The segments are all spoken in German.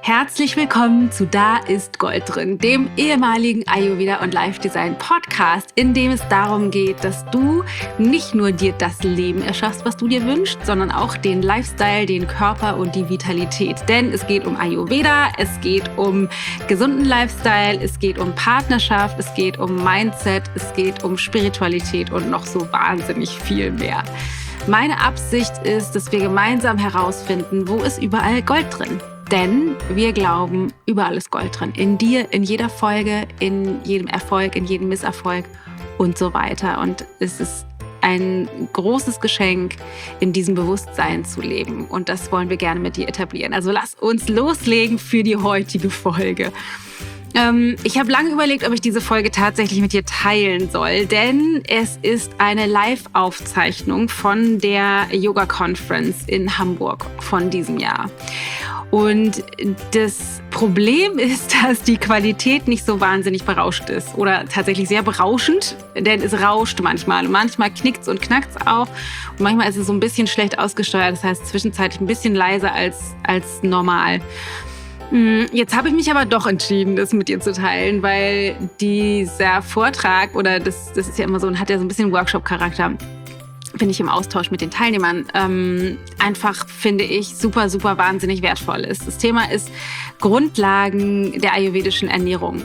Herzlich willkommen zu Da ist Gold drin, dem ehemaligen Ayurveda und Life Design Podcast, in dem es darum geht, dass du nicht nur dir das Leben erschaffst, was du dir wünschst, sondern auch den Lifestyle, den Körper und die Vitalität. Denn es geht um Ayurveda, es geht um gesunden Lifestyle, es geht um Partnerschaft, es geht um Mindset, es geht um Spiritualität und noch so wahnsinnig viel mehr. Meine Absicht ist, dass wir gemeinsam herausfinden, wo ist überall Gold drin. Denn wir glauben, überall ist Gold drin. In dir, in jeder Folge, in jedem Erfolg, in jedem Misserfolg und so weiter. Und es ist ein großes Geschenk, in diesem Bewusstsein zu leben. Und das wollen wir gerne mit dir etablieren. Also lass uns loslegen für die heutige Folge. Ich habe lange überlegt, ob ich diese Folge tatsächlich mit dir teilen soll, denn es ist eine Live-Aufzeichnung von der Yoga-Conference in Hamburg von diesem Jahr. Und das Problem ist, dass die Qualität nicht so wahnsinnig berauscht ist oder tatsächlich sehr berauschend, denn es rauscht manchmal. Und manchmal knickt's und knackt's auch und manchmal ist es so ein bisschen schlecht ausgesteuert, das heißt zwischenzeitlich ein bisschen leiser als normal. Jetzt habe ich mich aber doch entschieden, das mit dir zu teilen, weil dieser Vortrag oder das ist ja immer so, hat ja so ein bisschen Workshop-Charakter. Bin ich im Austausch mit den Teilnehmern, einfach, finde ich, super, super wahnsinnig wertvoll ist. Das Thema ist Grundlagen der ayurvedischen Ernährung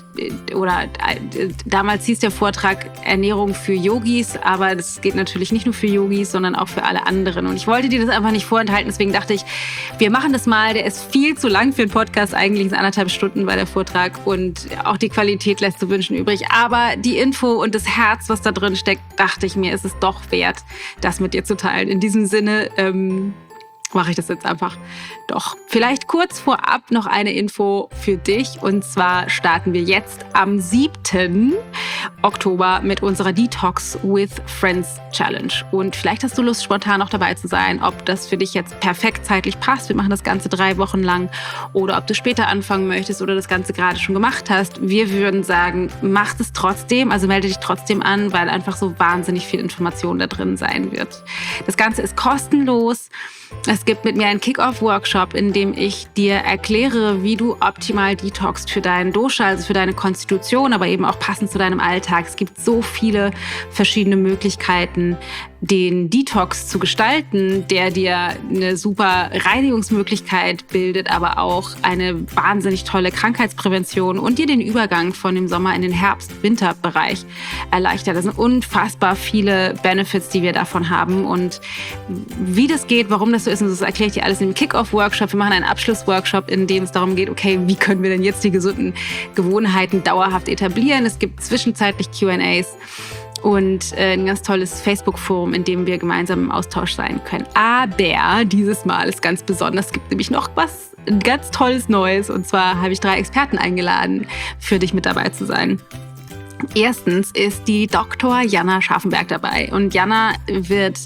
damals hieß der Vortrag Ernährung für Yogis, aber das geht natürlich nicht nur für Yogis, sondern auch für alle anderen. Und ich wollte dir das einfach nicht vorenthalten, deswegen dachte ich, wir machen das mal. Der ist viel zu lang für einen Podcast, eigentlich sind 1,5 Stunden bei der Vortrag und auch die Qualität lässt zu wünschen übrig. Aber die Info und das Herz, was da drin steckt, dachte ich mir, ist es doch wert, das mit dir zu teilen. In diesem Sinne mache ich das jetzt einfach doch. Vielleicht kurz vorab noch eine Info für dich. Und zwar starten wir jetzt am 7. Oktober mit unserer Detox with Friends Challenge. Und vielleicht hast du Lust, spontan noch dabei zu sein, ob das für dich jetzt perfekt zeitlich passt. Wir machen das Ganze 3 Wochen lang. Oder ob du später anfangen möchtest oder das Ganze gerade schon gemacht hast. Wir würden sagen, mach es trotzdem, also melde dich trotzdem an, weil einfach so wahnsinnig viel Information da drin sein wird. Das Ganze ist kostenlos. Es gibt mit mir einen Kick-Off-Workshop, in dem ich dir erkläre, wie du optimal detoxst für deinen Dosha, also für deine Konstitution, aber eben auch passend zu deinem Alltag. Es gibt so viele verschiedene Möglichkeiten, den Detox zu gestalten, der dir eine super Reinigungsmöglichkeit bildet, aber auch eine wahnsinnig tolle Krankheitsprävention und dir den Übergang von dem Sommer in den Herbst-Winter-Bereich erleichtert. Das sind unfassbar viele Benefits, die wir davon haben. Und wie das geht, warum das so ist, und das erkläre ich dir alles im Kick-Off-Workshop. Wir machen einen Abschluss-Workshop, in dem es darum geht, okay, wie können wir denn jetzt die gesunden Gewohnheiten dauerhaft etablieren? Es gibt zwischenzeitlich Q&As. Und ein ganz tolles Facebook-Forum, in dem wir gemeinsam im Austausch sein können. Aber dieses Mal ist ganz besonders. Es gibt nämlich noch was ganz Tolles Neues. Und zwar habe ich 3 Experten eingeladen, für dich mit dabei zu sein. Erstens ist die Dr. Jana Scharfenberg dabei. Und Jana wird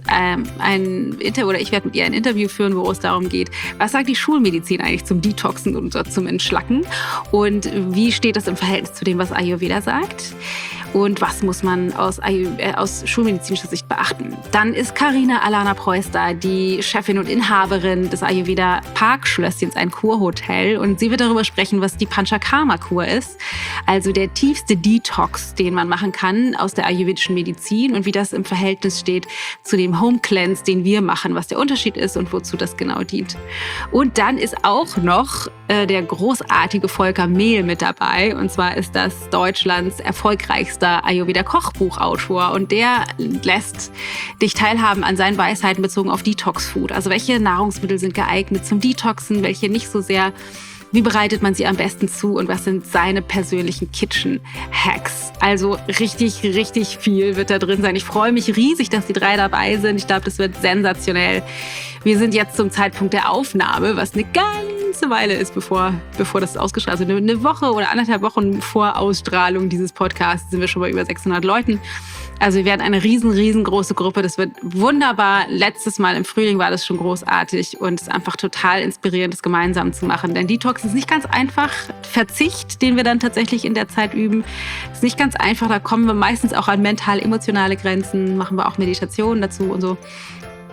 ich werde mit ihr ein Interview führen, wo es darum geht, was sagt die Schulmedizin eigentlich zum Detoxen und zum Entschlacken? Und wie steht das im Verhältnis zu dem, was Ayurveda sagt? Und was muss man aus schulmedizinischer Sicht beachten? Dann ist Carina Alana Preuß da, die Chefin und Inhaberin des Ayurveda Parkschlösschens, ein Kurhotel. Und sie wird darüber sprechen, was die Panchakarma-Kur ist, also der tiefste Detox, den man machen kann aus der ayurvedischen Medizin und wie das im Verhältnis steht zu dem Home Cleanse, den wir machen, was der Unterschied ist und wozu das genau dient. Und dann ist auch noch der großartige Volker Mehl mit dabei. Und zwar ist das Deutschlands erfolgreichster Ayurveda-Kochbuchautor und der lässt dich teilhaben an seinen Weisheiten bezogen auf Detox-Food. Also welche Nahrungsmittel sind geeignet zum Detoxen, welche nicht so sehr. Wie bereitet man sie am besten zu und was sind seine persönlichen Kitchen-Hacks? Also richtig, richtig viel wird da drin sein. Ich freue mich riesig, dass die 3 dabei sind. Ich glaube, das wird sensationell. Wir sind jetzt zum Zeitpunkt der Aufnahme, was eine ganze Weile ist, bevor das ausgestrahlt wird. Eine Woche oder 1,5 Wochen vor Ausstrahlung dieses Podcasts sind wir schon bei über 600 Leuten. Also wir werden eine riesengroße Gruppe. Das wird wunderbar. Letztes Mal im Frühling war das schon großartig und es ist einfach total inspirierend, das gemeinsam zu machen. Denn Detox ist nicht ganz einfach. Verzicht, den wir dann tatsächlich in der Zeit üben, ist nicht ganz einfach. Da kommen wir meistens auch an mental-emotionale Grenzen, machen wir auch Meditationen dazu und so.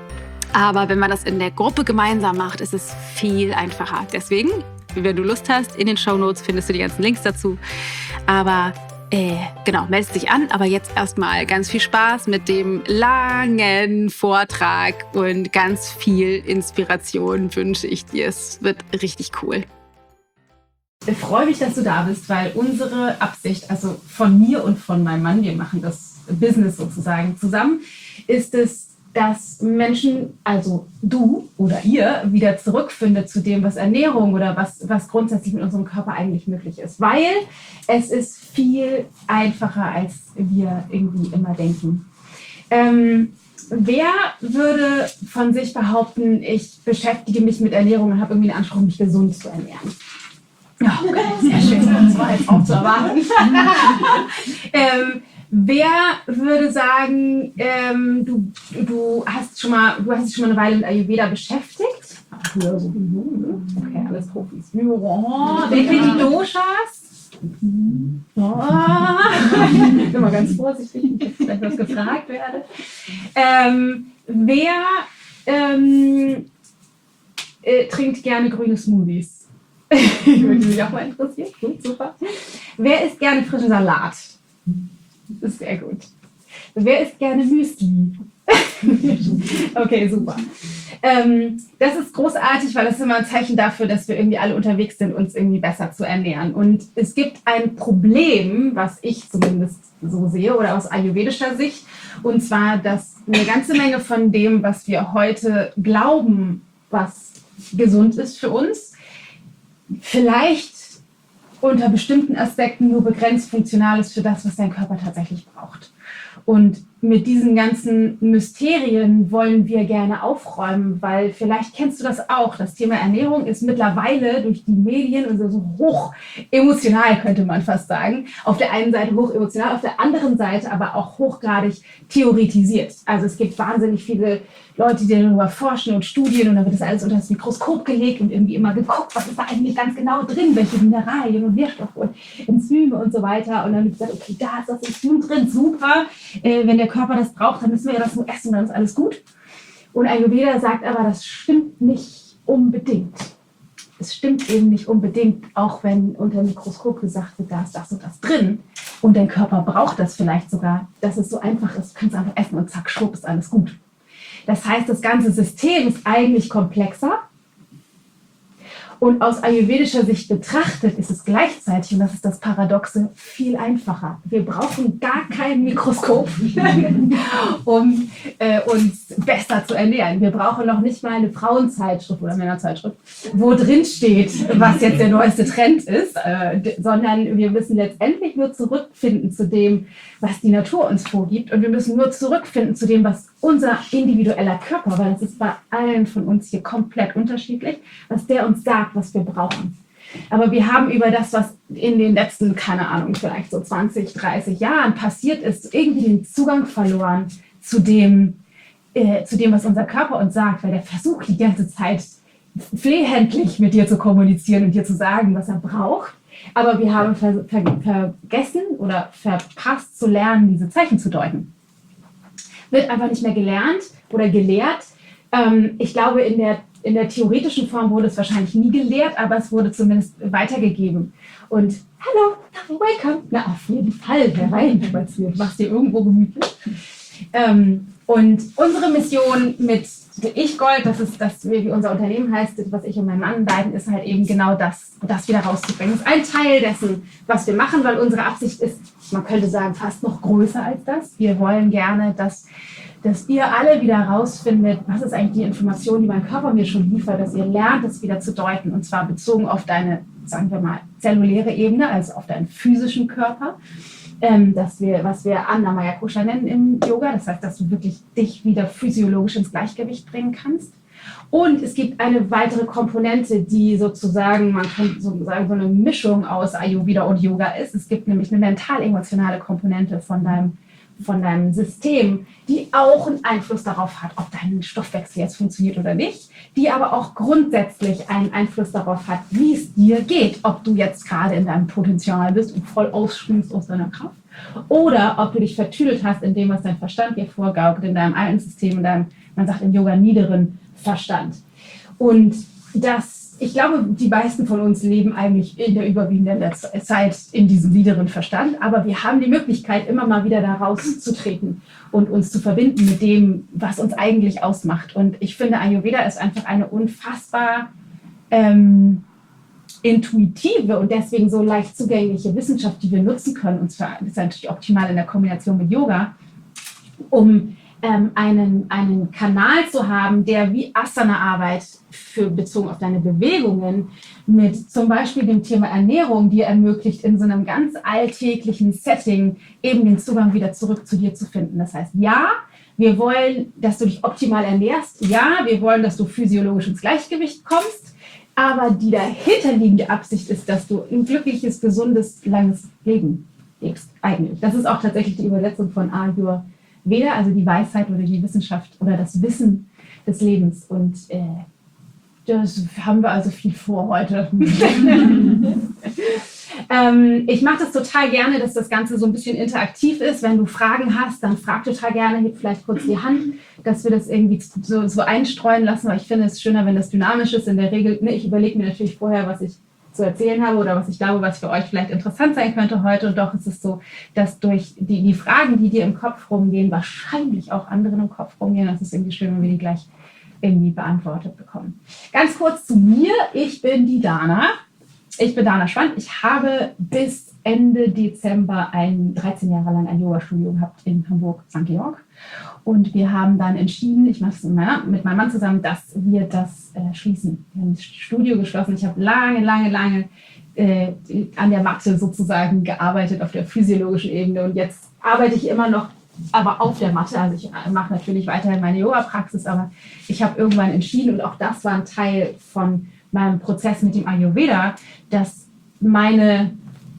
Aber wenn man das in der Gruppe gemeinsam macht, ist es viel einfacher. Deswegen, wenn du Lust hast, in den Shownotes findest du die ganzen Links dazu. Aber genau, meldest dich an. Aber jetzt erstmal ganz viel Spaß mit dem langen Vortrag und ganz viel Inspiration wünsche ich dir. Es wird richtig cool. Ich freue mich, dass du da bist, weil unsere Absicht, also von mir und von meinem Mann, wir machen das Business sozusagen zusammen, ist es, dass Menschen, also du oder ihr, wieder zurückfindet zu dem, was Ernährung oder was grundsätzlich mit unserem Körper eigentlich möglich ist. Weil es ist viel einfacher, als wir irgendwie immer denken. Wer würde von sich behaupten, ich beschäftige mich mit Ernährung und habe irgendwie den Anspruch, mich gesund zu ernähren? Ja, okay, sehr schön, das war jetzt auch zu erwarten. Wer würde sagen, du hast dich schon mal eine Weile mit Ayurveda beschäftigt? Ja, so wie du, ne? Okay, alles Profis. Wer kennt die Doshas? Ich bin mal ganz vorsichtig, dass ich vielleicht was gefragt werde. Wer trinkt gerne grüne Smoothies? Würde mich auch mal interessieren. Gut, super. Wer isst gerne frischen Salat? Das ist sehr gut. Wer isst gerne Müsli? Okay, super. Das ist großartig, weil das ist immer ein Zeichen dafür, dass wir irgendwie alle unterwegs sind, uns irgendwie besser zu ernähren. Und es gibt ein Problem, was ich zumindest so sehe oder aus ayurvedischer Sicht, und zwar, dass eine ganze Menge von dem, was wir heute glauben, was gesund ist für uns, vielleicht unter bestimmten Aspekten nur begrenzt funktional ist für das, was dein Körper tatsächlich braucht. Und mit diesen ganzen Mysterien wollen wir gerne aufräumen, weil vielleicht kennst du das auch. Das Thema Ernährung ist mittlerweile durch die Medien und so hoch emotional, könnte man fast sagen. Auf der einen Seite hoch emotional, auf der anderen Seite aber auch hochgradig theoretisiert. Also es gibt wahnsinnig viele Leute, die darüber forschen und Studien, und dann wird das alles unter das Mikroskop gelegt und irgendwie immer geguckt, was ist da eigentlich ganz genau drin, welche Mineralien und Nährstoffe und Enzyme und so weiter. Und dann wird gesagt, okay, da ist das Enzym drin, super. Wenn der Körper das braucht, dann müssen wir ja das nur essen, dann ist alles gut. Und Ayurveda sagt aber, das stimmt nicht unbedingt. Es stimmt eben nicht unbedingt, auch wenn unter dem Mikroskop gesagt wird, da ist das und das drin. Und dein Körper braucht das vielleicht sogar, dass es so einfach ist, du kannst einfach essen und zack, schwupp, ist alles gut. Das heißt, das ganze System ist eigentlich komplexer. Und aus ayurvedischer Sicht betrachtet ist es gleichzeitig, und das ist das Paradoxe, viel einfacher. Wir brauchen gar kein Mikroskop, um uns besser zu ernähren. Wir brauchen noch nicht mal eine Frauenzeitschrift oder Männerzeitschrift, wo drin steht, was jetzt der neueste Trend ist, sondern wir müssen letztendlich nur zurückfinden zu dem, was die Natur uns vorgibt. Und wir müssen nur zurückfinden zu dem, was unser individueller Körper, weil das ist bei allen von uns hier komplett unterschiedlich, was der uns sagt, was wir brauchen. Aber wir haben über das, was in den letzten, keine Ahnung, vielleicht so 20, 30 Jahren passiert ist, irgendwie den Zugang verloren zu dem, was unser Körper uns sagt, weil der versucht die ganze Zeit flehentlich mit dir zu kommunizieren und dir zu sagen, was er braucht. Aber wir haben vergessen oder verpasst zu lernen, diese Zeichen zu deuten. Wird einfach nicht mehr gelernt oder gelehrt. Ich glaube, in der theoretischen Form wurde es wahrscheinlich nie gelehrt, aber es wurde zumindest weitergegeben. Und hallo, welcome. Na, auf jeden Fall hereinspaziert. Machst dir irgendwo gemütlich. Und unsere Mission mit Ich-Gold, wie unser Unternehmen heißt, was ich und mein Mann leiten, ist halt eben genau das wieder rauszubringen. Das ist ein Teil dessen, was wir machen, weil unsere Absicht ist, man könnte sagen, fast noch größer als das. Wir wollen gerne, dass ihr alle wieder rausfindet, was ist eigentlich die Information, die mein Körper mir schon liefert, dass ihr lernt, das wieder zu deuten, und zwar bezogen auf deine, sagen wir mal, zelluläre Ebene, also auf deinen physischen Körper. Was wir Annamaya Kosha nennen im Yoga. Das heißt, dass du wirklich dich wieder physiologisch ins Gleichgewicht bringen kannst. Und es gibt eine weitere Komponente, die sozusagen, man könnte so sagen, so eine Mischung aus Ayurveda und Yoga ist. Es gibt nämlich eine mental-emotionale Komponente von deinem System, die auch einen Einfluss darauf hat, ob dein Stoffwechsel jetzt funktioniert oder nicht, die aber auch grundsätzlich einen Einfluss darauf hat, wie es dir geht, ob du jetzt gerade in deinem Potenzial bist und voll ausschwingst aus deiner Kraft oder ob du dich vertüdelt hast in dem, was dein Verstand dir vorgaukelt, in deinem alten System, in deinem man sagt im Yoga, niederen Verstand. Und ich glaube, die meisten von uns leben eigentlich in der überwiegenden Zeit in diesem niederen Verstand, aber wir haben die Möglichkeit, immer mal wieder da rauszutreten und uns zu verbinden mit dem, was uns eigentlich ausmacht. Und ich finde, Ayurveda ist einfach eine unfassbar intuitive und deswegen so leicht zugängliche Wissenschaft, die wir nutzen können. Und zwar ist natürlich optimal in der Kombination mit Yoga, um einen Kanal zu haben, der wie Asana-Arbeit bezogen auf deine Bewegungen mit zum Beispiel dem Thema Ernährung dir ermöglicht, in so einem ganz alltäglichen Setting eben den Zugang wieder zurück zu dir zu finden. Das heißt, ja, wir wollen, dass du dich optimal ernährst. Ja, wir wollen, dass du physiologisch ins Gleichgewicht kommst. Aber die dahinterliegende Absicht ist, dass du ein glückliches, gesundes, langes Leben lebst eigentlich. Das ist auch tatsächlich die Übersetzung von Ayurveda, also die Weisheit oder die Wissenschaft oder das Wissen des Lebens. Und das haben wir also viel vor heute. Ich mache das total gerne, dass das Ganze so ein bisschen interaktiv ist. Wenn du Fragen hast, dann frag total gerne, heb vielleicht kurz die Hand, dass wir das irgendwie so einstreuen lassen, weil ich finde es schöner, wenn das dynamisch ist. In der Regel, ich überlege mir natürlich vorher, was ich zu erzählen habe oder was ich glaube, was für euch vielleicht interessant sein könnte heute. Und doch ist es so, dass durch die Fragen, die dir im Kopf rumgehen, wahrscheinlich auch anderen im Kopf rumgehen. Das ist irgendwie schön, wenn wir die gleich irgendwie beantwortet bekommen. Ganz kurz zu mir. Ich bin die Dana. Ich bin Dana Schwand. Ich habe bis Ende Dezember 13 Jahre lang ein Yoga-Studio gehabt in Hamburg-St. Georg. Und wir haben dann entschieden, ich mache es mit meinem Mann zusammen, dass wir das schließen. Wir haben das Studio geschlossen. Ich habe lange an der Matte sozusagen gearbeitet, auf der physiologischen Ebene. Und jetzt arbeite ich immer noch, aber auf der Matte. Also ich mache natürlich weiterhin meine Yoga-Praxis, aber ich habe irgendwann entschieden, und auch das war ein Teil von meinem Prozess mit dem Ayurveda, dass wir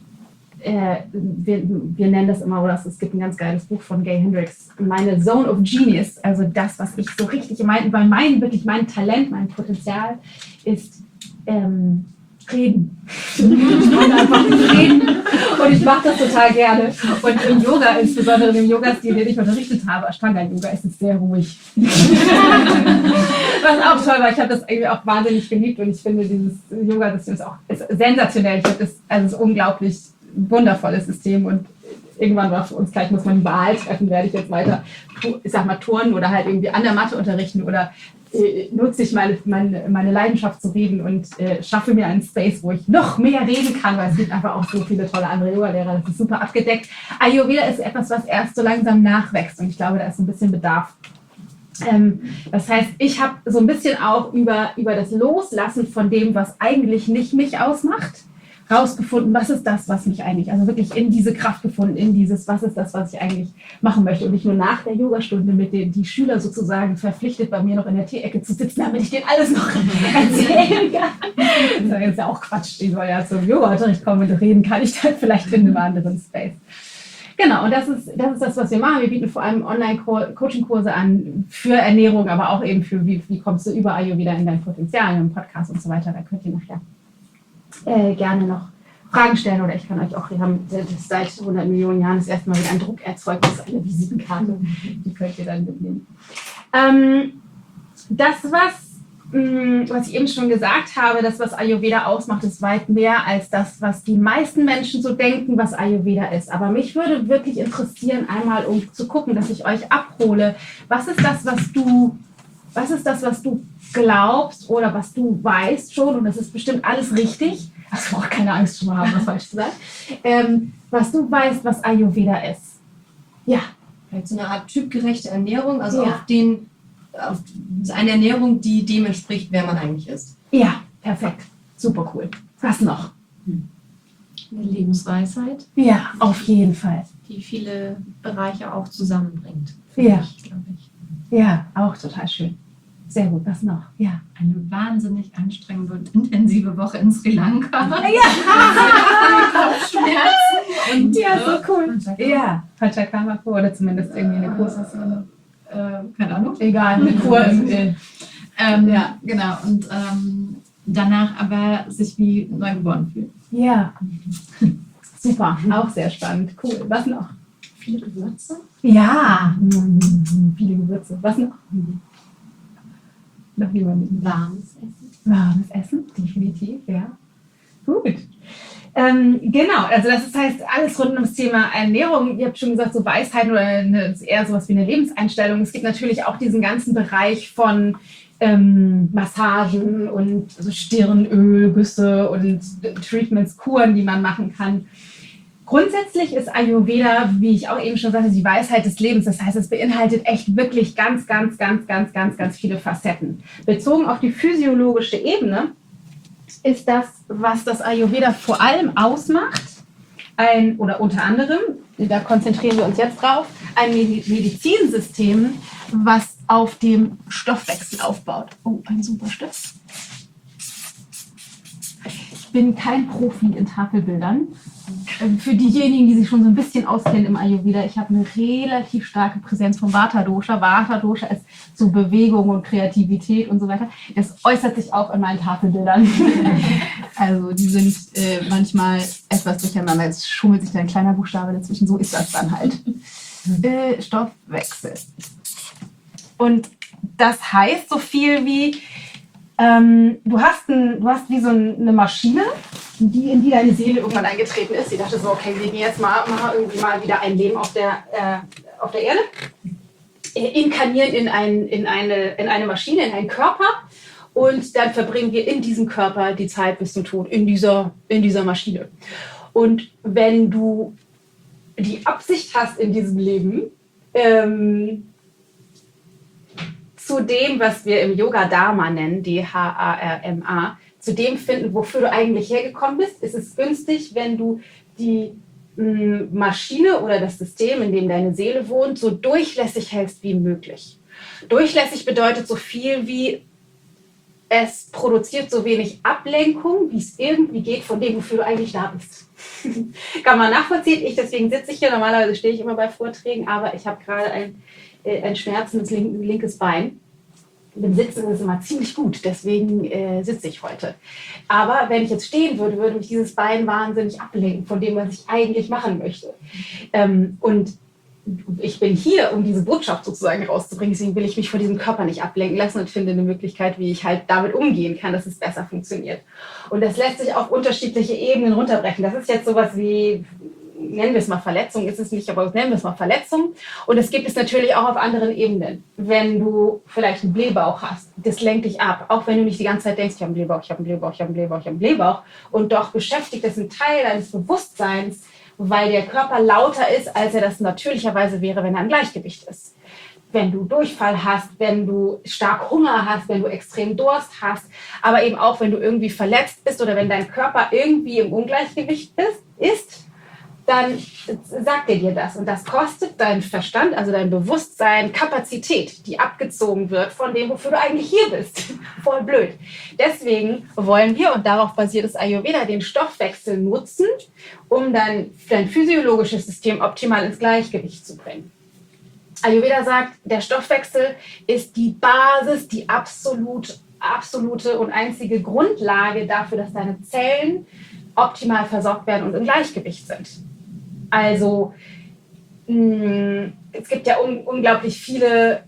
nennen das immer, oder es gibt ein ganz geiles Buch von Gay Hendricks, meine Zone of Genius, also das, was ich so richtig mein Talent, mein Potenzial ist reden. Ich kann einfach reden und ich mache das total gerne. Und im Yoga, insbesondere im Yoga-Stil, den ich unterrichtet habe, Ashtanga-Yoga, ist es sehr ruhig. Was auch toll war, ich habe das irgendwie auch wahnsinnig geliebt und ich finde dieses Yoga-System ist sensationell. Ich habe es ist ein unglaublich wundervolles System und irgendwann war für uns gleich, muss man die Wahl treffen, werde ich jetzt weiter, ich sag mal, turnen oder halt irgendwie an der Matte unterrichten oder nutze ich meine Leidenschaft zu reden und schaffe mir einen Space, wo ich noch mehr reden kann, weil es gibt einfach auch so viele tolle andere Yoga-Lehrer, das ist super abgedeckt. Ayurveda ist etwas, was erst so langsam nachwächst und ich glaube, da ist so ein bisschen Bedarf. Das heißt, ich habe so ein bisschen auch über das Loslassen von dem, was eigentlich nicht mich ausmacht, rausgefunden, was ist das, was mich eigentlich, also wirklich in diese Kraft gefunden, in dieses, was ist das, was ich eigentlich machen möchte. Und nicht nur nach der Yogastunde mit die Schüler sozusagen verpflichtet, bei mir noch in der Teeecke zu sitzen, damit ich denen alles noch erzählen kann. Das ist ja auch Quatsch, die soll ja zum Yoga-Unterricht kommen und reden kann ich dann vielleicht in einem anderen Space. Genau, und das ist das, was wir machen. Wir bieten vor allem Online-Coaching-Kurse an für Ernährung, aber auch eben für, wie kommst du über Ayurveda in dein Potenzial, in einem Podcast und so weiter. Da könnt ihr nachher gerne noch Fragen stellen oder ich kann euch auch, wir haben seit 100 Millionen Jahren das erste Mal wieder ein Druckerzeugnis, eine Visitenkarte, die könnt ihr dann mitnehmen. Das, was ich eben schon gesagt habe, das, was Ayurveda ausmacht, ist weit mehr als das, was die meisten Menschen so denken, was Ayurveda ist. Aber mich würde wirklich interessieren, einmal um zu gucken, dass ich euch abhole, was ist das, was du glaubst oder was du weißt schon, und das ist bestimmt alles richtig, also auch keine Angst schon mal haben, was falsch zu sagen, was du weißt, was Ayurveda ist. Ja. Vielleicht so eine Art typgerechte Ernährung, also Ja. auf eine Ernährung, die dem entspricht, wer man eigentlich ist. Ja, perfekt. Super cool. Was noch? Eine Lebensweisheit, Ja, auf jeden Fall. die viele Bereiche auch zusammenbringt. Ja. Glaube ich. Ja, auch total schön. Sehr gut. Was noch? Ja. Eine wahnsinnig anstrengende und intensive Woche in Sri Lanka. Kopfschmerzen. Und, Ja, so cool. Ja, Panchakarma-Kur oder zumindest irgendwie eine Kur. keine Ahnung. Egal, eine Kur im Ja. Genau. Und danach aber sich wie neugeboren fühlen. Ja. Super, auch sehr spannend. Cool. Was noch? Viele Gewürze. Ja, viele Gewürze. Was noch? Noch jemand? Warmes Essen. Warmes Essen, definitiv, ja. Gut. Genau, also das heißt alles rund ums Thema Ernährung. Ihr habt schon gesagt, so Weisheiten oder eher sowas wie eine Lebenseinstellung. Es gibt natürlich auch diesen ganzen Bereich von Massagen und so Stirnölgüsse und Treatments, Kuren, die man machen kann. Grundsätzlich ist Ayurveda, wie ich auch eben schon sagte, die Weisheit des Lebens. Das heißt, es beinhaltet echt wirklich ganz viele Facetten. Bezogen auf die physiologische Ebene ist das, was das Ayurveda vor allem ausmacht, oder unter anderem, da konzentrieren wir uns jetzt drauf, ein Medizinsystem, was auf dem Stoffwechsel aufbaut. Oh, ein super Stift. Ich bin kein Profi in Tafelbildern. Für diejenigen, die sich schon so ein bisschen auskennen im Ayurveda, ich habe eine relativ starke Präsenz vom Vata-Dosha. Vata-Dosha ist so Bewegung und Kreativität und so weiter. Das äußert sich auch in meinen Tafelbildern. Also die sind manchmal etwas durcheinander. Jetzt schummelt sich da ein kleiner Buchstabe dazwischen. So ist das dann halt. Stoffwechsel. Und das heißt so viel wie, du hast wie so eine Maschine, in die deine Seele irgendwann eingetreten ist. Sie dachte so, okay, wir gehen jetzt mal wieder ein Leben auf der Erde, inkarnieren in eine Maschine, in einen Körper und dann verbringen wir in diesem Körper die Zeit bis zum Tod, in dieser Maschine. Und wenn du die Absicht hast in diesem Leben, zu dem, was wir im Yoga Dharma nennen, Dharma, zu dem finden, wofür du eigentlich hergekommen bist, ist es günstig, wenn du die Maschine oder das System, in dem deine Seele wohnt, so durchlässig hältst wie möglich. Durchlässig bedeutet so viel wie, es produziert so wenig Ablenkung, wie es irgendwie geht von dem, wofür du eigentlich da bist. Kann man nachvollziehen. Deswegen sitze ich hier. Normalerweise stehe ich immer bei Vorträgen, aber ich habe gerade ein schmerzendes linkes Bein. Im Sitzen ist immer ziemlich gut, deswegen sitze ich heute. Aber wenn ich jetzt stehen würde, würde mich dieses Bein wahnsinnig ablenken von dem, was ich eigentlich machen möchte. Und ich bin hier, um diese Botschaft sozusagen rauszubringen, deswegen will ich mich von diesem Körper nicht ablenken lassen und finde eine Möglichkeit, wie ich halt damit umgehen kann, dass es besser funktioniert. Und das lässt sich auf unterschiedliche Ebenen runterbrechen. Das ist jetzt sowas wie, nennen wir es mal Verletzung, ist es nicht, aber nennen wir es mal Verletzung. Und es gibt es natürlich auch auf anderen Ebenen. Wenn du vielleicht einen Blähbauch hast, das lenkt dich ab. Auch wenn du nicht die ganze Zeit denkst, ich habe einen Blähbauch, ich habe einen Blähbauch, ich habe einen Blähbauch, ich habe einen Blähbauch. Und doch beschäftigt es einen Teil deines Bewusstseins, weil der Körper lauter ist, als er das natürlicherweise wäre, wenn er im Gleichgewicht ist. Wenn du Durchfall hast, wenn du stark Hunger hast, wenn du extrem Durst hast, aber eben auch, wenn du irgendwie verletzt bist oder wenn dein Körper irgendwie im Ungleichgewicht ist, dann sagt er dir das. Und das kostet deinen Verstand, also dein Bewusstsein, Kapazität, die abgezogen wird von dem, wofür du eigentlich hier bist. Voll blöd. Deswegen wollen wir, und darauf basiert das Ayurveda, den Stoffwechsel nutzen, um dein physiologisches System optimal ins Gleichgewicht zu bringen. Ayurveda sagt, der Stoffwechsel ist die Basis, die absolute und einzige Grundlage dafür, dass deine Zellen optimal versorgt werden und im Gleichgewicht sind. Also es gibt ja unglaublich viele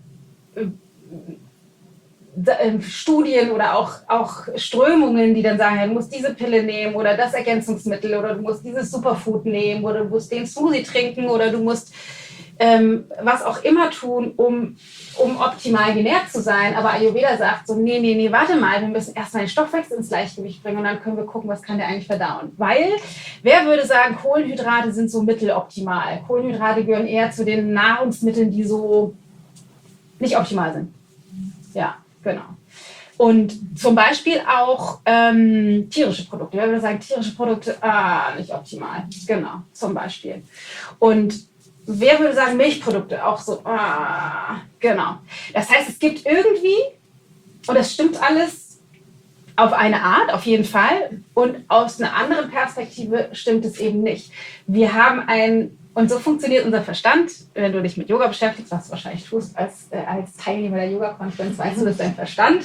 Studien oder auch Strömungen, die dann sagen, ja, du musst diese Pille nehmen oder das Ergänzungsmittel oder du musst dieses Superfood nehmen oder du musst den Smoothie trinken oder du musst was auch immer tun, um optimal genährt zu sein. Aber Ayurveda sagt so, nee, warte mal, wir müssen erstmal den Stoffwechsel ins Gleichgewicht bringen und dann können wir gucken, was kann der eigentlich verdauen. Weil, wer würde sagen, Kohlenhydrate sind so mitteloptimal. Kohlenhydrate gehören eher zu den Nahrungsmitteln, die so nicht optimal sind. Ja, genau. Und zum Beispiel auch tierische Produkte. Wer würde sagen, tierische Produkte, nicht optimal. Genau, zum Beispiel. Und wer würde sagen, Milchprodukte auch so, genau. Das heißt, es gibt irgendwie, und das stimmt alles auf eine Art, auf jeden Fall, und aus einer anderen Perspektive stimmt es eben nicht. Wir haben und so funktioniert unser Verstand, wenn du dich mit Yoga beschäftigst, was du wahrscheinlich tust als Teilnehmer der Yoga-Konferenz, weißt du, dass dein Verstand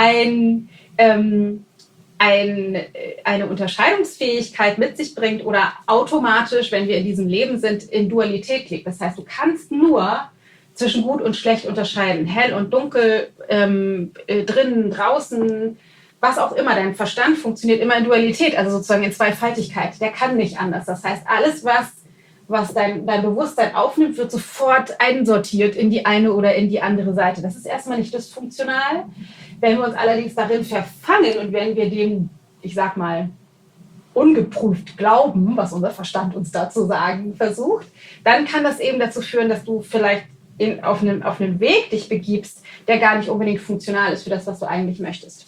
eine Unterscheidungsfähigkeit mit sich bringt oder automatisch, wenn wir in diesem Leben sind, in Dualität liegt. Das heißt, du kannst nur zwischen gut und schlecht unterscheiden, hell und dunkel, drinnen, draußen, was auch immer. Dein Verstand funktioniert immer in Dualität, also sozusagen in Zweifaltigkeit. Der kann nicht anders. Das heißt, alles, was dein Bewusstsein aufnimmt, wird sofort einsortiert in die eine oder in die andere Seite. Das ist erstmal nicht dysfunktional. Wenn wir uns allerdings darin verfangen und wenn wir dem, ich sag mal, ungeprüft glauben, was unser Verstand uns da zu sagen versucht, dann kann das eben dazu führen, dass du vielleicht auf einen Weg dich begibst, der gar nicht unbedingt funktional ist für das, was du eigentlich möchtest.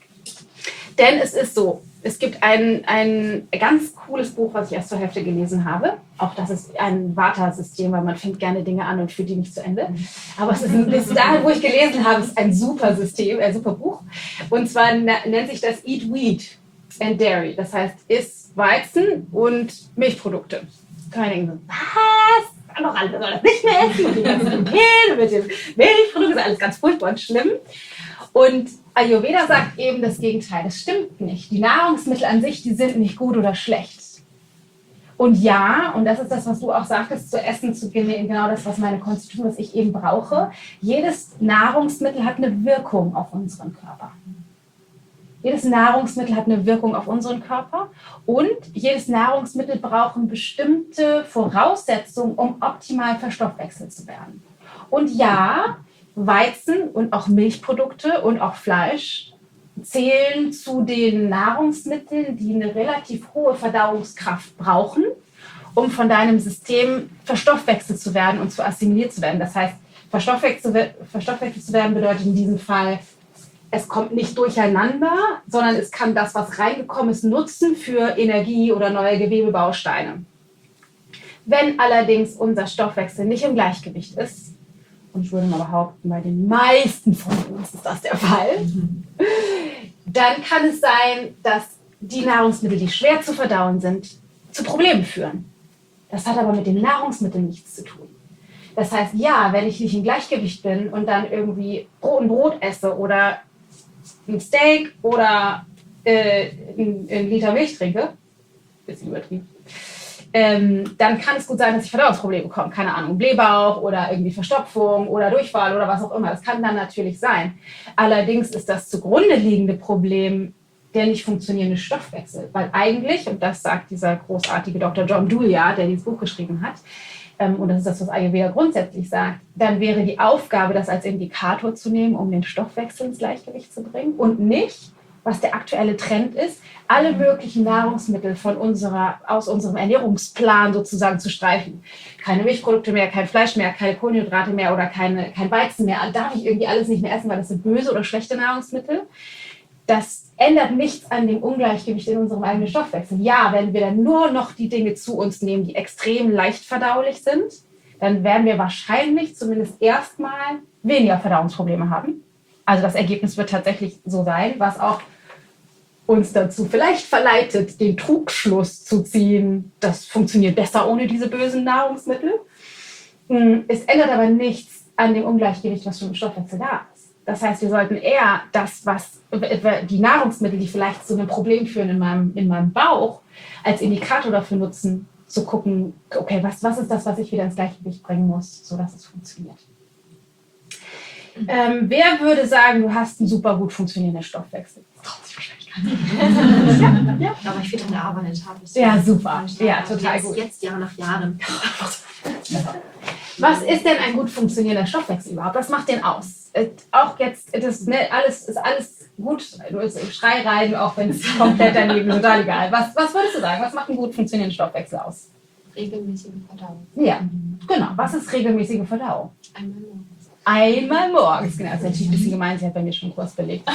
Denn es ist so, es gibt ein ganz cooles Buch, was ich erst zur Hälfte gelesen habe. Auch das ist ein Vata-System, weil man fängt gerne Dinge an und führt die nicht zu Ende. Aber es ist bis dahin, wo ich gelesen habe, ist ein super System, ein super Buch. Und zwar nennt sich das Eat Wheat and Dairy. Das heißt, iss Weizen und Milchprodukte. Kann man denken, was? Noch alle soll das nicht mehr essen. Und die ganzen Gluten mit dem Milchprodukt ist alles ganz furchtbar und schlimm. Und Ayurveda sagt eben das Gegenteil. Das stimmt nicht. Die Nahrungsmittel an sich, die sind nicht gut oder schlecht. Und ja, und das ist das, was du auch sagtest, zu essen, zu genau das, was meine Konstitution, was ich eben brauche. Jedes Nahrungsmittel hat eine Wirkung auf unseren Körper. Jedes Nahrungsmittel hat eine Wirkung auf unseren Körper und jedes Nahrungsmittel braucht bestimmte Voraussetzungen, um optimal verstoffwechselt zu werden. Und ja, Weizen und auch Milchprodukte und auch Fleisch zählen zu den Nahrungsmitteln, die eine relativ hohe Verdauungskraft brauchen, um von deinem System verstoffwechselt zu werden und zu assimiliert zu werden. Das heißt, verstoffwechselt zu werden bedeutet in diesem Fall, es kommt nicht durcheinander, sondern es kann das, was reingekommen ist, nutzen für Energie oder neue Gewebebausteine. Wenn allerdings unser Stoffwechsel nicht im Gleichgewicht ist, und ich würde mal behaupten, bei den meisten von uns ist das der Fall, dann kann es sein, dass die Nahrungsmittel, die schwer zu verdauen sind, zu Problemen führen. Das hat aber mit den Nahrungsmitteln nichts zu tun. Das heißt, ja, wenn ich nicht im Gleichgewicht bin und dann irgendwie Brot esse oder ein Steak oder ein Liter Milch trinke, bisschen übertrieben, dann kann es gut sein, dass ich Verdauungsprobleme bekomme. Keine Ahnung, Blähbauch oder irgendwie Verstopfung oder Durchfall oder was auch immer. Das kann dann natürlich sein. Allerdings ist das zugrunde liegende Problem der nicht funktionierende Stoffwechsel. Weil eigentlich, und das sagt dieser großartige Dr. John Dewey, der dieses Buch geschrieben hat, und das ist das, was Ayurveda grundsätzlich sagt, dann wäre die Aufgabe, das als Indikator zu nehmen, um den Stoffwechsel ins Gleichgewicht zu bringen und nicht, was der aktuelle Trend ist, alle möglichen Nahrungsmittel aus unserem Ernährungsplan sozusagen zu streichen. Keine Milchprodukte mehr, kein Fleisch mehr, keine Kohlenhydrate mehr oder kein Weizen mehr. Darf ich irgendwie alles nicht mehr essen, weil das sind böse oder schlechte Nahrungsmittel? Das ändert nichts an dem Ungleichgewicht in unserem eigenen Stoffwechsel. Ja, wenn wir dann nur noch die Dinge zu uns nehmen, die extrem leicht verdaulich sind, dann werden wir wahrscheinlich zumindest erstmal weniger Verdauungsprobleme haben. Also das Ergebnis wird tatsächlich so sein, was auch uns dazu vielleicht verleitet, den Trugschluss zu ziehen, das funktioniert besser ohne diese bösen Nahrungsmittel. Es ändert aber nichts an dem Ungleichgewicht, was schon im Stoffwechsel da ist. Das heißt, wir sollten eher die Nahrungsmittel, die vielleicht zu einem Problem führen in meinem Bauch, als Indikator dafür nutzen, zu gucken, okay, was ist das, was ich wieder ins Gleichgewicht bringen muss, sodass es funktioniert. Wer würde sagen, du hast einen super gut funktionierenden Stoffwechsel? Das traut sich wahrscheinlich keiner. Ja, aber ich wieder gearbeitet habe. Ja, super. Ja, total gut. Jetzt Jahr nach Jahren. Was ist denn ein gut funktionierender Stoffwechsel überhaupt? Was macht den aus? Auch jetzt, ist alles gut, du schrei rein, auch wenn es komplett daneben ist, total egal. Was würdest du sagen? Was macht einen gut funktionierenden Stoffwechsel aus? Regelmäßige Verdauung. Ja, genau. Was ist regelmäßige Verdauung? Einmal morgens. Einmal morgens, genau. Das ist natürlich ein bisschen gemein, sie hat bei mir schon einen Kurs belegt.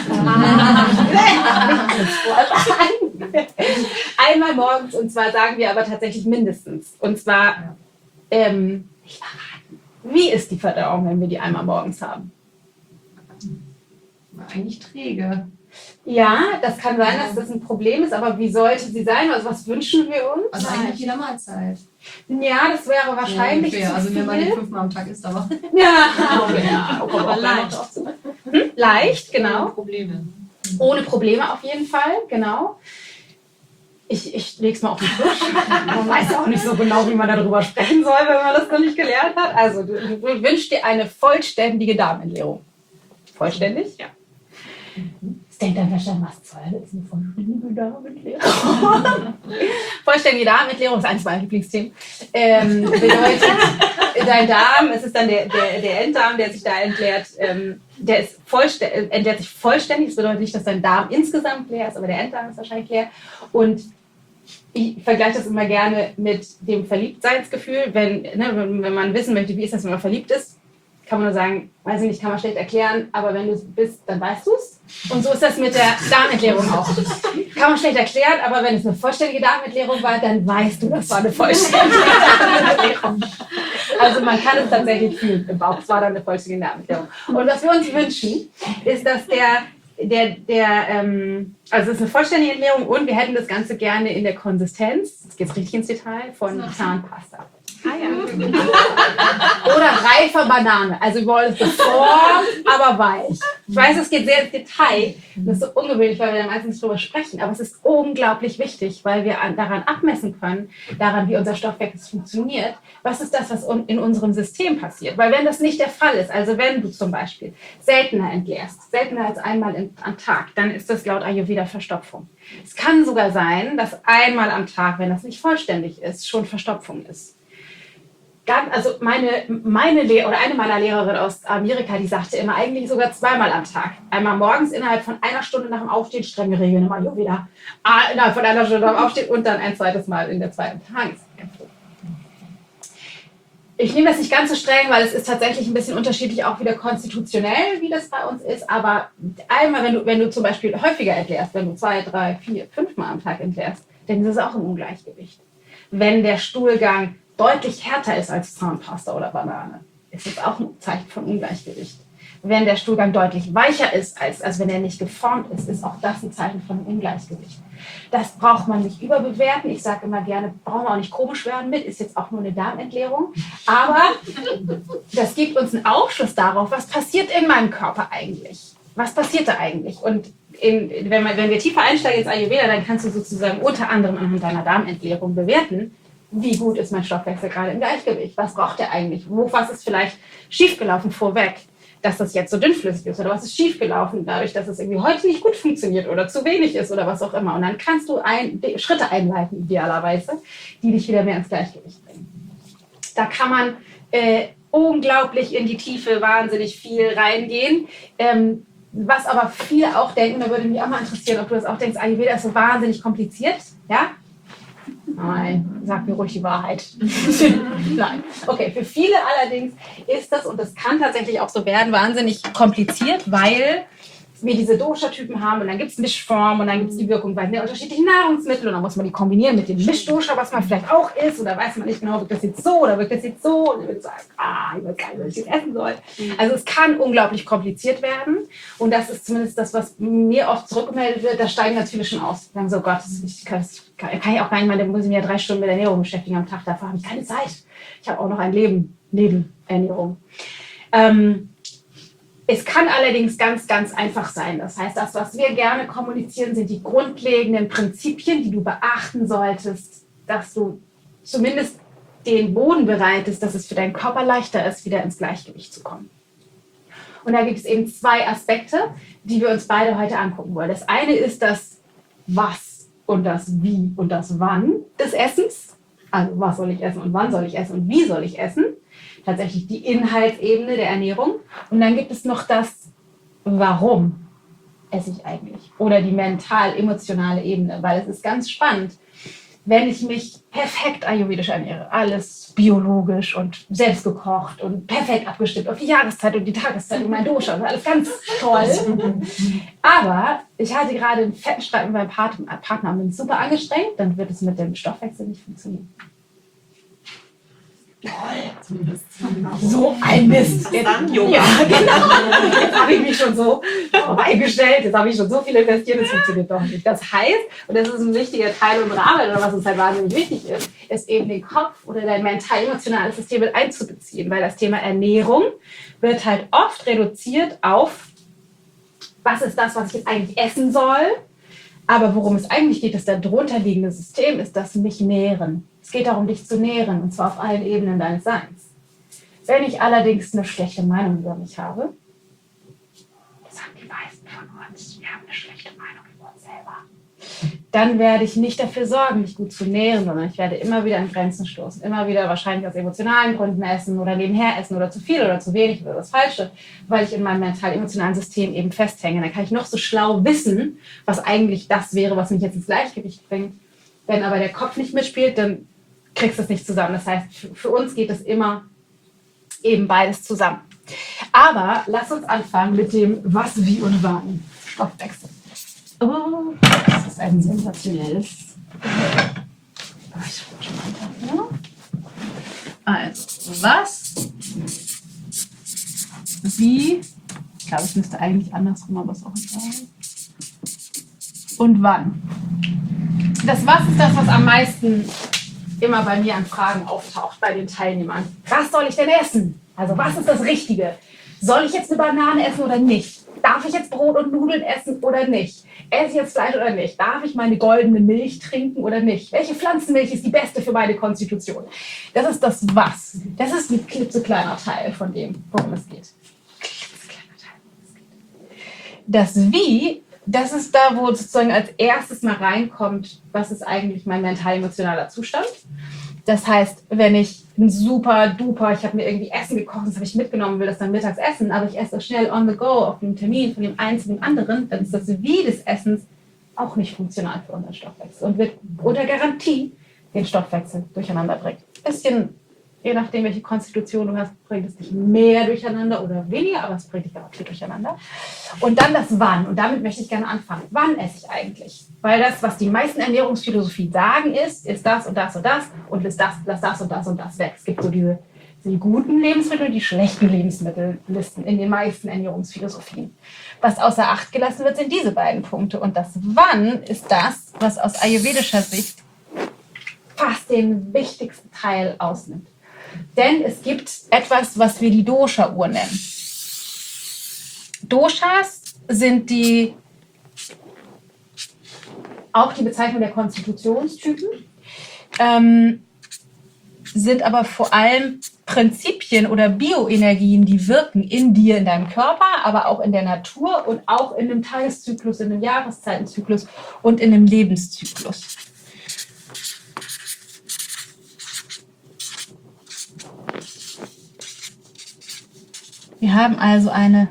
Einmal morgens, und zwar sagen wir aber tatsächlich mindestens. Und zwar, nicht verraten. Wie ist die Verdauung, wenn wir die einmal morgens haben? Eigentlich träge. Ja, das kann sein, dass das ein Problem ist, aber wie sollte sie sein? Also was wünschen wir uns? Also eigentlich jeder Mahlzeit. Ja, das wäre wahrscheinlich Ungefähr. zu Also wenn man die viel. 5-mal am Tag isst, aber Ja, Aber leicht. Leicht, genau. Probleme. Ohne Probleme auf jeden Fall, genau. Ich lege es mal auf den Tisch. Man weiß auch nicht so genau, wie man darüber sprechen soll, wenn man das noch nicht gelernt hat. Also, du wünschst dir eine vollständige Darmentleerung. Vollständig? Ja. Jetzt denkt dann wahrscheinlich, was soll das? Eine vollständige Darmentleerung? Vollständige Darmentleerung ist eines meiner Lieblingsthemen. Bedeutet, dein Darm, es ist dann der Enddarm, der sich da entleert, der ist entleert sich vollständig. Das bedeutet nicht, dass dein Darm insgesamt leer ist, aber der Enddarm ist wahrscheinlich leer. Und ich vergleiche das immer gerne mit dem Verliebtseinsgefühl. Wenn man wissen möchte, wie ist das, wenn man verliebt ist, kann man nur sagen, weiß ich nicht, kann man schlecht erklären, aber wenn du es bist, dann weißt du es. Und so ist das mit der Darmentleerung auch. Kann man schlecht erklären, aber wenn es eine vollständige Darmentleerung war, dann weißt du, das war eine vollständige Darmentleerung. Also man kann es tatsächlich fühlen im Bauch. Es war dann eine vollständige Darmentleerung. Und was wir uns wünschen, ist, dass also es ist eine vollständige Entleerung und wir hätten das Ganze gerne in der Konsistenz, jetzt geht es richtig ins Detail, von Zahnpasta. Oder reifer Banane. Also wir wollen es geformt, aber weich. Ich weiß, es geht sehr ins Detail. Das ist so ungewöhnlich, weil wir da meistens drüber sprechen. Aber es ist unglaublich wichtig, weil wir daran abmessen können, daran, wie unser Stoffwechsel funktioniert. Was ist das, was in unserem System passiert? Weil wenn das nicht der Fall ist, also wenn du zum Beispiel seltener entleerst, seltener als einmal am Tag, dann ist das laut Ayurveda Verstopfung. Es kann sogar sein, dass einmal am Tag, wenn das nicht vollständig ist, schon Verstopfung ist. Also eine meiner Lehrerinnen aus Amerika, die sagte immer eigentlich sogar zweimal am Tag. Einmal morgens innerhalb von einer Stunde nach dem Aufstehen, strenge Regeln im Ayurveda. Innerhalb von einer Stunde nach dem Aufstehen und dann ein zweites Mal in der zweiten Tageshälfte. Ich nehme das nicht ganz so streng, weil es ist tatsächlich ein bisschen unterschiedlich auch wieder konstitutionell, wie das bei uns ist. Aber einmal, wenn du zum Beispiel häufiger entleerst, wenn du 2, 3, 4, 5 Mal am Tag entleerst, dann ist es auch im Ungleichgewicht. Wenn der Stuhlgang deutlich härter ist als Zahnpasta oder Banane, ist es auch ein Zeichen von Ungleichgewicht. Wenn der Stuhlgang deutlich weicher ist, als wenn er nicht geformt ist, ist auch das ein Zeichen von Ungleichgewicht. Das braucht man nicht überbewerten. Ich sage immer gerne, brauchen wir auch nicht komisch werden mit, ist jetzt auch nur eine Darmentleerung. Aber das gibt uns einen Aufschluss darauf, was passiert in meinem Körper eigentlich. Was passiert da eigentlich? Und wenn wir tiefer einsteigen ins Ayurveda, dann kannst du sozusagen unter anderem anhand deiner Darmentleerung bewerten, wie gut ist mein Stoffwechsel gerade im Gleichgewicht? Was braucht er eigentlich? Was ist vielleicht schiefgelaufen vorweg, dass das jetzt so dünnflüssig ist? Oder was ist schiefgelaufen dadurch, dass es irgendwie heute nicht gut funktioniert oder zu wenig ist oder was auch immer? Und dann kannst du Schritte einleiten, idealerweise, die dich wieder mehr ins Gleichgewicht bringen. Da kann man unglaublich in die Tiefe wahnsinnig viel reingehen. Was aber viele auch denken, da würde mich auch mal interessieren, ob du das auch denkst, Ayurveda ist so wahnsinnig kompliziert. Ja? Nein, sag mir ruhig die Wahrheit. Nein. Okay, für viele allerdings ist das, und das kann tatsächlich auch so werden, wahnsinnig kompliziert, weil wir diese Dosha-Typen haben und dann gibt es Mischformen und dann gibt es die Wirkung bei den unterschiedlichen Nahrungsmitteln und dann muss man die kombinieren mit dem Mischdosha, was man vielleicht auch isst, oder weiß man nicht genau, wirkt das jetzt so oder wirkt das jetzt so und ich würde sagen, ich weiß gar nicht, was ich jetzt essen soll. Also es kann unglaublich kompliziert werden und das ist zumindest das, was mir oft zurückgemeldet wird, da steigen ganz viele schon aus. Sagen so, Gott, ich kann ich auch gar nicht mal, da muss ich mir ja 3 Stunden mit Ernährung beschäftigen am Tag, dafür habe ich keine Zeit. Ich habe auch noch ein Leben neben Ernährung. Es kann allerdings ganz, ganz einfach sein. Das heißt, das, was wir gerne kommunizieren, sind die grundlegenden Prinzipien, die du beachten solltest, dass du zumindest den Boden bereitest, dass es für deinen Körper leichter ist, wieder ins Gleichgewicht zu kommen. Und da gibt es eben 2 Aspekte, die wir uns beide heute angucken wollen. Das eine ist das Was und das Wie und das Wann des Essens. Also was soll ich essen und wann soll ich essen und wie soll ich essen. Tatsächlich die Inhaltsebene der Ernährung. Und dann gibt es noch das Warum esse ich eigentlich? Oder die mental-emotionale Ebene. Weil es ist ganz spannend, wenn ich mich perfekt ayurvedisch ernähre, alles biologisch und selbst gekocht und perfekt abgestimmt auf die Jahreszeit und die Tageszeit und mein Dosha und alles ganz toll. Aber ich hatte gerade einen fetten Streit mit meinem Partner und bin super angestrengt, dann wird es mit dem Stoffwechsel nicht funktionieren. So ein Mist. Ja, genau. Jetzt habe ich mich schon so eingestellt, jetzt habe ich schon so viel investiert, das funktioniert doch nicht. Das heißt, und das ist ein wichtiger Teil unserer Arbeit, oder was uns halt wahnsinnig wichtig ist eben den Kopf oder dein mental-emotionales System mit einzubeziehen, weil das Thema Ernährung wird halt oft reduziert auf, was ist das, was ich jetzt eigentlich essen soll, Aber worum es eigentlich geht, das darunterliegende System, ist das mich nähren. Es geht darum, dich zu nähren, und zwar auf allen Ebenen deines Seins. Wenn ich allerdings eine schlechte Meinung über mich habe, das haben die meisten von uns, wir haben eine schlechte Meinung über uns selber, dann werde ich nicht dafür sorgen, mich gut zu nähren, sondern ich werde immer wieder an Grenzen stoßen, immer wieder wahrscheinlich aus emotionalen Gründen essen oder nebenher essen oder zu viel oder zu wenig oder das Falsche, weil ich in meinem mental-emotionalen System eben festhänge. Dann kann ich noch so schlau wissen, was eigentlich das wäre, was mich jetzt ins Gleichgewicht bringt. Wenn aber der Kopf nicht mitspielt, dann kriegst du es nicht zusammen. Das heißt, für uns geht es immer eben beides zusammen. Aber lass uns anfangen mit dem Was, Wie und Wann. Stoffwechsel. Oh, das ist ein sensationelles. Also, was, wie, ich glaube, es müsste eigentlich andersrum, aber ist auch egal. Und wann. Das Was ist das, was am meisten immer bei mir an Fragen auftaucht, bei den Teilnehmern. Was soll ich denn essen? Also, was ist das Richtige? Soll ich jetzt eine Banane essen oder nicht? Darf ich jetzt Brot und Nudeln essen oder nicht? Esse ich jetzt Fleisch oder nicht? Darf ich meine goldene Milch trinken oder nicht? Welche Pflanzenmilch ist die beste für meine Konstitution? Das ist das Was. Das ist ein klitzekleiner Teil von dem, worum es geht. Das Wie, das ist da, wo sozusagen als erstes mal reinkommt, was ist eigentlich mein mental-emotionaler Zustand. Das heißt, wenn ich ein super duper, ich habe mir irgendwie Essen gekocht, das habe ich mitgenommen, will das dann mittags essen, aber ich esse das schnell on the go auf dem Termin von dem einen zu dem anderen, dann ist das Wie des Essens auch nicht funktional für unseren Stoffwechsel und wird unter Garantie den Stoffwechsel durcheinander bringen. Bisschen, je nachdem, welche Konstitution du hast, bringt es dich mehr durcheinander oder weniger, aber es bringt dich garantiert durcheinander. Und dann das Wann. Und damit möchte ich gerne anfangen. Wann esse ich eigentlich? Weil das, was die meisten Ernährungsphilosophien sagen, ist das und das und das und lass das und das und das weg. Es gibt so die guten Lebensmittel und die schlechten Lebensmittellisten in den meisten Ernährungsphilosophien. Was außer Acht gelassen wird, sind diese beiden Punkte. Und das Wann ist das, was aus ayurvedischer Sicht fast den wichtigsten Teil ausnimmt. Denn es gibt etwas, was wir die Dosha-Uhr nennen. Doshas sind auch die Bezeichnung der Konstitutionstypen, sind aber vor allem Prinzipien oder Bioenergien, die wirken in dir, in deinem Körper, aber auch in der Natur und auch in einem Tageszyklus, in einem Jahreszeitenzyklus und in einem Lebenszyklus. Wir haben also eine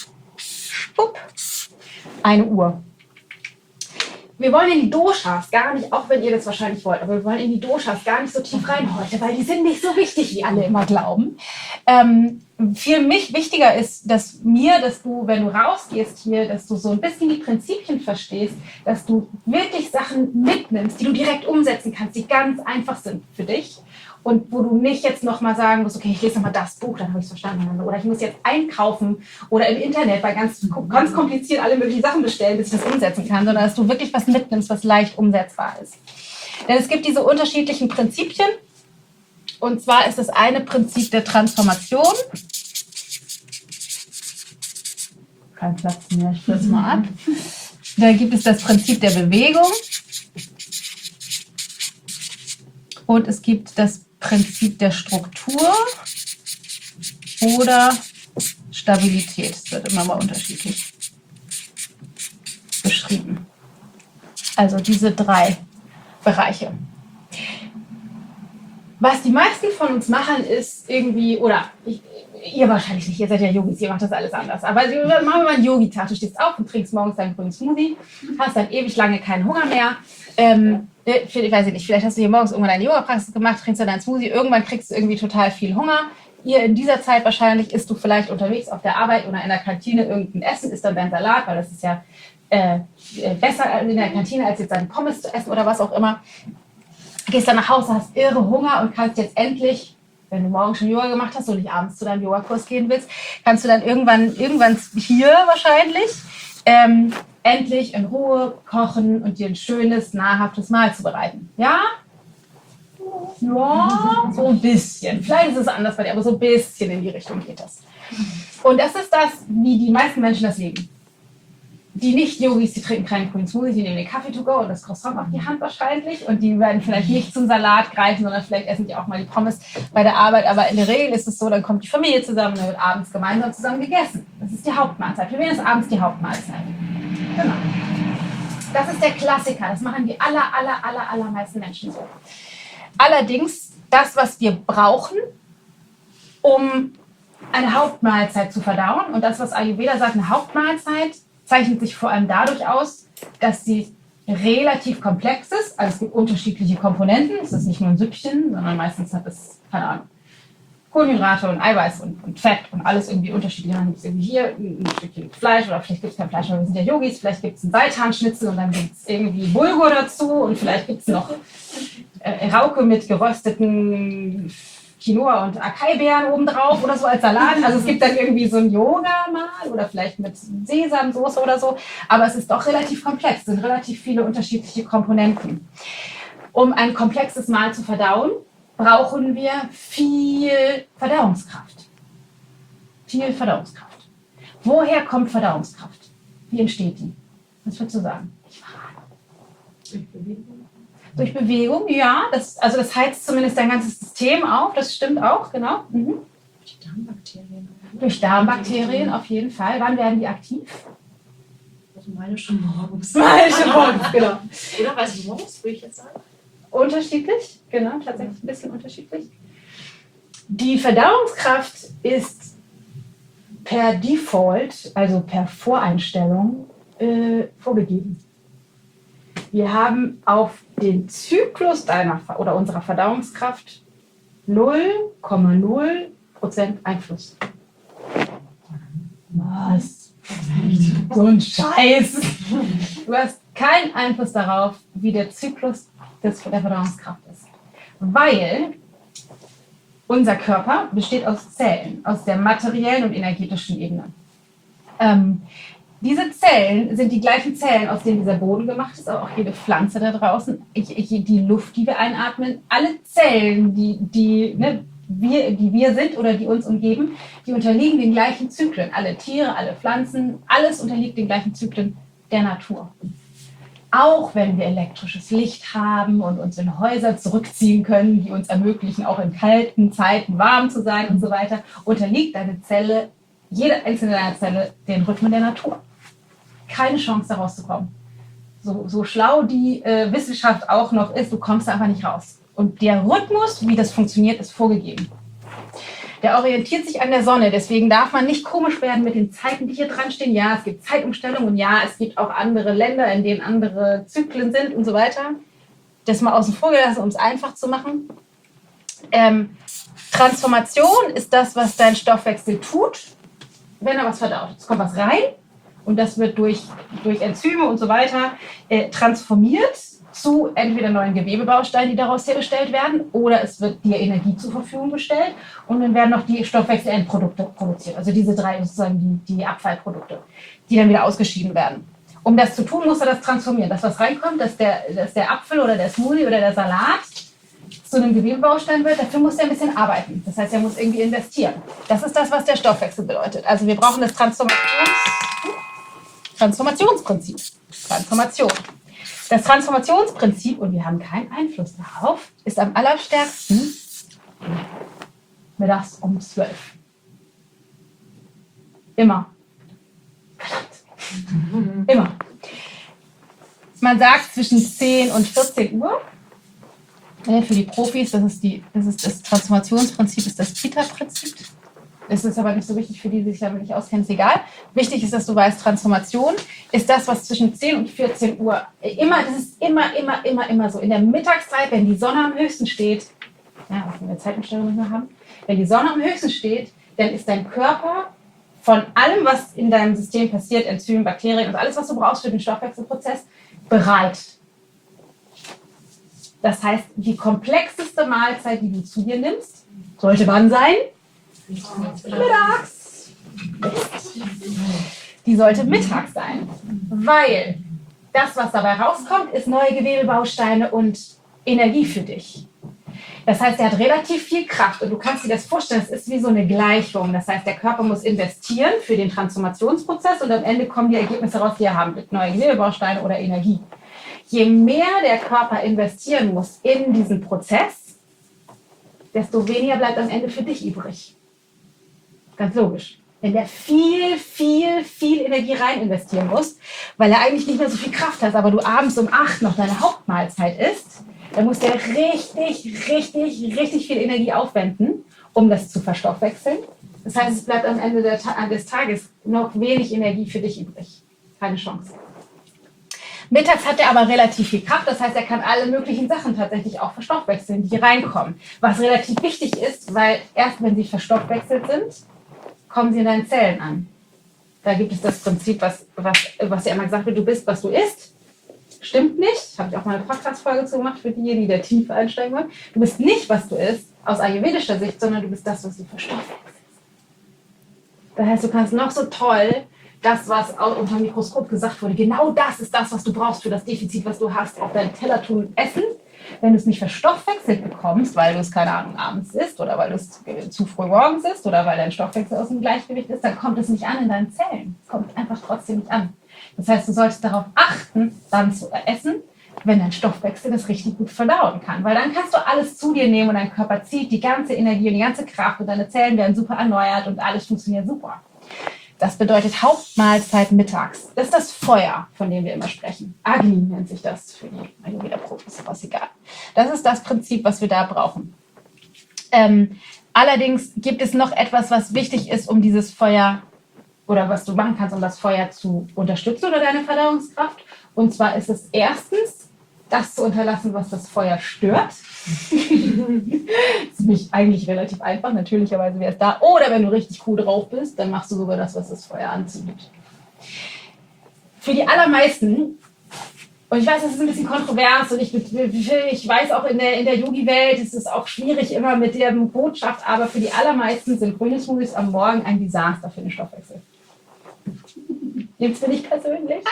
Uhr. Wir wollen in die Doshas gar nicht, auch wenn ihr das wahrscheinlich wollt, aber wir wollen in die Doshas gar nicht so tief rein heute, weil die sind nicht so wichtig, wie alle immer glauben. Für mich wichtiger ist, dass du, wenn du rausgehst hier, dass du so ein bisschen die Prinzipien verstehst, dass du wirklich Sachen mitnimmst, die du direkt umsetzen kannst, die ganz einfach sind für dich. Und wo du nicht jetzt nochmal sagen musst, okay, ich lese nochmal das Buch, dann habe ich es verstanden. Oder ich muss jetzt einkaufen oder im Internet bei ganz kompliziert alle möglichen Sachen bestellen, bis ich das umsetzen kann, sondern dass du wirklich was mitnimmst, was leicht umsetzbar ist. Denn es gibt diese unterschiedlichen Prinzipien. Und zwar ist das eine Prinzip der Transformation. Kein Platz mehr, ich stürze mal ab. Da gibt es das Prinzip der Bewegung. Und es gibt das Prinzip der Struktur oder Stabilität. Es wird immer mal unterschiedlich beschrieben. Also diese drei Bereiche. Was die meisten von uns machen, ist irgendwie, oder ihr wahrscheinlich nicht, ihr seid ja Yogis, ihr macht das alles anders. Aber machen wir mal einen Yogi-Tag. Du stehst auf und trinkst morgens deinen grünen Smoothie, hast dann ewig lange keinen Hunger mehr. Ich weiß nicht, vielleicht hast du hier morgens irgendwann deine Yoga-Praxis gemacht, trinkst dann deinen Smoothie, irgendwann kriegst du irgendwie total viel Hunger. Ihr in dieser Zeit wahrscheinlich isst du vielleicht unterwegs auf der Arbeit oder in der Kantine irgendein Essen, isst dann dein Salat, weil das ist ja besser in der Kantine, als jetzt deine Pommes zu essen oder was auch immer. Gehst dann nach Hause, hast irre Hunger und kannst jetzt endlich, wenn du morgen schon Yoga gemacht hast und nicht abends zu deinem Yogakurs gehen willst, kannst du dann irgendwann hier wahrscheinlich endlich in Ruhe kochen und dir ein schönes, nahrhaftes Mahl zubereiten. Ja? Ja, so ein bisschen. Vielleicht ist es anders bei dir, aber so ein bisschen in die Richtung geht das. Und das ist das, wie die meisten Menschen das leben. Die Nicht-Yogis, die trinken keinen grünen Smoothie, die nehmen den Kaffee to go und das Croissant auf die Hand wahrscheinlich. Und die werden vielleicht nicht zum Salat greifen, sondern vielleicht essen die auch mal die Pommes bei der Arbeit. Aber in der Regel ist es so, dann kommt die Familie zusammen und dann wird abends gemeinsam zusammen gegessen. Das ist die Hauptmahlzeit. Für wen ist abends die Hauptmahlzeit? Genau. Das ist der Klassiker. Das machen die allermeisten Menschen so. Allerdings, das, was wir brauchen, um eine Hauptmahlzeit zu verdauen, und das, was Ayurveda sagt, eine Hauptmahlzeit, zeichnet sich vor allem dadurch aus, dass sie relativ komplex ist. Also es gibt unterschiedliche Komponenten. Es ist nicht nur ein Süppchen, sondern meistens hat es, keine Ahnung, Kohlenhydrate und Eiweiß und Fett und alles irgendwie unterschiedlich. Dann gibt es irgendwie hier ein Stückchen Fleisch oder vielleicht gibt es kein Fleisch, aber wir sind ja Yogis. Vielleicht gibt es einen Seitanschnitzel und dann gibt es irgendwie Bulgur dazu und vielleicht gibt es noch Rauke mit gerösteten Quinoa und Acai-Beeren obendrauf oder so als Salat. Also es gibt dann irgendwie so ein Yoga mal oder vielleicht mit Sesamsoße oder so. Aber es ist doch relativ komplex. Es sind relativ viele unterschiedliche Komponenten. Um ein komplexes Mahl zu verdauen, brauchen wir viel Verdauungskraft. Viel Verdauungskraft. Woher kommt Verdauungskraft? Wie entsteht die? Was würdest du sagen? Durch Bewegung, ja. Das heizt zumindest dein ganzes System auf. Das stimmt auch, genau. Mhm. Durch Darmbakterien. Durch Darmbakterien auf jeden Fall. Wann werden die aktiv? Also meine schon morgens. Genau. Oder weiß ich morgens, würde ich jetzt sagen. Unterschiedlich, genau, tatsächlich ein bisschen unterschiedlich. Die Verdauungskraft ist per Default, also per Voreinstellung, vorgegeben. Wir haben auf den Zyklus unserer Verdauungskraft 0,0% Einfluss. Was? So ein Scheiß. Du hast keinen Einfluss darauf, wie der Zyklus der Verdauungskraft ist. Weil unser Körper besteht aus Zellen, aus der materiellen und energetischen Ebene. Diese Zellen sind die gleichen Zellen, aus denen dieser Boden gemacht ist, aber auch jede Pflanze da draußen, die Luft, die wir einatmen, alle Zellen, die wir sind oder die uns umgeben, die unterliegen den gleichen Zyklen. Alle Tiere, alle Pflanzen, alles unterliegt den gleichen Zyklen der Natur. Auch wenn wir elektrisches Licht haben und uns in Häuser zurückziehen können, die uns ermöglichen, auch in kalten Zeiten warm zu sein und so weiter, unterliegt deine Zelle, jede einzelne deiner Zelle, den Rhythmen der Natur. Keine Chance, da rauszukommen. So schlau die Wissenschaft auch noch ist, du kommst da einfach nicht raus. Und der Rhythmus, wie das funktioniert, ist vorgegeben. Der orientiert sich an der Sonne, deswegen darf man nicht komisch werden mit den Zeiten, die hier dran stehen. Ja, es gibt Zeitumstellungen und ja, es gibt auch andere Länder, in denen andere Zyklen sind und so weiter. Das mal außen vor gelassen, um es einfach zu machen. Transformation ist das, was dein Stoffwechsel tut, wenn er was verdaut. Es kommt was rein und das wird durch Enzyme und so weiter transformiert zu entweder neuen Gewebebausteinen, die daraus hergestellt werden, oder es wird dir Energie zur Verfügung gestellt und dann werden noch die Stoffwechselendprodukte produziert. Also diese drei sozusagen die Abfallprodukte, die dann wieder ausgeschieden werden. Um das zu tun, muss er das transformieren. Das, was reinkommt, dass der Apfel oder der Smoothie oder der Salat zu einem Gewebebaustein wird, dafür muss er ein bisschen arbeiten. Das heißt, er muss irgendwie investieren. Das ist das, was der Stoffwechsel bedeutet. Also wir brauchen das Transformationsprinzip. Transformation. Das Transformationsprinzip, und wir haben keinen Einfluss darauf, ist am allerstärksten mittags um 12. Immer. Verdammt. Immer. Man sagt zwischen 10 und 14 Uhr. Für die Profis, das Transformationsprinzip, ist das Pitta-Prinzip. Das ist aber nicht so wichtig für die, die sich damit nicht auskennen, ist egal. Wichtig ist, dass du weißt, Transformation ist das, was zwischen 10 und 14 Uhr das ist immer so. In der Mittagszeit, wenn die Sonne am höchsten steht, ja, was wir in der Zeitumstellung nicht mehr haben, wenn die Sonne am höchsten steht, dann ist dein Körper von allem, was in deinem System passiert, Enzymen, Bakterien und alles, was du brauchst für den Stoffwechselprozess, bereit. Das heißt, die komplexeste Mahlzeit, die du zu dir nimmst, sollte wann sein? Mittags. Die sollte mittags sein, weil das, was dabei rauskommt, ist neue Gewebebausteine und Energie für dich. Das heißt, er hat relativ viel Kraft und du kannst dir das vorstellen, es ist wie so eine Gleichung. Das heißt, der Körper muss investieren für den Transformationsprozess und am Ende kommen die Ergebnisse raus, die er haben will, neue Gewebebausteine oder Energie. Je mehr der Körper investieren muss in diesen Prozess, desto weniger bleibt am Ende für dich übrig. Ganz logisch. Wenn der viel Energie rein investieren muss, weil er eigentlich nicht mehr so viel Kraft hat, aber du abends um 8 noch deine Hauptmahlzeit isst, dann muss der richtig viel Energie aufwenden, um das zu verstoffwechseln. Das heißt, es bleibt am Ende des Tages noch wenig Energie für dich übrig. Keine Chance. Mittags hat er aber relativ viel Kraft, das heißt, er kann alle möglichen Sachen tatsächlich auch verstoffwechseln, die reinkommen. Was relativ wichtig ist, weil erst wenn sie verstoffwechselt sind, kommen sie in deinen Zellen an. Da gibt es das Prinzip, was ja immer gesagt wird, du bist, was du isst. Stimmt nicht. Habe ich auch mal eine Podcast-Folge zu gemacht für diejenigen, die da tief einsteigen wollen. Du bist nicht, was du isst, aus ayurvedischer Sicht, sondern du bist das, was du verstoffwechselst. Das heißt, du kannst noch so toll das, was unter dem Mikroskop gesagt wurde, genau das ist das, was du brauchst für das Defizit, was du hast, auf deinen Teller tun, essen. Wenn du es nicht verstoffwechselt bekommst, weil du es, keine Ahnung, abends isst oder weil du es zu früh morgens isst oder weil dein Stoffwechsel aus dem Gleichgewicht ist, dann kommt es nicht an in deinen Zellen. Es kommt einfach trotzdem nicht an. Das heißt, du solltest darauf achten, dann zu essen, wenn dein Stoffwechsel das richtig gut verdauen kann. Weil dann kannst du alles zu dir nehmen und dein Körper zieht die ganze Energie und die ganze Kraft und deine Zellen werden super erneuert und alles funktioniert super. Das bedeutet Hauptmahlzeit mittags. Das ist das Feuer, von dem wir immer sprechen. Agni nennt sich das für die Ayurveda-Profis, aber ist egal. Das ist das Prinzip, was wir da brauchen. Allerdings gibt es noch etwas, was wichtig ist, um dieses Feuer oder was du machen kannst, um das Feuer zu unterstützen oder deine Verdauungskraft. Und zwar ist es erstens, das zu unterlassen, was das Feuer stört. Das ist nämlich eigentlich relativ einfach, natürlicherweise wäre es da. Oder wenn du richtig cool drauf bist, dann machst du sogar das, was das Feuer anzündet. Für die allermeisten, und ich weiß, das ist ein bisschen kontrovers und ich weiß auch in der Yogi-Welt ist es auch schwierig immer mit der Botschaft, aber für die allermeisten sind grüne Smoothies am Morgen ein Desaster für den Stoffwechsel. Jetzt bin ich persönlich.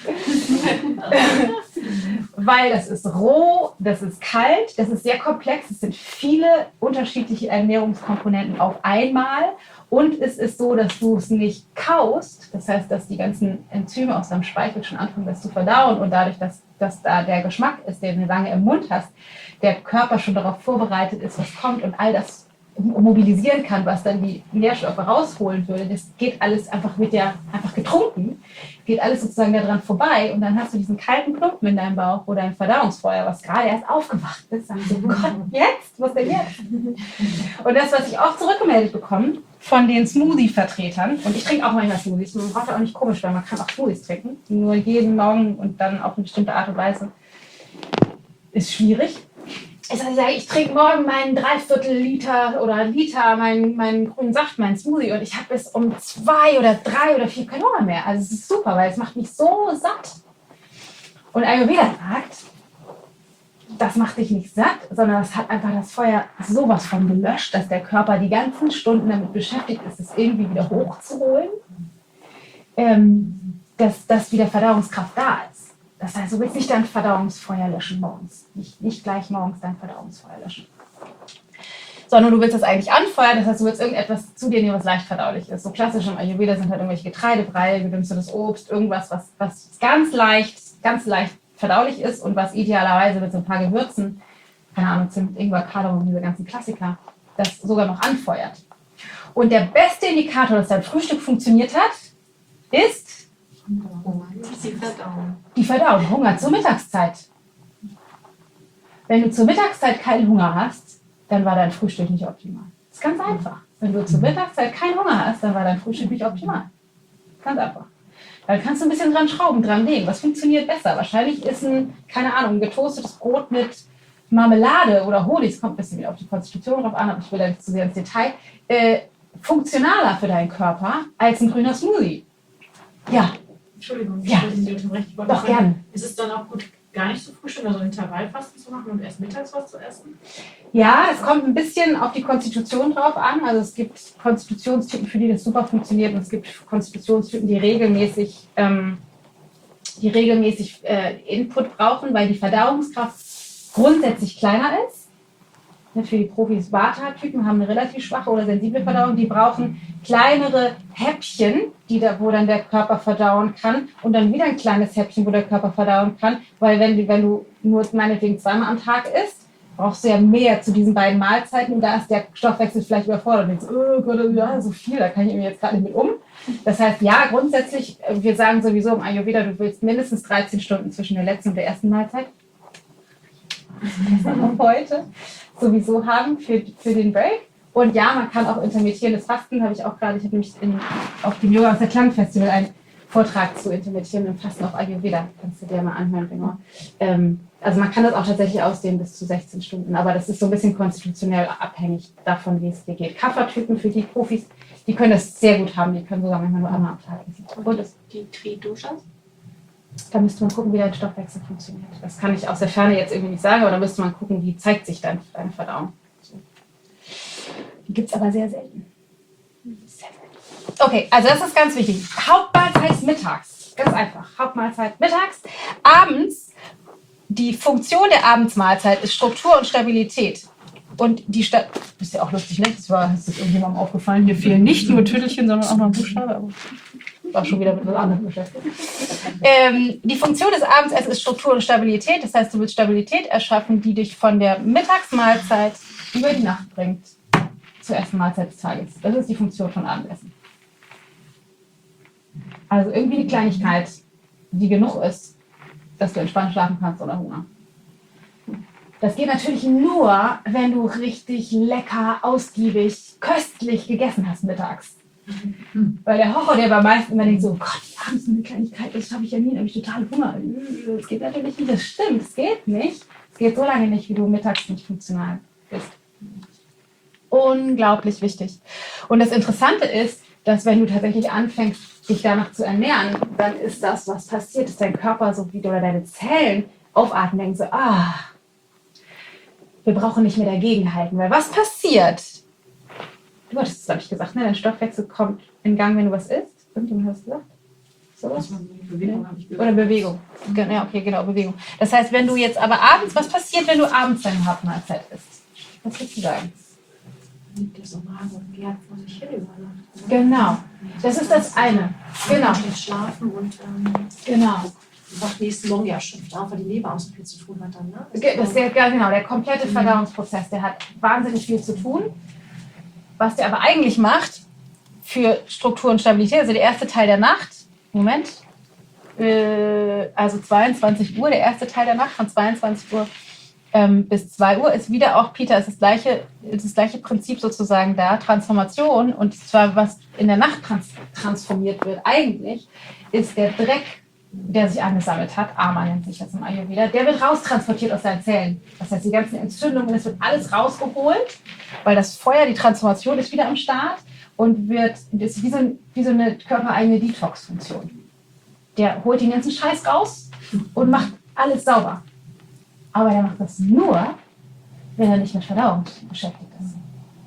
Weil das ist roh, das ist kalt, das ist sehr komplex, es sind viele unterschiedliche Ernährungskomponenten auf einmal und es ist so, dass du es nicht kaust, das heißt, dass die ganzen Enzyme aus deinem Speichel schon anfangen, das zu verdauen und dadurch, dass da der Geschmack ist, den du lange im Mund hast, der Körper schon darauf vorbereitet ist, was kommt und all das mobilisieren kann, was dann die Nährstoffe rausholen würde. Das geht alles einfach einfach getrunken, geht alles sozusagen daran vorbei und dann hast du diesen kalten Klumpen in deinem Bauch oder ein Verdauungsfeuer, was gerade erst aufgewacht ist. Sagst du, Gott, jetzt? Was denn jetzt? Und das, was ich auch zurückgemeldet bekomme von den Smoothie-Vertretern, und ich trinke auch manchmal Smoothies, man braucht ja auch nicht komisch, weil man kann auch Smoothies trinken, nur jeden Morgen und dann auf eine bestimmte Art und Weise, ist schwierig. Ich trinke morgen meinen 3/4 Liter oder Liter meinen grünen Saft, meinen Smoothie und ich habe bis um 2 oder 3 oder 4 keinen Hunger mehr. Also es ist super, weil es macht mich so satt. Und Ayurveda sagt, das macht dich nicht satt, sondern das hat einfach das Feuer sowas von gelöscht, dass der Körper die ganzen Stunden damit beschäftigt ist, es irgendwie wieder hochzuholen, dass wieder Verdauungskraft da ist. Das heißt, du willst nicht dein Verdauungsfeuer löschen morgens. Nicht gleich morgens dein Verdauungsfeuer löschen. Sondern du willst das eigentlich anfeuern, das heißt, du willst irgendetwas zu dir nehmen, was leicht verdaulich ist. So klassisch im Ayurveda sind halt irgendwelche Getreidebrei, gedünstetes Obst, irgendwas, was ganz leicht verdaulich ist und was idealerweise mit so ein paar Gewürzen, keine Ahnung, Zimt, Ingwer, Kardamom, diese ganzen Klassiker, das sogar noch anfeuert. Und der beste Indikator, dass dein Frühstück funktioniert hat, ist die Verdauung, Hunger zur Mittagszeit. Wenn du zur Mittagszeit keinen Hunger hast, dann war dein Frühstück nicht optimal. Das ist ganz einfach. Wenn du zur Mittagszeit keinen Hunger hast, dann war dein Frühstück nicht optimal. Ganz einfach. Dann kannst du ein bisschen dran schrauben, dran legen. Was funktioniert besser? Wahrscheinlich ist ein getoastetes Brot mit Marmelade oder Honig, es kommt ein bisschen wieder auf die Konstitution drauf an, aber ich will da nicht zu sehr ins Detail, funktionaler für deinen Körper als ein grüner Smoothie. Ja. Entschuldigung, Ja. ich unterbreche. Ich wollte Doch, fragen, gerne. Ist es dann auch gut, gar nicht zu frühstücken, also Intervallfasten zu machen und erst mittags was zu essen? Ja, es kommt ein bisschen auf die Konstitution drauf an. Also es gibt Konstitutionstypen, für die das super funktioniert und es gibt Konstitutionstypen, die regelmäßig Input brauchen, weil die Verdauungskraft grundsätzlich kleiner ist. Für die Profis, Vata-Typen haben eine relativ schwache oder sensible Verdauung. Die brauchen kleinere Häppchen, wo dann der Körper verdauen kann. Und dann wieder ein kleines Häppchen, wo der Körper verdauen kann. Weil wenn du nur meinetwegen 2-mal am Tag isst, brauchst du ja mehr zu diesen beiden Mahlzeiten. Und da ist der Stoffwechsel vielleicht überfordert. Und denkst, oh Gott, ja, so viel, da kann ich mir jetzt gerade nicht mit um. Das heißt, ja, grundsätzlich, wir sagen sowieso im Ayurveda, du willst mindestens 13 Stunden zwischen der letzten und der ersten Mahlzeit. Heute sowieso haben für den Break. Und ja, man kann auch intermittierendes Fasten, habe ich habe nämlich auf dem Yoga aus der Klangfestival einen Vortrag zu intermittierendem Fasten auf Ayurveda. Kannst du dir mal anhören, genau. Also man kann das auch tatsächlich ausdehnen bis zu 16 Stunden, aber das ist so ein bisschen konstitutionell abhängig davon, wie es dir geht. Kapha-Typen für die Profis, die können das sehr gut haben, die können sogar manchmal nur einmal am Tag essen. Und die Tri-Doshas? Da müsste man gucken, wie dein Stoffwechsel funktioniert. Das kann ich aus der Ferne jetzt irgendwie nicht sagen, aber da müsste man gucken, wie zeigt sich deine Verdauung. So. Die gibt es aber sehr selten. Sehr selten. Okay, also das ist ganz wichtig. Hauptmahlzeit mittags. Ganz einfach. Hauptmahlzeit mittags. Abends, die Funktion der Abendsmahlzeit ist Struktur und Stabilität. Und die ist ja auch lustig, ne? Ist das irgendjemandem aufgefallen? Hier fehlen nicht nur Tüttelchen, sondern auch noch ein Buchstabe. Aber war schon wieder mit was anderem beschäftigt. Die Funktion des Abendessens ist Struktur und Stabilität. Das heißt, du willst Stabilität erschaffen, die dich von der Mittagsmahlzeit über die Nacht bringt zur ersten Mahlzeit des Tages. Das ist die Funktion von Abendessen. Also irgendwie eine Kleinigkeit, die genug ist, dass du entspannt schlafen kannst ohne Hunger. Das geht natürlich nur, wenn du richtig lecker, ausgiebig, köstlich gegessen hast mittags. Weil der Horror, der beim meisten immer denkt so, oh Gott, abends so eine Kleinigkeit, das habe ich ja nie, da habe ich total Hunger. Das geht natürlich nicht, das stimmt, es geht nicht. Es geht so lange nicht, wie du mittags nicht funktional bist. Unglaublich wichtig. Und das Interessante ist, dass wenn du tatsächlich anfängst, dich danach zu ernähren, dann ist das, was passiert, dass dein Körper so wie oder deine Zellen aufatmen, denken so, wir brauchen nicht mehr dagegenhalten. Weil was passiert? Du hattest es, glaube ich, gesagt, ne? Dein Stoffwechsel kommt in Gang, wenn du was isst. Irgendjemand hat es gesagt? Sowas? Bewegung habe ich gehört. Oder Bewegung. Ja, okay, genau, Bewegung. Das heißt, wenn du jetzt aber abends, was passiert, wenn du abends deine Hauptmahlzeit isst? Was würdest du sagen? Liegt der so Magen und gärt vor sich hin über Nacht. Genau. Das ist das eine. Genau. Schlecht schlafen und Genau. wacht nächsten Morgen ja schon auf, weil die Leber auch so viel zu tun hat dann, ne? Das ist genau, der komplette Verdauungsprozess, der hat wahnsinnig viel zu tun. Was der aber eigentlich macht für Struktur und Stabilität, also der erste Teil der Nacht, also 22 Uhr, der erste Teil der Nacht von 22 Uhr bis 2 Uhr ist wieder auch, Peter, ist das gleiche Prinzip sozusagen da, Transformation. Und zwar, was in der Nacht transformiert wird eigentlich, ist der Dreck, der sich angesammelt hat, Ama nennt sich das im Ayurveda, der wird raustransportiert aus deinen Zellen. Das heißt, die ganzen Entzündungen, das wird alles rausgeholt, weil das Feuer, die Transformation ist wieder am Start und das ist wie so eine körpereigene Detox-Funktion. Der holt den ganzen Scheiß raus und macht alles sauber. Aber der macht das nur, wenn er nicht mit Verdauung beschäftigt ist.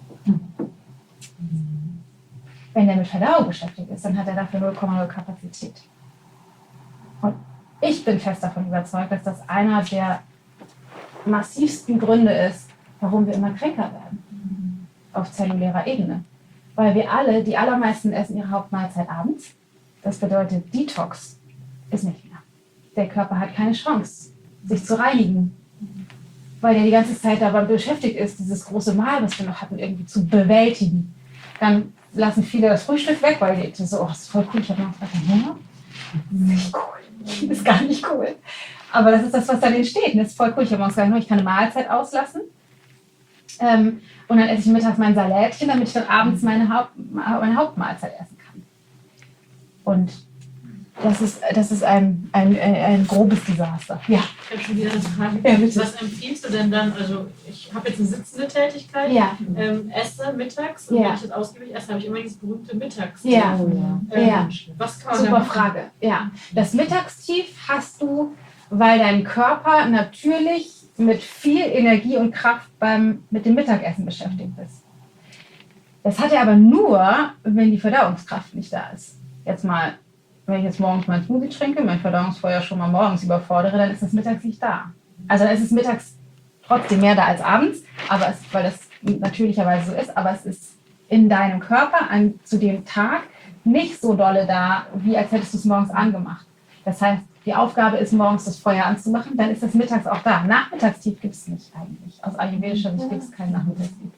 Wenn er mit Verdauung beschäftigt ist, dann hat er dafür 0,0 Kapazität. Und ich bin fest davon überzeugt, dass das einer der massivsten Gründe ist, warum wir immer kränker werden. Auf zellulärer Ebene. Weil die allermeisten essen ihre Hauptmahlzeit abends. Das bedeutet, Detox ist nicht mehr. Der Körper hat keine Chance, sich zu reinigen. Weil der die ganze Zeit dabei beschäftigt ist, dieses große Mahl, was wir noch hatten, irgendwie zu bewältigen. Dann lassen viele das Frühstück weg, weil die so, das ist voll cool, ich habe noch keinen Hunger. Nicht cool. Das ist gar nicht cool. Aber das ist das, was dann entsteht. Und das ist voll cool. Ich habe morgens gesagt, ich kann eine Mahlzeit auslassen. Und dann esse ich mittags mein Salätchen, damit ich dann abends meine Hauptmahlzeit essen kann. Und das ist ein grobes Desaster. Ja. Ich habe schon wieder eine Frage. Ja, bitte. Was empfiehlst du denn dann? Also ich habe jetzt eine sitzende Tätigkeit, Ja. esse mittags und Ja. wenn ich das ausgiebig esse, habe ich immer dieses berühmte Mittags. Ja. Ja. Was kann man da Super machen? Frage. Ja. Das Mittagstief hast du, weil dein Körper natürlich mit viel Energie und Kraft mit dem Mittagessen beschäftigt ist. Das hat er aber nur, wenn die Verdauungskraft nicht da ist. Wenn ich jetzt morgens meinen Smoothie trinke, mein Verdauungsfeuer schon mal morgens überfordere, dann ist das mittags nicht da. Also dann ist es mittags trotzdem mehr da als abends, aber weil das natürlicherweise so ist, aber es ist in deinem Körper zu dem Tag nicht so dolle da, wie als hättest du es morgens angemacht. Das heißt, die Aufgabe ist, morgens das Feuer anzumachen, dann ist das mittags auch da. Nachmittagstief gibt es nicht eigentlich. Aus ayurvedischer Sicht gibt es kein Nachmittagstief.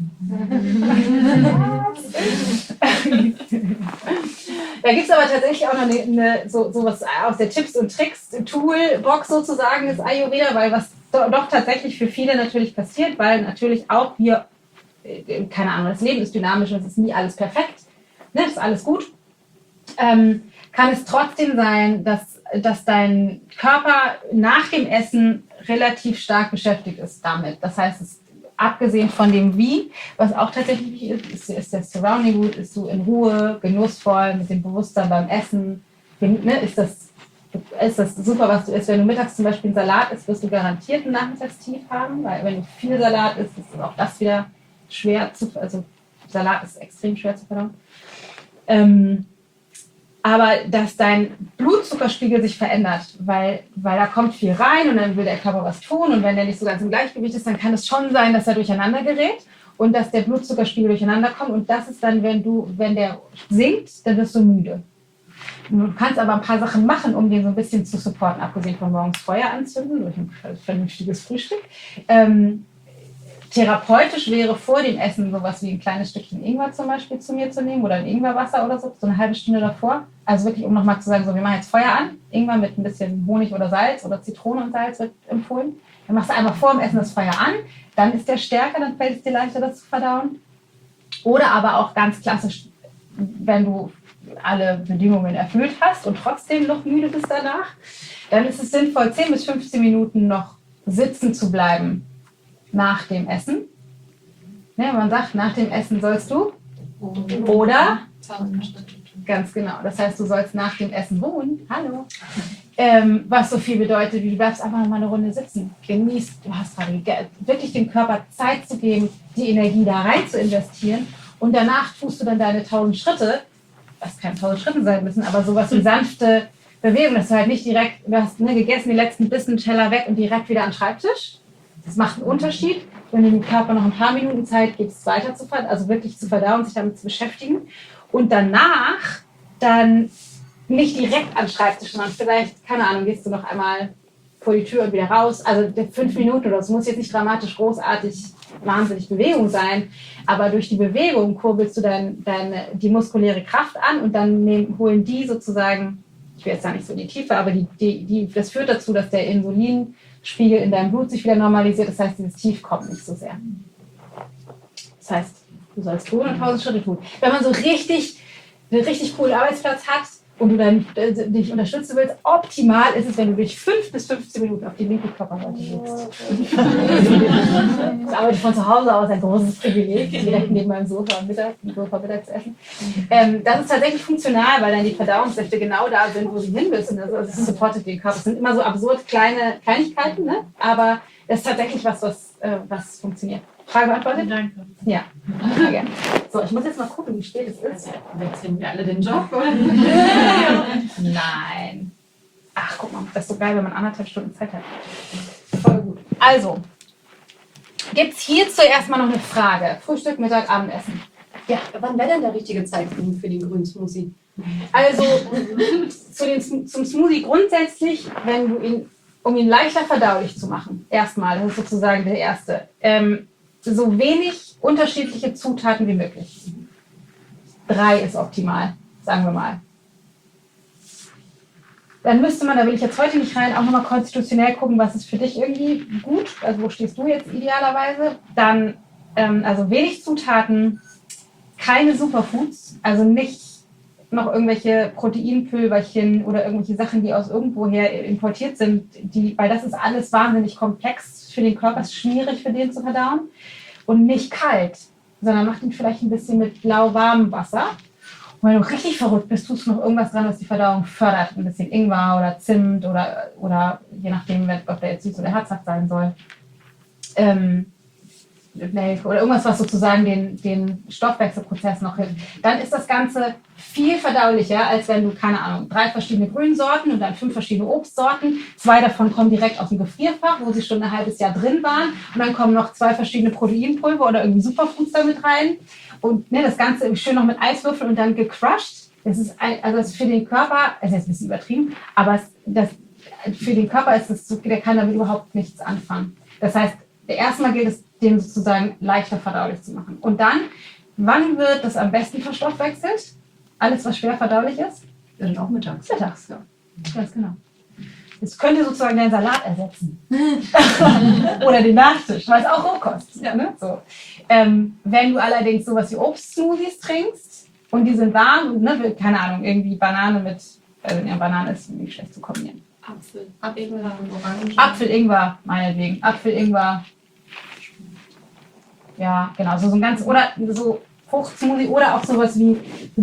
Da gibt es aber tatsächlich auch noch sowas aus der Tipps- und Tricks-Toolbox sozusagen des Ayurveda, weil was doch tatsächlich für viele natürlich passiert, weil natürlich auch wir, keine Ahnung, das Leben ist dynamisch und es ist nie alles perfekt, ne, das ist alles gut, kann es trotzdem sein, dass dein Körper nach dem Essen relativ stark beschäftigt ist damit. Das heißt, abgesehen von dem Wie, was auch tatsächlich ist der Surrounding Mood, ist du in Ruhe, genussvoll, mit dem Bewusstsein beim Essen, ne, ist das super, was du isst. Wenn du mittags zum Beispiel einen Salat isst, wirst du garantiert ein Nachmittagstief haben, weil wenn du viel Salat isst, ist auch das wieder schwer also Salat ist extrem schwer zu verdauen. Aber dass dein Blutzuckerspiegel sich verändert, weil da kommt viel rein und dann will der Körper was tun und wenn der nicht so ganz im Gleichgewicht ist, dann kann es schon sein, dass er durcheinander gerät und dass der Blutzuckerspiegel durcheinander kommt und das ist dann, wenn der sinkt, dann wirst du müde. Du kannst aber ein paar Sachen machen, um den so ein bisschen zu supporten, abgesehen von morgens Feuer anzünden durch ein vernünftiges Frühstück. Therapeutisch wäre vor dem Essen sowas wie ein kleines Stückchen Ingwer zum Beispiel zu mir zu nehmen oder ein Ingwerwasser oder so eine halbe Stunde davor. Also wirklich, um nochmal zu sagen, so, wir machen jetzt Feuer an, Ingwer mit ein bisschen Honig oder Salz oder Zitrone und Salz wird empfohlen. Dann machst du einmal vor dem Essen das Feuer an, dann ist der stärker, dann fällt es dir leichter, das zu verdauen. Oder aber auch ganz klassisch, wenn du alle Bedingungen erfüllt hast und trotzdem noch müde bist danach, dann ist es sinnvoll, 10 bis 15 Minuten noch sitzen zu bleiben nach dem Essen. Ne, man sagt, nach dem Essen sollst du oder ganz genau. Das heißt, du sollst nach dem Essen ruhen. Hallo. Was so viel bedeutet, wie du bleibst einfach noch mal eine Runde sitzen. Genießt, du hast gerade wirklich dem Körper Zeit zu geben, die Energie da rein zu investieren. Und danach tust du dann deine 1000 Schritte, was keine 1000 Schritte sein müssen, aber sowas wie sanfte Bewegung, dass du halt nicht direkt, du hast gegessen, die letzten Bissen, Teller weg und direkt wieder an den Schreibtisch. Das macht einen Unterschied, wenn du dem Körper noch ein paar Minuten Zeit gibst, weiter zu verdauen, also wirklich zu verdauen, sich damit zu beschäftigen. Und danach dann nicht direkt an den Schreibtisch, sondern vielleicht, keine Ahnung, gehst du noch einmal vor die Tür und wieder raus. Also 5 Minuten oder so, muss jetzt nicht dramatisch, großartig, wahnsinnig Bewegung sein, aber durch die Bewegung kurbelst du die muskuläre Kraft an und dann holen die sozusagen, ich will jetzt da nicht so in die Tiefe, aber das führt dazu, dass der Insulinspiegel in deinem Blut sich wieder normalisiert. Das heißt, dieses Tief kommt nicht so sehr. Das heißt, du sollst tun und 1000 Schritte tun. Wenn man so einen richtig coolen Arbeitsplatz hat und du dann dich unterstützen willst, optimal ist es, wenn du durch 5 bis 15 Minuten auf die linke Körperseite sitzt. Ich arbeite von zu Hause aus, ein großes Privileg, direkt neben meinem Sofa Mittag zu essen. Das ist tatsächlich funktional, weil dann die Verdauungssäfte genau da sind, wo sie hin müssen. Also es supportet den Körper. Es sind immer so absurd kleine Kleinigkeiten, ne? Aber das ist tatsächlich was funktioniert. Frage beantwortet? Danke. Ja, gerne. So, ich muss jetzt mal gucken, wie spät es ist. Wechseln wir alle den Job, oder? Nein. Ach, guck mal, das ist so geil, wenn man 1,5 Stunden Zeit hat. Voll gut. Also, gibt es hierzu erstmal noch eine Frage? Frühstück, Mittag, Abendessen. Ja, wann wäre denn der richtige Zeitpunkt für den grünen Smoothie? Also, zum Smoothie grundsätzlich, um ihn leichter verdaulich zu machen. Erstmal, das ist sozusagen der erste. So wenig unterschiedliche Zutaten wie möglich. 3 ist optimal, sagen wir mal. Dann müsste man, da will ich jetzt heute nicht rein, auch nochmal konstitutionell gucken, was ist für dich irgendwie gut, also wo stehst du jetzt idealerweise. Dann, also wenig Zutaten, keine Superfoods, also nicht noch irgendwelche Proteinpülverchen oder irgendwelche Sachen, die aus irgendwoher importiert sind, weil das ist alles wahnsinnig komplex für den Körper, ist schwierig für den zu verdauen. Und nicht kalt, sondern mach ihn vielleicht ein bisschen mit lauwarmem Wasser. Und wenn du richtig verrückt bist, tust du noch irgendwas dran, was die Verdauung fördert. Ein bisschen Ingwer oder Zimt oder je nachdem, ob der jetzt süß oder herzhaft sein soll. Nelke oder irgendwas, was sozusagen den Stoffwechselprozess noch hilft, dann ist das Ganze viel verdaulicher, als wenn du, keine Ahnung, 3 verschiedene Grünsorten und dann 5 verschiedene Obstsorten. 2 davon kommen direkt aus dem Gefrierfach, wo sie schon ein halbes Jahr drin waren. Und dann kommen noch 2 verschiedene Proteinpulver oder irgendwie Superfoods damit rein. Und das Ganze schön noch mit Eiswürfeln und dann gecrushed. Das ist für den Körper, es ist ein bisschen übertrieben, aber für den Körper ist es so, der kann damit überhaupt nichts anfangen. Das heißt, erstmal gilt es, den sozusagen leichter verdaulich zu machen. Und dann, wann wird das am besten verstoffwechselt? Alles, was schwer verdaulich ist? Ja, dann auch mittags. Mittags, ja. Ganz genau. Das könnte sozusagen deinen Salat ersetzen. Oder den Nachtisch, weil es auch Rohkost ist. Ja, ne? So. Wenn du allerdings sowas wie Obstsmoothies trinkst und die sind warm und keine Ahnung, irgendwie Banane mit, Banane ist nicht schlecht zu kombinieren. Apfel, Ingwer und Orange. Apfel-Ingwer, meinetwegen. Apfel-Ingwer. Ja, genau. So ein ganz, oder so Fruchtsmoothie oder auch sowas wie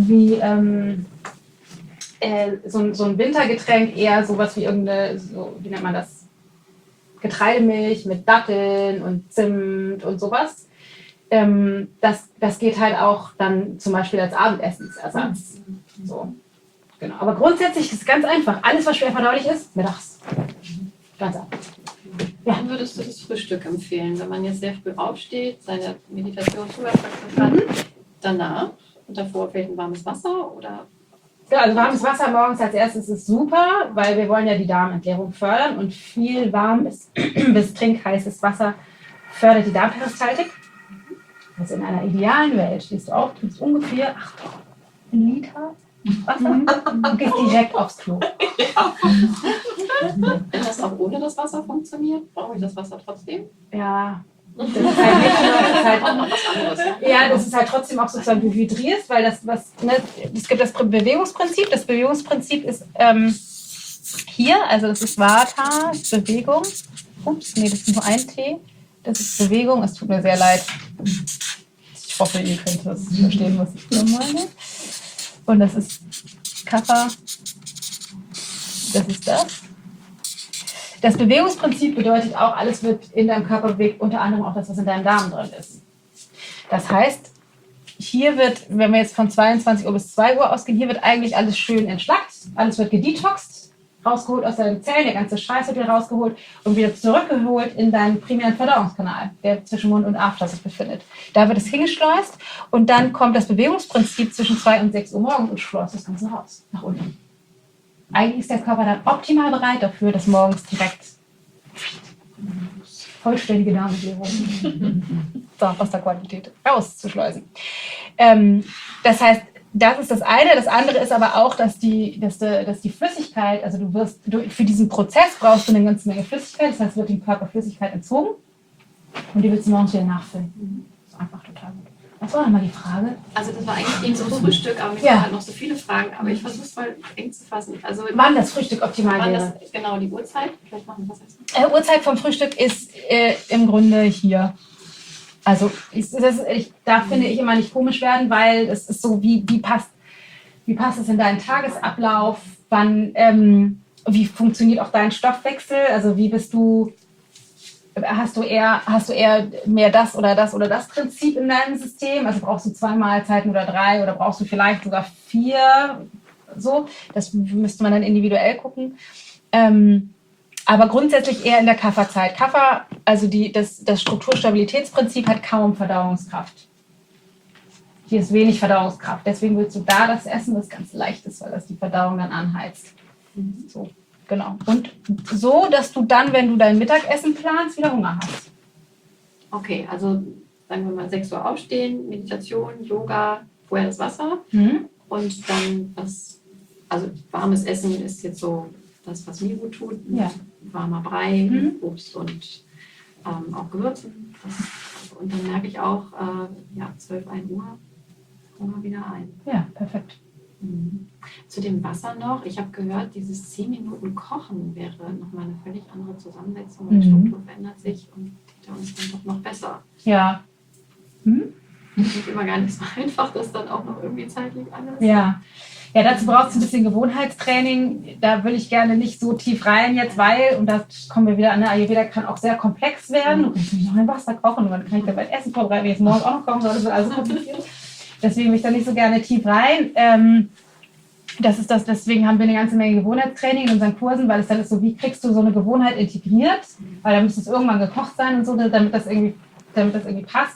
so ein Wintergetränk, eher sowas wie irgendeine, wie nennt man das? Getreidemilch mit Datteln und Zimt und sowas. Das geht halt auch dann zum Beispiel als Abendessensersatz. So. Genau. Aber grundsätzlich ist es ganz einfach. Alles, was schwer verdaulich ist, mittags. Ganz einfach. Ja. Wann würdest du das Frühstück empfehlen, wenn man jetzt sehr früh aufsteht, seine Meditation zuerst hat, danach und davor fällt ein warmes Wasser oder? Ja, also warmes Wasser morgens als erstes ist super, weil wir wollen ja die Darmentleerung fördern und viel warmes bis trinkheißes Wasser fördert die Darmperistaltik. Also in einer idealen Welt stehst du auf, trinkst ungefähr 1 Liter Wasser und gehst direkt aufs Klo. Wenn das auch ohne das Wasser funktioniert, brauche ich das Wasser trotzdem? Ja, das ist halt nicht nur, das ist halt Auch noch was anderes. ja, das ist halt trotzdem auch sozusagen, du hydrierst, weil es gibt das Bewegungsprinzip. Das Bewegungsprinzip ist hier, also das ist Vata, Bewegung. Ups, nee, das ist nur ein T. Das ist Bewegung, es tut mir sehr leid. Ich hoffe, ihr könnt das verstehen, was ich hier meine. Und das ist Kapha. Das ist das. Das Bewegungsprinzip bedeutet auch, alles wird in deinem Körper bewegt, unter anderem auch das, was in deinem Darm drin ist. Das heißt, hier wird, wenn wir jetzt von 22 Uhr bis 2 Uhr ausgehen, hier wird eigentlich alles schön entschlackt, alles wird gedetoxt, rausgeholt aus deinen Zellen, der ganze Scheiß wird wieder rausgeholt und wieder zurückgeholt in deinen primären Verdauungskanal, der zwischen Mund und After sich befindet. Da wird es hingeschleust und dann kommt das Bewegungsprinzip zwischen 2 und 6 Uhr morgens und schleust das Ganze raus, nach unten. Eigentlich ist der Körper dann optimal bereit dafür, das morgens direkt vollständige Darmentleerung, Wasserqualität auszuschleusen. Das heißt, das ist das eine. Das andere ist aber auch, dass die Flüssigkeit, also für diesen Prozess brauchst du eine ganze Menge Flüssigkeit. Das heißt, wird dem Körper Flüssigkeit entzogen und die willst du morgens wieder nachfüllen. Das ist einfach total gut. Was war nochmal die Frage? Also das war eigentlich eben so ein Frühstück, aber mir Ja. waren halt noch so viele Fragen, aber ich versuche es mal eng zu fassen. Also Wann das Frühstück optimal wann wäre? das, genau, die Uhrzeit, vielleicht machen wir was jetzt. Uhrzeit vom Frühstück ist im Grunde hier. Also da finde ich immer nicht komisch werden, weil es ist so, wie passt es in deinen Tagesablauf, wie funktioniert auch dein Stoffwechsel, also wie bist du, hast du eher mehr das oder das Prinzip in deinem System, also brauchst du 2 Mahlzeiten oder 3 oder brauchst du vielleicht sogar 4, so, das müsste man dann individuell gucken. Aber grundsätzlich eher in der Kapha-Zeit. Kapha, also das Strukturstabilitätsprinzip hat kaum Verdauungskraft. Hier ist wenig Verdauungskraft. Deswegen willst du da das essen, das ganz leicht ist, weil das die Verdauung dann anheizt. So, genau. Und so, dass du dann, wenn du dein Mittagessen planst, wieder Hunger hast. Okay, also sagen wir mal 6 Uhr aufstehen, Meditation, Yoga, vorher das Wasser und dann also warmes Essen ist jetzt so das, was mir gut tut. Ja. Warmer Brei, Obst und auch Gewürzen. Und dann merke ich auch, 12, 1 Uhr, Hunger wieder ein. Ja, perfekt. Zu dem Wasser noch, ich habe gehört, dieses 10 Minuten Kochen wäre nochmal eine völlig andere Zusammensetzung, die Struktur verändert sich und die Verdauung ist dann doch noch besser. Ja. Das ist immer gar nicht so einfach, das dann auch noch irgendwie zeitlich alles. Ja. Ja, dazu braucht es ein bisschen Gewohnheitstraining. Da will ich gerne nicht so tief rein jetzt, weil, und da kommen wir wieder an, der Ayurveda kann auch sehr komplex werden. Du kannst nicht noch ein Wasser kochen und dann kann ich dann mein Essen vorbereiten, wenn ich es morgens auch noch kochen soll. Das wird alles kompliziert. Deswegen will ich da nicht so gerne tief rein. Deswegen haben wir eine ganze Menge Gewohnheitstraining in unseren Kursen, weil es dann ist so, wie kriegst du so eine Gewohnheit integriert? Weil dann müsste es irgendwann gekocht sein und so, damit das irgendwie passt.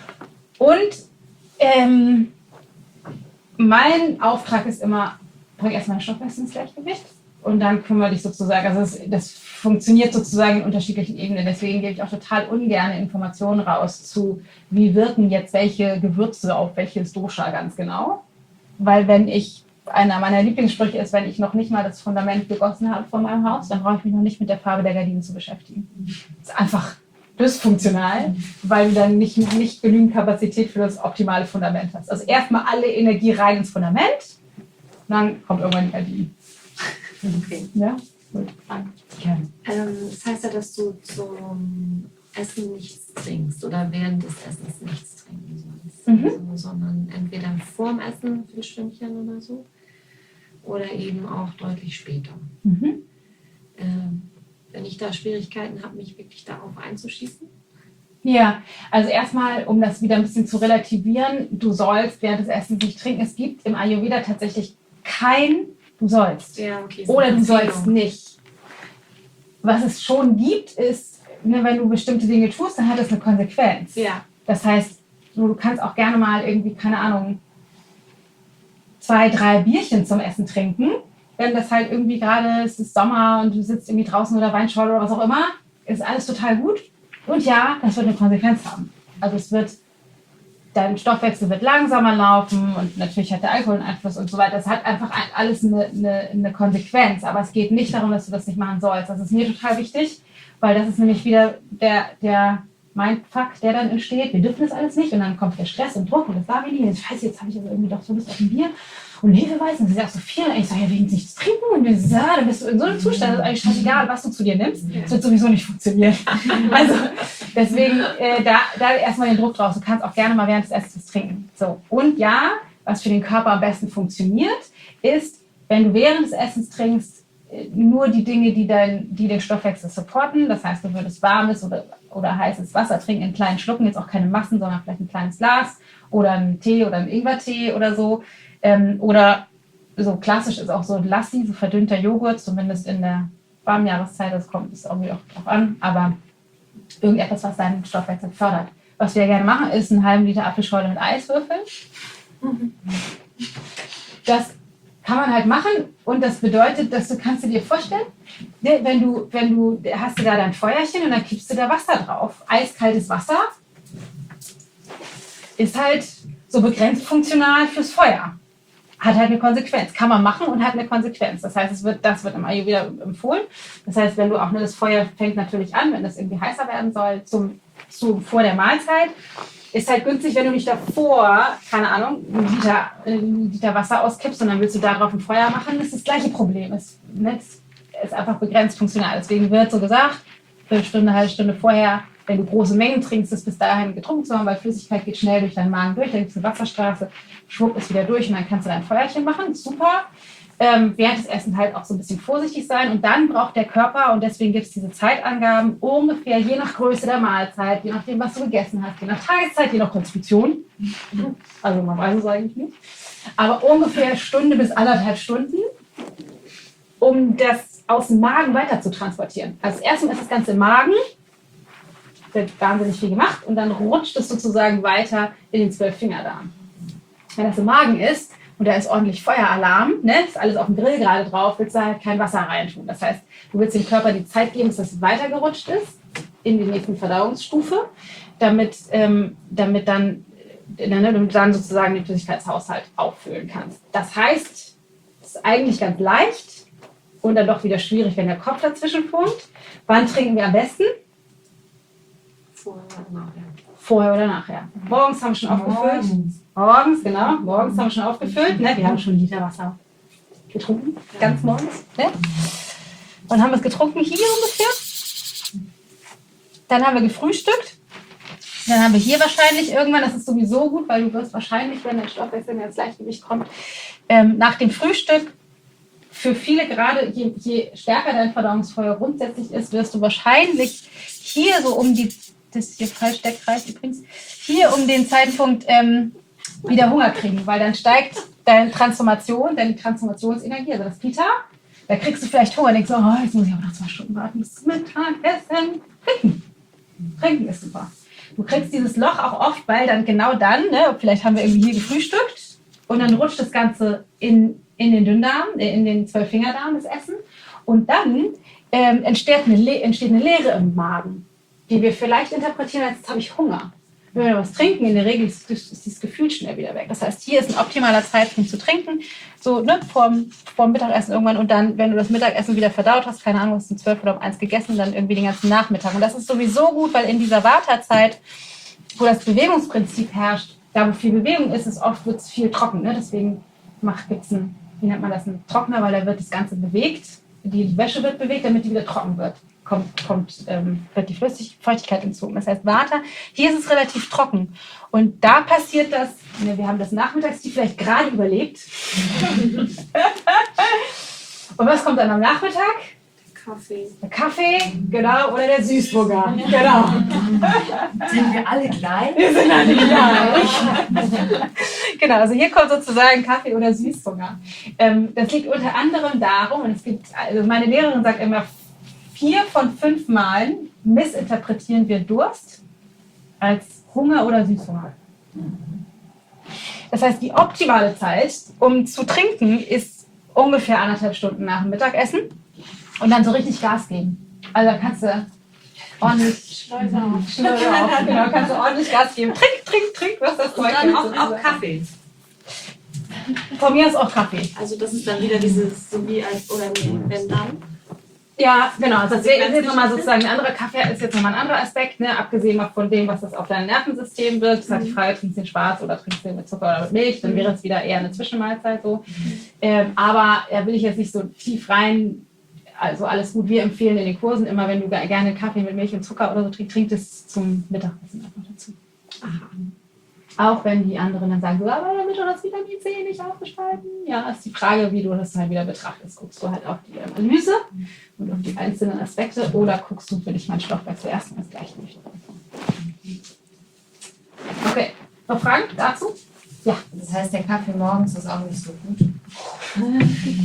Und mein Auftrag ist immer, bring erstmal den Stoffwechsel ins Gleichgewicht und dann kümmere dich sozusagen, also das funktioniert sozusagen in unterschiedlichen Ebenen, deswegen gebe ich auch total ungern Informationen raus zu, wie wirken jetzt welche Gewürze auf welches Dosha ganz genau, weil einer meiner Lieblingssprüche ist, wenn ich noch nicht mal das Fundament gegossen habe von meinem Haus, dann brauche ich mich noch nicht mit der Farbe der Gardinen zu beschäftigen. Das ist einfach dysfunktional, weil du dann nicht genügend Kapazität für das optimale Fundament hast. Also erstmal alle Energie rein ins Fundament, dann kommt irgendwann die Gardinen. Okay. Ja? Gut. Gerne. Das heißt ja, dass du zum Essen nichts trinkst oder während des Essens nichts trinken sollst. Also, sondern entweder vorm Essen für ein Stündchen oder so oder eben auch deutlich später. Wenn ich da Schwierigkeiten habe, mich wirklich darauf einzuschießen? Ja, also erstmal, um das wieder ein bisschen zu relativieren, du sollst während des Essens nicht trinken. Es gibt im Ayurveda tatsächlich kein du sollst Ja, okay. oder du sollst nicht. Was es schon gibt, ist, wenn du bestimmte Dinge tust, dann hat das eine Konsequenz. Ja. Das heißt, du kannst auch gerne mal irgendwie, keine Ahnung, 2, 3 Bierchen zum Essen trinken. Wenn das halt irgendwie gerade, es ist Sommer und du sitzt irgendwie draußen oder Weinschorle oder was auch immer, ist alles total gut. Und ja, das wird eine Konsequenz haben. Also dein Stoffwechsel wird langsamer laufen und natürlich hat der Alkohol einen Einfluss und so weiter. Das hat einfach alles eine Konsequenz. Aber es geht nicht darum, dass du das nicht machen sollst. Das ist mir total wichtig, weil das ist nämlich wieder der Mindfuck, der dann entsteht. Wir dürfen das alles nicht und dann kommt der Stress und Druck und das darf ich nicht. Scheiße, jetzt habe ich aber irgendwie doch so Lust auf ein Bier und Hefeweizen. Das ist ja auch so viel. Und ich sage, ja, wegen nichts trinken. Und dann bist du in so einem Zustand, das ist eigentlich scheißegal, was du zu dir nimmst. Das wird sowieso nicht funktionieren. Also deswegen da erstmal den Druck drauf. Du kannst auch gerne mal während des Essens trinken. So. Und ja, was für den Körper am besten funktioniert, ist, wenn du während des Essens trinkst, nur die Dinge, die den Stoffwechsel supporten. Das heißt, du würdest warmes oder heißes Wasser trinken in kleinen Schlucken, jetzt auch keine Massen, sondern vielleicht ein kleines Glas oder einen Tee oder einen Ingwertee oder so. Oder so klassisch ist auch so Lassi, so verdünnter Joghurt, zumindest in der warmen Jahreszeit. Das kommt irgendwie auch drauf an, aber irgendetwas, was deinen Stoffwechsel fördert. Was wir gerne machen, ist einen halben Liter Apfelschorle mit Eiswürfeln. Das kann man halt machen und das bedeutet, dass kannst du dir vorstellen, wenn du hast du da dein Feuerchen und dann kippst du da Wasser drauf. Eiskaltes Wasser ist halt so begrenzt funktional fürs Feuer. Hat halt eine Konsequenz. Kann man machen und hat eine Konsequenz. Das heißt, das wird im Ayurveda empfohlen. Das heißt, wenn du auch das Feuer fängt natürlich an, wenn das irgendwie heißer werden soll, vor der Mahlzeit, ist halt günstig, wenn du nicht davor, keine Ahnung, einen Liter Wasser auskippst und dann willst du darauf ein Feuer machen. Das ist das gleiche Problem. Es ist einfach begrenzt funktional. Deswegen wird so gesagt, eine halbe Stunde vorher, wenn du große Mengen trinkst, das bis dahin getrunken zu haben, weil Flüssigkeit geht schnell durch deinen Magen durch, dann gibt es eine Wasserstraße, schwupp ist wieder durch und dann kannst du dein Feuerchen machen. Super. Während des Essens halt auch so ein bisschen vorsichtig sein und dann braucht der Körper, und deswegen gibt es diese Zeitangaben, ungefähr je nach Größe der Mahlzeit, je nachdem, was du gegessen hast, je nach Tageszeit, je nach Konstitution, also man weiß es eigentlich nicht, aber ungefähr eine Stunde bis 1,5 Stunden, um das aus dem Magen weiter zu transportieren. Also erstmal ist das Ganze im Magen, wird wahnsinnig viel gemacht und dann rutscht es sozusagen weiter in den 12-Fingerdarm. Wenn das im Magen ist, und da ist ordentlich Feueralarm, ist alles auf dem Grill gerade drauf, willst du halt kein Wasser reintun. Das heißt, du willst dem Körper die Zeit geben, bis das weitergerutscht ist in die nächsten Verdauungsstufe, damit dann sozusagen den Flüssigkeitshaushalt auffüllen kannst. Das heißt, es ist eigentlich ganz leicht und dann doch wieder schwierig, wenn der Kopf dazwischen funkt. Wann trinken wir am besten? Vorher oder nachher. Morgens haben wir schon aufgefüllt. Morgens, genau. Morgens haben wir schon aufgefüllt. Wir haben schon einen Liter Wasser getrunken. Ganz morgens. Und haben wir es getrunken hier ungefähr. Dann haben wir gefrühstückt. Dann haben wir hier wahrscheinlich irgendwann, das ist sowieso gut, weil du wirst wahrscheinlich, wenn dein Stoffwechsel ins Gleichgewicht kommt, nach dem Frühstück, für viele gerade, je stärker dein Verdauungsfeuer grundsätzlich ist, wirst du wahrscheinlich hier so das ist hier falsch, Steckreis übrigens, hier um den Zeitpunkt wieder Hunger kriegen, weil dann steigt deine Transformationsenergie, also das Pita, da kriegst du vielleicht Hunger, denkst du, oh, jetzt muss ich aber noch 2 Stunden warten bis zum Mittagessen. Trinken ist super. Du kriegst dieses Loch auch oft, weil dann genau dann, ne, vielleicht haben wir irgendwie hier gefrühstückt und dann rutscht das Ganze in den Dünndarm, in den 12-Fingerdarm, das Essen. Und dann entsteht eine Leere im Magen, die wir vielleicht interpretieren als, jetzt habe ich Hunger. Wenn wir was trinken, in der Regel ist dieses Gefühl schnell wieder weg. Das heißt, hier ist ein optimaler Zeitpunkt zu trinken, so ne, vorm Mittagessen irgendwann. Und dann, wenn du das Mittagessen wieder verdaut hast, keine Ahnung, hast du um 12 oder um 1 gegessen, dann irgendwie den ganzen Nachmittag. Und das ist sowieso gut, weil in dieser Vata-Zeit, wo das Bewegungsprinzip herrscht, da wo viel Bewegung ist, wird es viel trocken. Ne? Deswegen gibt es wie nennt man das, einen Trockner, weil da wird das Ganze bewegt. Die Wäsche wird bewegt, damit die wieder trocken wird. Wird die Feuchtigkeit entzogen. Das heißt, Vata, hier ist es relativ trocken. Und da passiert das, wir haben das Nachmittagstief vielleicht gerade überlebt. Und was kommt dann am Nachmittag? Der Kaffee, genau, oder der Süßburger. Genau. Sind wir alle gleich? Wir sind alle gleich. Genau, also hier kommt sozusagen Kaffee oder Süßburger. Das liegt unter anderem darum, und also meine Lehrerin sagt immer, 4 von 5 Malen missinterpretieren wir Durst als Hunger oder Süßhunger. Das heißt, die optimale Zeit, um zu trinken, ist ungefähr 1,5 Stunden nach dem Mittagessen und dann so richtig Gas geben. Also da kannst du ordentlich Schleuder auf. Genau, kannst du ordentlich Gas geben. Trink, was das Zeug Und dann auch Kaffee. Von mir ist auch Kaffee. Also das ist dann wieder dieses, so wie als, oder nee, wenn dann. Ja, genau. Also das ist jetzt nochmal sozusagen ein anderer Kaffee, ist jetzt nochmal ein anderer Aspekt, ne? Abgesehen mal von dem, was das auf dein Nervensystem wirkt. Das ist halt die Frage, trinkst du den schwarz oder trinkst du den mit Zucker oder mit Milch, dann wäre es wieder eher eine Zwischenmahlzeit so. Aber da will ich jetzt nicht so tief rein, also alles gut. Wir empfehlen in den Kursen immer, wenn du gerne Kaffee mit Milch und Zucker oder so trinkst, trink das zum Mittagessen einfach dazu. Aha. Auch wenn die anderen dann sagen, aber damit du das Vitamin C nicht aufgespalten. Ja, ist die Frage, wie du das halt wieder betrachtest. Guckst du halt auf die Analyse und auf die einzelnen Aspekte oder guckst du für dich meinen Stoffwechsel erstmal als Gleichgewicht. Okay, noch Fragen dazu? Ja. Das heißt, der Kaffee morgens ist auch nicht so gut. Du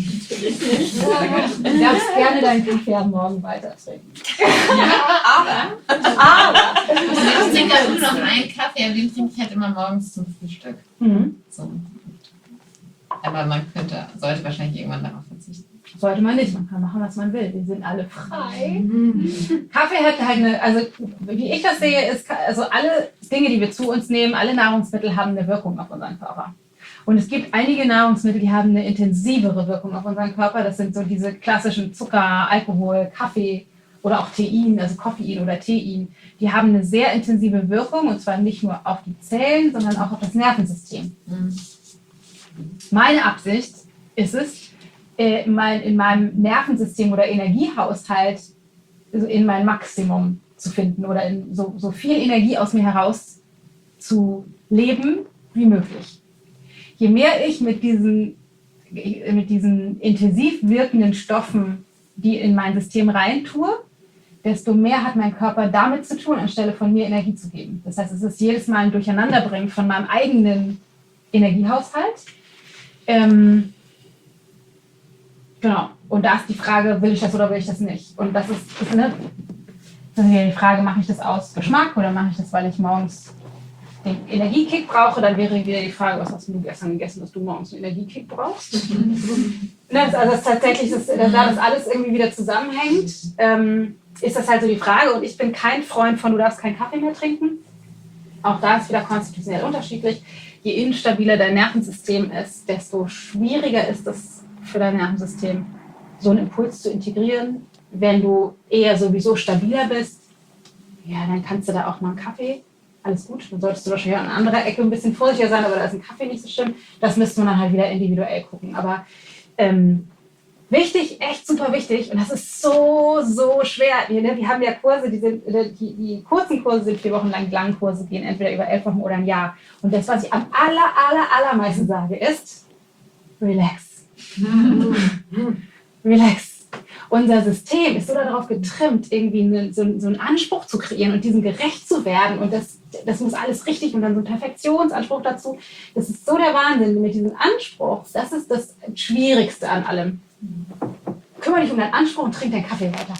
darfst gerne deinen Kaffee am Morgen weiter trinken. Aber ich trinke ja nur noch einen Kaffee, aber den trinke ich halt immer morgens zum Frühstück. Mhm. So. Aber man sollte wahrscheinlich irgendwann darauf verzichten. Sollte man nicht, man kann machen, was man will. Wir sind alle frei. Kaffee hat halt also wie ich das sehe, ist, also alle Dinge, die wir zu uns nehmen, alle Nahrungsmittel haben eine Wirkung auf unseren Körper. Und es gibt einige Nahrungsmittel, die haben eine intensivere Wirkung auf unseren Körper. Das sind so diese klassischen Zucker, Alkohol, Kaffee oder auch Tein, also Koffein oder Tein. Die haben eine sehr intensive Wirkung und zwar nicht nur auf die Zellen, sondern auch auf das Nervensystem. Meine Absicht ist es, in meinem Nervensystem oder Energiehaushalt in mein Maximum zu finden oder in so viel Energie aus mir heraus zu leben wie möglich. Je mehr ich mit diesen intensiv wirkenden Stoffen, die in mein System rein tue, desto mehr hat mein Körper damit zu tun, anstelle von mir Energie zu geben. Das heißt, es ist jedes Mal ein Durcheinanderbringen von meinem eigenen Energiehaushalt. Genau. Und da ist die Frage, will ich das oder will ich das nicht? Und das ist die Frage, mache ich das aus Geschmack oder mache ich das, weil ich morgens den Energiekick brauche? Dann wäre wieder die Frage, was hast du gestern gegessen, dass du morgens einen Energiekick brauchst? Also das ist tatsächlich, da das alles irgendwie wieder zusammenhängt, ist das halt so die Frage. Und ich bin kein Freund von, du darfst keinen Kaffee mehr trinken. Auch da ist wieder konstitutionell unterschiedlich. Je instabiler dein Nervensystem ist, desto schwieriger ist es für dein Nervensystem, so einen Impuls zu integrieren. Wenn du eher sowieso stabiler bist, ja, dann kannst du da auch mal einen Kaffee, alles gut. Dann solltest du wahrscheinlich an anderer Ecke ein bisschen vorsichtiger sein, aber da ist ein Kaffee nicht so schlimm. Das müsste man dann halt wieder individuell gucken. Aber wichtig, echt super wichtig. Und das ist so schwer. Wir haben ja Kurse, die kurzen Kurse sind 4 Wochen lang, die langen Kurse gehen entweder über 11 Wochen oder ein Jahr. Und das, was ich am allermeisten sage, ist, Relax. Relax. Unser System ist so darauf getrimmt, irgendwie so einen Anspruch zu kreieren und diesem gerecht zu werden. Und das muss alles richtig und dann so ein Perfektionsanspruch dazu. Das ist so der Wahnsinn mit diesem Anspruch. Das ist das Schwierigste an allem. Kümmere dich um deinen Anspruch und trink deinen Kaffee weiter.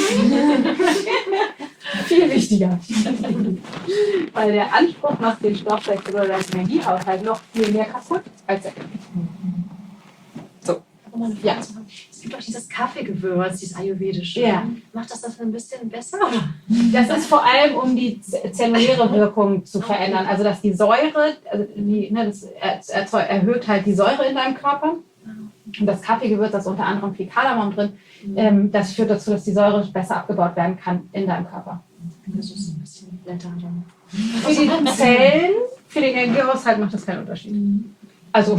Viel wichtiger. Weil der Anspruch macht den Stoffwechsel oder deinen Energiehaushalt noch viel mehr kaputt als der Kaffee. So. Ja. Es gibt auch dieses Kaffeegewürz, dieses ayurvedische. Ja. Macht das ein bisschen besser? Das ist vor allem, um die zelluläre Wirkung zu verändern. Also, dass die Säure, das erhöht halt die Säure in deinem Körper. Und das Kaffeegewürz, das ist unter anderem viel Kardamom drin, das führt dazu, dass die Säure besser abgebaut werden kann in deinem Körper. Das ist ein bisschen Blätter. Für die Zellen, für den Energiehaushalt macht das keinen Unterschied. Also,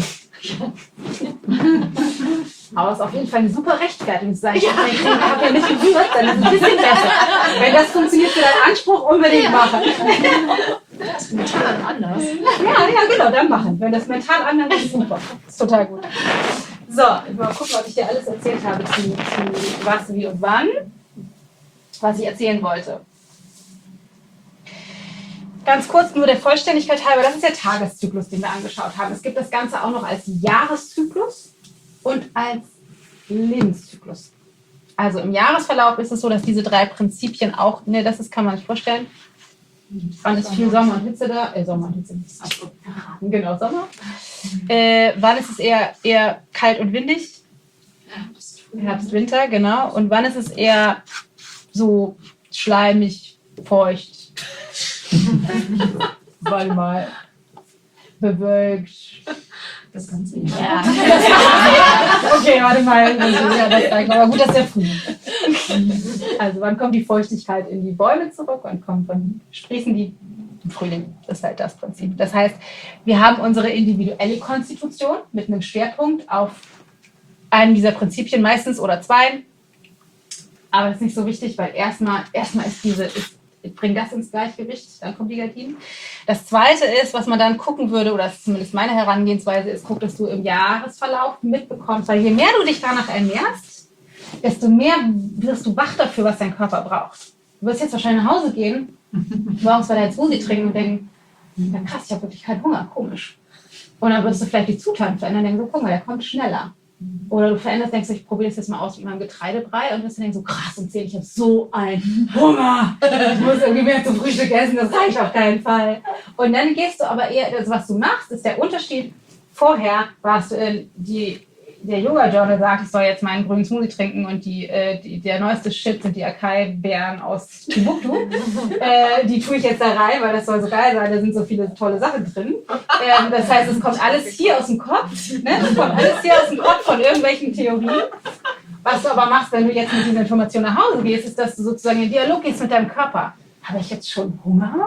aber es ist auf jeden Fall eine super Rechtfertigung zu sagen, ich habe ja nicht gewürzt, dann ist es ein bisschen besser. Wenn das funktioniert für deinen Anspruch, unbedingt machen. Das ist mental anders. Ja, genau, dann machen. Wenn das mental anders ist, super. Das ist total gut. So, ich mal gucken, was ich dir alles erzählt habe zu was, wie und wann. Was ich erzählen wollte. Ganz kurz, nur der Vollständigkeit halber, das ist der Tageszyklus, den wir angeschaut haben. Es gibt das Ganze auch noch als Jahreszyklus und als Lebenszyklus. Also im Jahresverlauf ist es so, dass diese 3 Prinzipien auch, das kann man sich vorstellen. Wann ist viel Sommer und Hitze da? Sommer und Hitze. Genau, Sommer. Wann ist es eher kalt und windig? Herbst, Winter, genau. Und wann ist es eher so schleimig, feucht? Warte mal. Bewölkt. Das Ganze. Ja. Okay, warte mal. Aber gut, dass der Frühling. Also wann kommt die Feuchtigkeit in die Bäume zurück? Wann sprießen die? Im Frühling. Das ist halt das Prinzip. Das heißt, wir haben unsere individuelle Konstitution mit einem Schwerpunkt auf einem dieser Prinzipien meistens oder 2. Aber das ist nicht so wichtig, weil erstmal bringt das ins Gleichgewicht, dann kommt die Gardinen. Das Zweite ist, was man dann gucken würde, oder das ist zumindest meine Herangehensweise, ist, guck, dass du im Jahresverlauf mitbekommst, weil je mehr du dich danach ernährst, desto mehr wirst du wach dafür, was dein Körper braucht. Du wirst jetzt wahrscheinlich nach Hause gehen, morgens bei deinem Smoothie trinken und denken, ja krass, ich habe wirklich keinen Hunger, komisch. Und dann wirst du vielleicht die Zutaten verändern und denken, so guck mal, der kommt schneller. Oder du veränderst, denkst du, ich probiere das jetzt mal aus mit meinem Getreidebrei und wirst dann denken, so krass, um 10, ich habe so einen Hunger. Ich muss irgendwie mehr zum Frühstück essen, das reicht auf keinen Fall. Und dann gehst du aber eher, also was du machst, ist der Unterschied. Vorher warst du der Yoga-Journal sagt, ich soll jetzt meinen grünen Smoothie trinken und der neueste Shit sind die Acai-Beeren aus Timbuktu. Die tue ich jetzt da rein, weil das soll so geil sein, da sind so viele tolle Sachen drin. Das heißt, es kommt alles hier aus dem Kopf, ne? Es kommt alles hier aus dem Kopf von irgendwelchen Theorien. Was du aber machst, wenn du jetzt mit dieser Information nach Hause gehst, ist, dass du sozusagen in Dialog gehst mit deinem Körper. Habe ich jetzt schon Hunger?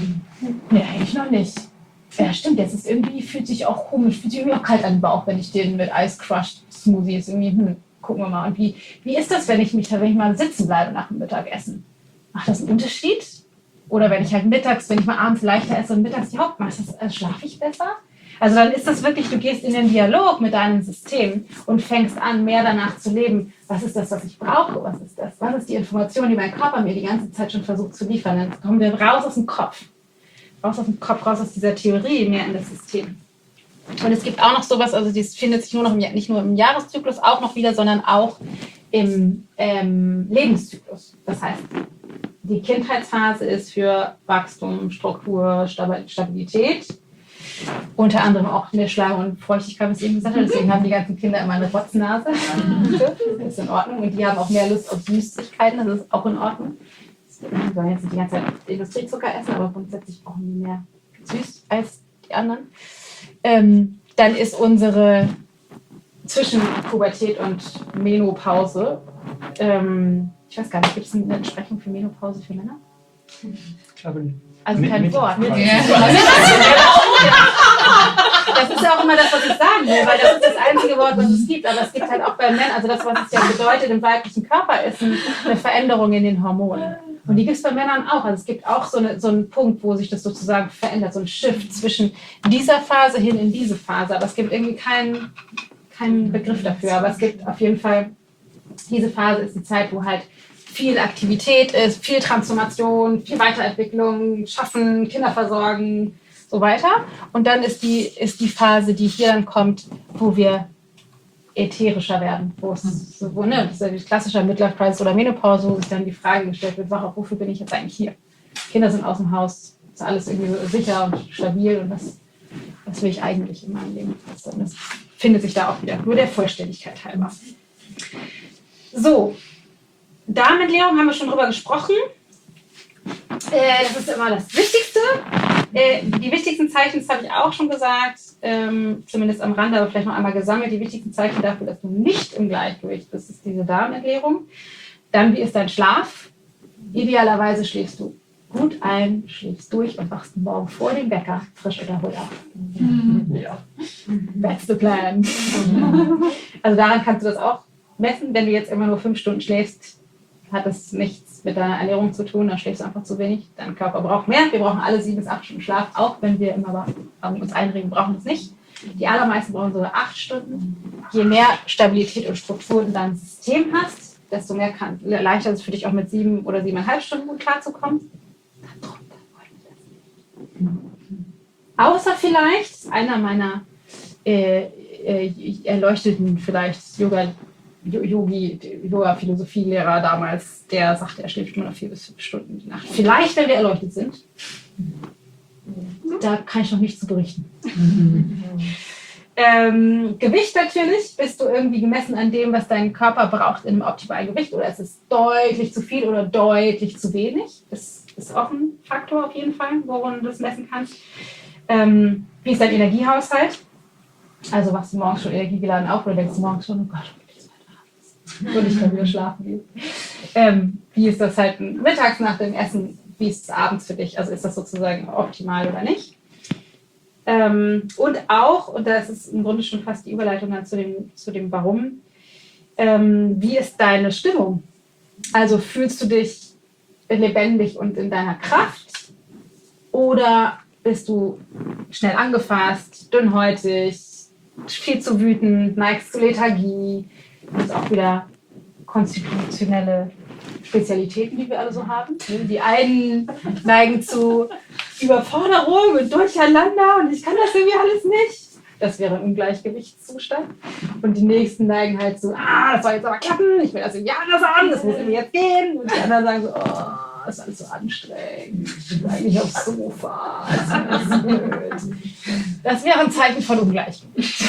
Nee, eigentlich noch nicht. Ja, stimmt, jetzt ist irgendwie, fühlt sich auch komisch, fühlt sich irgendwie auch kalt an den Bauch, wenn ich den mit Ice Crushed Smoothie ist. Irgendwie, gucken wir mal. Und wie ist das, wenn ich mal sitzen bleibe nach dem Mittagessen? Macht das einen Unterschied? Oder wenn ich halt wenn ich mal abends leichter esse und mittags die Hauptmasse, schlafe ich besser? Also dann ist das wirklich, du gehst in den Dialog mit deinem System und fängst an, mehr danach zu leben. Was ist das, was ich brauche? Was ist das? Was ist die Information, die mein Körper mir die ganze Zeit schon versucht zu liefern? Dann kommen wir raus aus dem Kopf. Raus aus dieser Theorie, mehr in das System. Und es gibt auch noch sowas, also das findet sich nicht nur im Jahreszyklus auch noch wieder, sondern auch im Lebenszyklus. Das heißt, die Kindheitsphase ist für Wachstum, Struktur, Stabilität. Unter anderem auch eine Schleim- und Feuchtigkeit, was ich eben gesagt habe. Deswegen haben die ganzen Kinder immer eine Rotznase. Das ist in Ordnung. Und die haben auch mehr Lust auf Süßigkeiten, das ist auch in Ordnung. Wir sollen jetzt nicht die ganze Zeit Industriezucker essen, aber grundsätzlich brauchen die mehr süß als die anderen. Dann ist unsere zwischen Pubertät und Menopause, ich weiß gar nicht, gibt es eine Entsprechung für Menopause für Männer? Ich glaube nicht. Also kein Wort. Ja. Das ist ja auch immer das, was ich sagen will, weil das ist das einzige Wort, was es gibt. Aber es gibt halt auch bei Männern, also das, was es ja bedeutet im weiblichen Körper, ist eine Veränderung in den Hormonen. Und die gibt es bei Männern auch. Also es gibt auch so einen Punkt, wo sich das sozusagen verändert, so ein Shift zwischen dieser Phase hin in diese Phase. Aber es gibt irgendwie keinen Begriff dafür, aber es gibt auf jeden Fall, diese Phase ist die Zeit, wo halt viel Aktivität ist, viel Transformation, viel Weiterentwicklung, Schaffen, Kinder versorgen, so weiter. Und dann ist die Phase, die hier dann kommt, wo wir ätherischer werden, das ist ja die klassische Midlife-Crisis oder Menopause, wo sich dann die Frage gestellt wird, wofür bin ich jetzt eigentlich hier? Kinder sind aus dem Haus, ist alles irgendwie so sicher und stabil und was will ich eigentlich in meinem Leben? Das findet sich da auch wieder, nur der Vollständigkeit halber. So, Darmentleerung haben wir schon drüber gesprochen. Das ist immer das Wichtigste. Die wichtigsten Zeichen, das habe ich auch schon gesagt, zumindest am Rande, aber vielleicht noch einmal gesammelt. Die wichtigsten Zeichen dafür, dass du nicht im Gleichgewicht bist, ist diese Darmentleerung. Dann, wie ist dein Schlaf? Idealerweise schläfst du gut ein, schläfst durch und wachst morgen vor dem Wecker frisch und erholt auf. Ja. That's the plan. Also daran kannst du das auch messen. Wenn du jetzt immer nur 5 Stunden schläfst, hat das nichts mit deiner Ernährung zu tun, dann schläfst du einfach zu wenig. Dein Körper braucht mehr. Wir brauchen alle 7 bis 8 Stunden Schlaf, auch wenn wir immer uns einreden, brauchen es nicht. Die allermeisten brauchen sogar 8 Stunden. Je mehr Stabilität und Struktur in deinem System hast, desto leichter ist es für dich auch mit 7 oder 7,5 Stunden gut klarzukommen. Außer vielleicht einer meiner erleuchteten vielleicht Yoga-Philosophielehrer damals, der sagte, er schläft nur noch 4 bis 5 Stunden die Nacht. Vielleicht, wenn wir erleuchtet sind. Da kann ich noch nichts zu berichten. Gewicht natürlich, bist du irgendwie gemessen an dem, was dein Körper braucht in einem optimalen Gewicht, oder ist es deutlich zu viel oder deutlich zu wenig? Das ist auch ein Faktor auf jeden Fall, woran du das messen kannst. Wie ist dein Energiehaushalt? Also wachst du morgens schon energiegeladen auf oder denkst du morgens schon, oh Gott, würde ich dann wieder schlafen gehen. Wie ist das halt mittags nach dem Essen? Wie ist es abends für dich? Also ist das sozusagen optimal oder nicht? Und auch, und das ist im Grunde schon fast die Überleitung dann zu dem Warum, wie ist deine Stimmung? Also fühlst du dich lebendig und in deiner Kraft? Oder bist du schnell angefasst, dünnhäutig, viel zu wütend, neigst zu Lethargie? Das ist auch wieder konstitutionelle Spezialitäten, die wir alle so haben. Die einen neigen zu Überforderung und Durcheinander und ich kann das irgendwie alles nicht. Das wäre ein Ungleichgewichtszustand. Und die nächsten neigen halt so, das soll jetzt aber klappen, ich will das irgendwie anders haben, das muss irgendwie jetzt gehen. Und die anderen sagen so, das ist alles so anstrengend, ich will eigentlich aufs Sofa, das ist alles blöd. Das wäre ein Zeichen von Ungleichgewicht.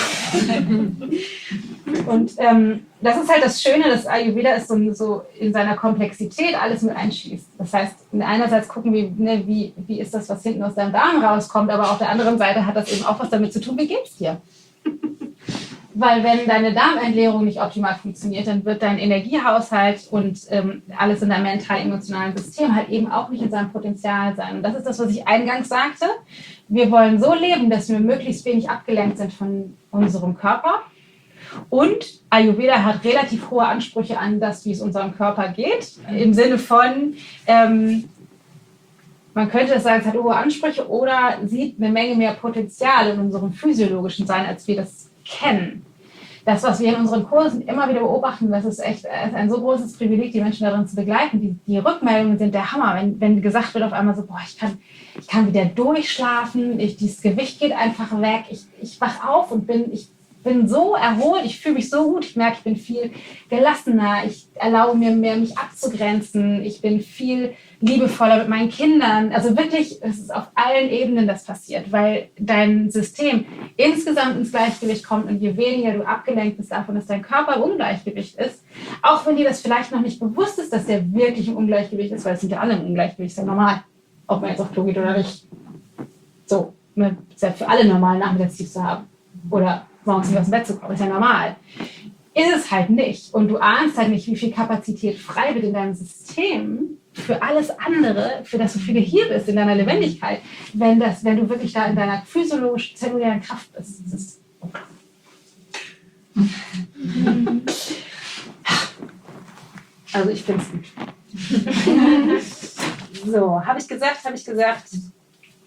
Und das ist halt das Schöne, dass Ayurveda ist so in seiner Komplexität alles mit einschließt. Das heißt, einerseits gucken wir, wie ist das, was hinten aus deinem Darm rauskommt, aber auf der anderen Seite hat das eben auch was damit zu tun, wie geht's dir? Weil wenn deine Darmentleerung nicht optimal funktioniert, dann wird dein Energiehaushalt und alles in deinem mental-emotionalen System halt eben auch nicht in seinem Potenzial sein. Und das ist das, was ich eingangs sagte. Wir wollen so leben, dass wir möglichst wenig abgelenkt sind von unserem Körper. Und Ayurveda hat relativ hohe Ansprüche an das, wie es unserem Körper geht. Im Sinne von, man könnte das sagen, es hat hohe Ansprüche oder sieht eine Menge mehr Potenzial in unserem physiologischen Sein, als wir das kennen. Das, was wir in unseren Kursen immer wieder beobachten, das ist echt ein so großes Privileg, die Menschen darin zu begleiten. Die Rückmeldungen sind der Hammer. Wenn gesagt wird auf einmal so, ich kann wieder durchschlafen, dieses Gewicht geht einfach weg, ich wach auf und bin so erholt, ich fühle mich so gut, ich merke, ich bin viel gelassener, ich erlaube mir mehr, mich abzugrenzen, ich bin viel liebevoller mit meinen Kindern. Also wirklich, es ist auf allen Ebenen das passiert, weil dein System insgesamt ins Gleichgewicht kommt und je weniger du abgelenkt bist davon, dass dein Körper im Ungleichgewicht ist, auch wenn dir das vielleicht noch nicht bewusst ist, dass der wirklich im Ungleichgewicht ist, weil es sind ja alle im Ungleichgewicht, ist ja normal, ob man jetzt auf Klo geht oder nicht. So, ist ja für alle normal, Nachmittagstief zu haben oder morgens nicht aus dem Bett zu kommen, ist ja normal. Ist es halt nicht. Und du ahnst halt nicht, wie viel Kapazität frei wird in deinem System für alles andere, für das du viel hier bist, in deiner Lebendigkeit, wenn du wirklich da in deiner physiologischen, zellulären Kraft bist. Das ist also ich finde es gut. So, habe ich gesagt? Habe ich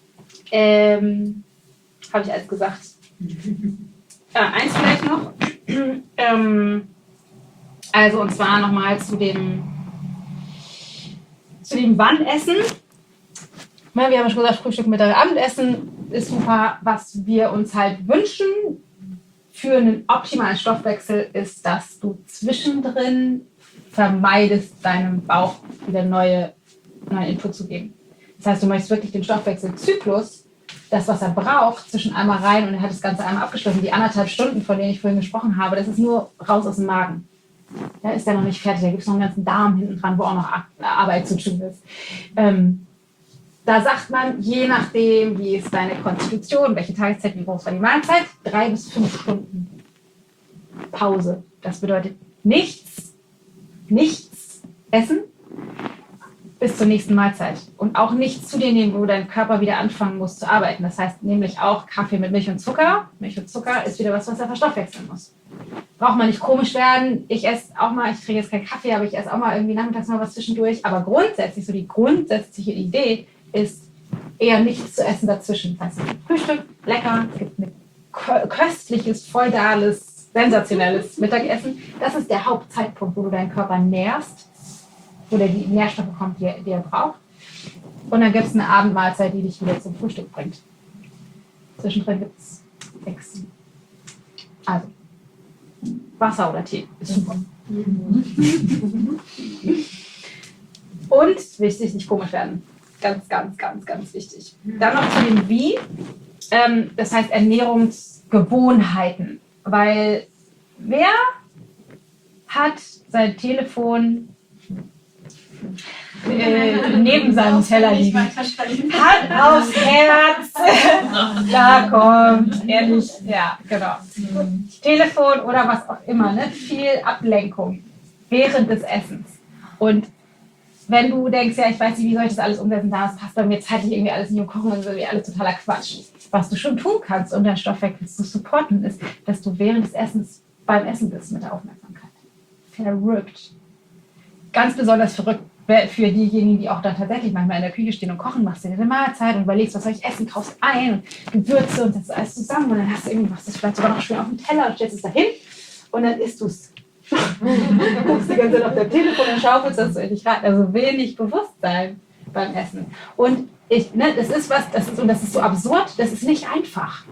alles gesagt? Eins vielleicht noch. Also und zwar nochmal zu dem Wann-Essen. Wir haben ja schon gesagt, Frühstück, Mittag, Abendessen ist super. Was wir uns halt wünschen für einen optimalen Stoffwechsel ist, dass du zwischendrin vermeidest, deinem Bauch wieder neuen Input zu geben. Das heißt, du möchtest wirklich den Stoffwechselzyklus, das, was er braucht, zwischen einmal rein und er hat das Ganze einmal abgeschlossen. Die 1,5 Stunden, von denen ich vorhin gesprochen habe, das ist nur raus aus dem Magen. Da ist der noch nicht fertig, da gibt es noch einen ganzen Darm hinten dran, wo auch noch Arbeit zu tun ist. Da sagt man, je nachdem, wie ist deine Konstitution, welche Tageszeit, wie groß war die Mahlzeit, 3 bis 5 Stunden Pause. Das bedeutet nichts essen bis zur nächsten Mahlzeit. Und auch nichts zu dir nehmen, wo dein Körper wieder anfangen muss zu arbeiten. Das heißt nämlich auch Kaffee mit Milch und Zucker. Milch und Zucker ist wieder was er verstoffwechseln muss. Braucht man nicht komisch werden. Ich esse auch mal, ich trinke jetzt keinen Kaffee, aber ich esse auch mal irgendwie nachmittags mal was zwischendurch. Aber grundsätzlich, so die grundsätzliche Idee ist, eher nichts zu essen dazwischen. Das heißt, Frühstück, lecker, es gibt ein köstliches, feudales, sensationelles Mittagessen. Das ist der Hauptzeitpunkt, wo du deinen Körper nährst, wo der die Nährstoffe bekommt, die er braucht. Und dann gibt es eine Abendmahlzeit, die dich wieder zum Frühstück bringt. Zwischendrin gibt es nichts. Also, Wasser oder Tee ist super. Und wichtig, nicht komisch werden. Ganz, ganz, ganz, ganz wichtig. Dann noch zu dem Wie. Das heißt Ernährungsgewohnheiten. Weil wer hat sein Telefon neben seinem Teller liegen? Hand aufs Herz. Da kommt, ehrlich, ja, genau. Telefon oder was auch immer, ne? Viel Ablenkung während des Essens. Und wenn du denkst, ja, ich weiß nicht, wie soll ich das alles umsetzen, das passt bei mir zeitlich irgendwie alles nicht im Kochen und das ist irgendwie alles totaler Quatsch. Was du schon tun kannst, um deinen Stoffwechsel zu supporten, ist, dass du während des Essens beim Essen bist mit der Aufmerksamkeit. Verrückt. Ganz besonders verrückt für diejenigen, die auch dann tatsächlich manchmal in der Küche stehen und kochen, machst du dir eine Mahlzeit und überlegst, was soll ich essen, kaufst ein und Gewürze und setzt alles zusammen und dann hast du irgendwie, machst das vielleicht sogar noch schön auf dem Teller und stellst es dahin und dann isst du es. Du guckst die ganze Zeit auf dein Telefon und schaufelst das so in dich rein. Also wenig Bewusstsein beim Essen. Und das ist so absurd, das ist nicht einfach.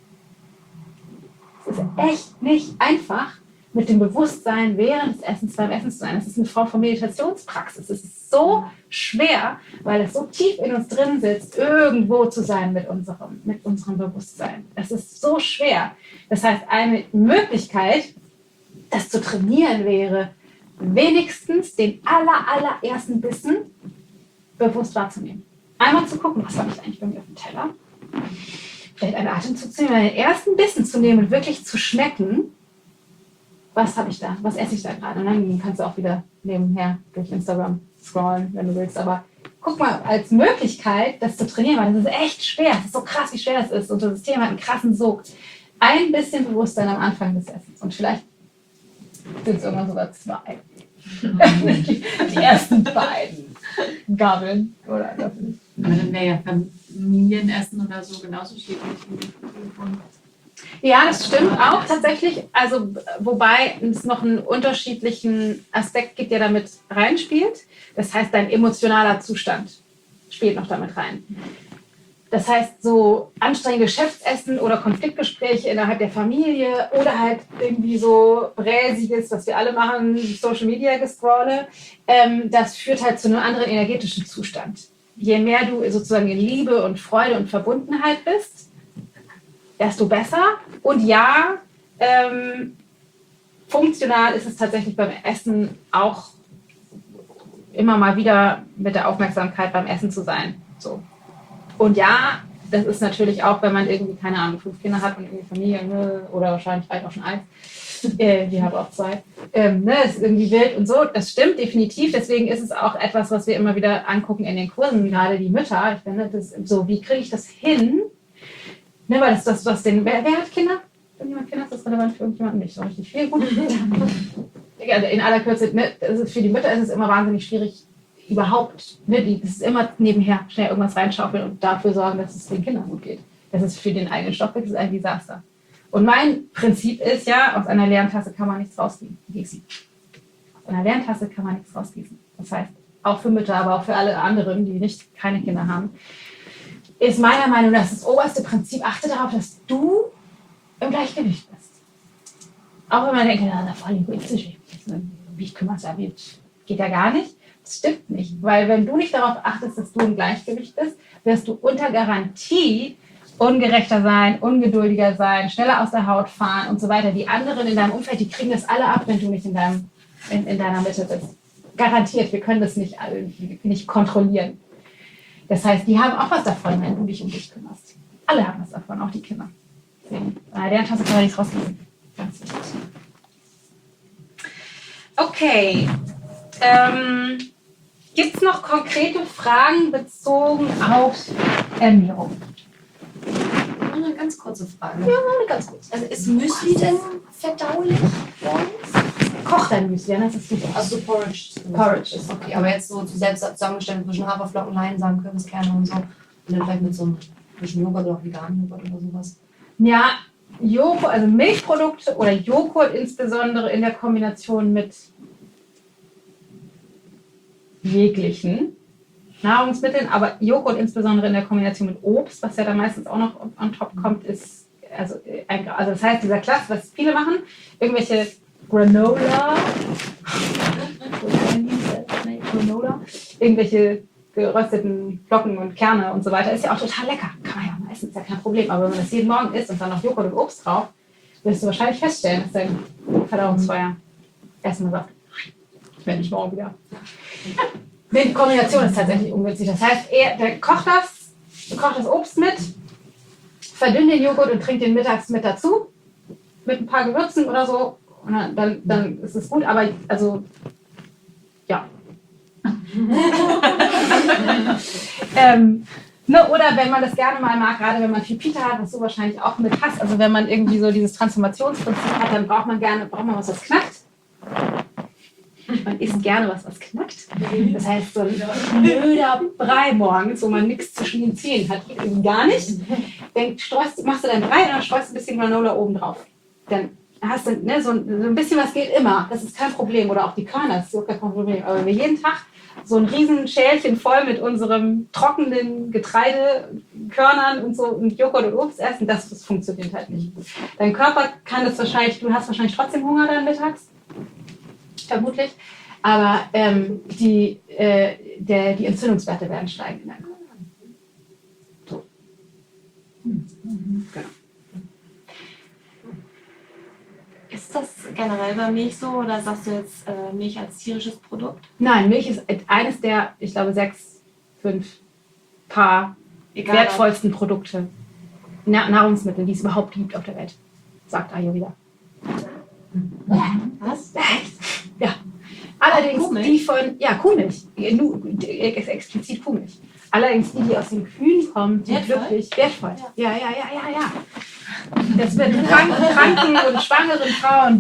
Es ist echt nicht einfach, mit dem Bewusstsein während des Essens beim Essen zu sein. Das ist eine Form von Meditationspraxis. Es ist so schwer, weil es so tief in uns drin sitzt, irgendwo zu sein mit unserem Bewusstsein. Es ist so schwer. Das heißt, eine Möglichkeit, das zu trainieren wäre, wenigstens den allerersten Bissen bewusst wahrzunehmen. Einmal zu gucken, was habe ich eigentlich bei mir auf dem Teller? Vielleicht einen Atemzug zu nehmen, den ersten Bissen zu nehmen und wirklich zu schmecken, was habe ich da, was esse ich da gerade? Und dann kannst du auch wieder nebenher durch Instagram scrollen, wenn du willst. Aber guck mal, als Möglichkeit, das zu trainieren, weil das ist echt schwer. Das ist so krass, wie schwer das ist. Und das System hat einen krassen Sog. Ein bisschen Bewusstsein am Anfang des Essens. Und vielleicht sind es irgendwann sogar 2. Die ersten beiden Gabeln oder Löffel. Aber dann wäre ja Familienessen oder so genauso schädlich wie Telefon. Ja, das stimmt auch tatsächlich. Also, wobei es noch einen unterschiedlichen Aspekt gibt, der damit reinspielt. Das heißt, dein emotionaler Zustand spielt noch damit rein. Das heißt, so anstrengende Geschäftsessen oder Konfliktgespräche innerhalb der Familie oder halt irgendwie so bräsiges, was wir alle machen, Social Media gescrolle, das führt halt zu einem anderen energetischen Zustand. Je mehr du sozusagen in Liebe und Freude und Verbundenheit bist, desto besser. Und ja, funktional ist es tatsächlich beim Essen auch immer mal wieder mit der Aufmerksamkeit beim Essen zu sein. So. Und ja, das ist natürlich auch, wenn man irgendwie, keine Ahnung, 5 Kinder hat und irgendwie Familie, oder wahrscheinlich vielleicht auch schon 1, die haben auch 2, ist irgendwie wild und so, das stimmt definitiv, deswegen ist es auch etwas, was wir immer wieder angucken in den Kursen, gerade die Mütter, ich finde, das so, wie kriege ich das hin, ne, weil das was wer hat Kinder? Wenn jemand Kinder hat, ist das relevant für irgendjemanden nicht so richtig viel, gut. Also in aller Kürze, ne, für die Mütter ist es immer wahnsinnig schwierig, überhaupt, ne, das ist immer nebenher schnell irgendwas reinschaufeln und dafür sorgen, dass es den Kindern gut geht. Das ist für den eigenen Stoffwechsel ein Desaster. Und mein Prinzip ist ja, aus einer leeren Tasse kann man nichts rausgießen. Aus einer leeren Tasse kann man nichts rausgießen. Das heißt, auch für Mütter, aber auch für alle anderen, die keine Kinder haben, ist meiner Meinung nach das oberste Prinzip, achte darauf, dass du im Gleichgewicht bist. Auch wenn man denkt, ja, das ist voll egoistisch, wie ich kümmere mich, geht ja gar nicht. Das stimmt nicht, weil wenn du nicht darauf achtest, dass du im Gleichgewicht bist, wirst du unter Garantie ungerechter sein, ungeduldiger sein, schneller aus der Haut fahren und so weiter. Die anderen in deinem Umfeld, die kriegen das alle ab, wenn du nicht in deiner Mitte bist. Garantiert, wir können das nicht kontrollieren. Das heißt, die haben auch was davon, wenn du dich um dich kümmerst. Alle haben was davon, auch die Kinder. Deswegen, bei der Tasse kann man nichts rausgeben. Ganz wichtig. Okay. Gibt es noch konkrete Fragen bezogen auf Ernährung? Eine ganz kurze Frage. Ja, eine ganz kurz. Also ist Müsli denn verdaulich für uns? Koch dein Müsli, ja, das ist super. Also so Porridge. Porridge ist Okay, aber jetzt so selbst zusammengestellt zwischen Haferflocken, Leinsamen, Kürbiskerne und so. Und dann vielleicht mit so einem bisschen Joghurt oder auch veganen Joghurt oder sowas. Ja, Joghurt, also Milchprodukte oder Joghurt insbesondere in der Kombination mit jeglichen Nahrungsmitteln, aber Joghurt insbesondere in der Kombination mit Obst, was ja dann meistens auch noch on top kommt, ist, also das heißt, dieser Klasse, was viele machen, irgendwelche Granola, irgendwelche gerösteten Flocken und Kerne und so weiter, ist ja auch total lecker. Kann man ja meistens, ist ja kein Problem. Aber wenn man das jeden Morgen isst und dann noch Joghurt und Obst drauf, wirst du wahrscheinlich feststellen, dass dein Verdauungsfeuer erstmal sagt, ich werde nicht morgen wieder. Die Kombination ist tatsächlich ungünstig. Das heißt, der kocht das Obst mit, verdünnt den Joghurt und trinkt den mittags mit dazu, mit ein paar Gewürzen oder so. Und dann ist es gut, aber also, ja. Oder wenn man das gerne mal mag, gerade wenn man viel Pita hat, was du wahrscheinlich auch mit hast, also wenn man irgendwie so dieses Transformationsprinzip hat, dann braucht man was, was knackt. Man isst gerne was knackt. Das heißt, so ein blöder Brei morgens, wo man nichts zwischen den Zähnen hat, geht irgendwie gar nicht. Dann machst du dein Brei und dann streust ein bisschen Granola oben drauf. Dann hast du so ein bisschen was geht immer. Das ist kein Problem. Oder auch die Körner, das ist auch kein Problem. Aber wenn wir jeden Tag so ein riesen Schälchen voll mit unserem trockenen Getreidekörnern und so und Joghurt und Obst essen, das funktioniert halt nicht. Dein Körper kann das wahrscheinlich, du hast wahrscheinlich trotzdem Hunger dann mittags. Vermutlich. Aber die Entzündungswerte werden steigen in deinem Körper. So. Genau. Ist das generell bei Milch so oder sagst du jetzt Milch als tierisches Produkt? Nein, Milch ist eines der, ich glaube, 5 wertvollsten Produkte, Nahrungsmittel, die es überhaupt gibt auf der Welt, sagt Ayurveda. Was? Echt? Ja. Allerdings Kuhmilch? die von, Kuhmilch, explizit Kuhmilch. Allerdings die aus den Kühen kommen, die glücklich, wertvoll. Ja. Das wird kranken und schwangeren Frauen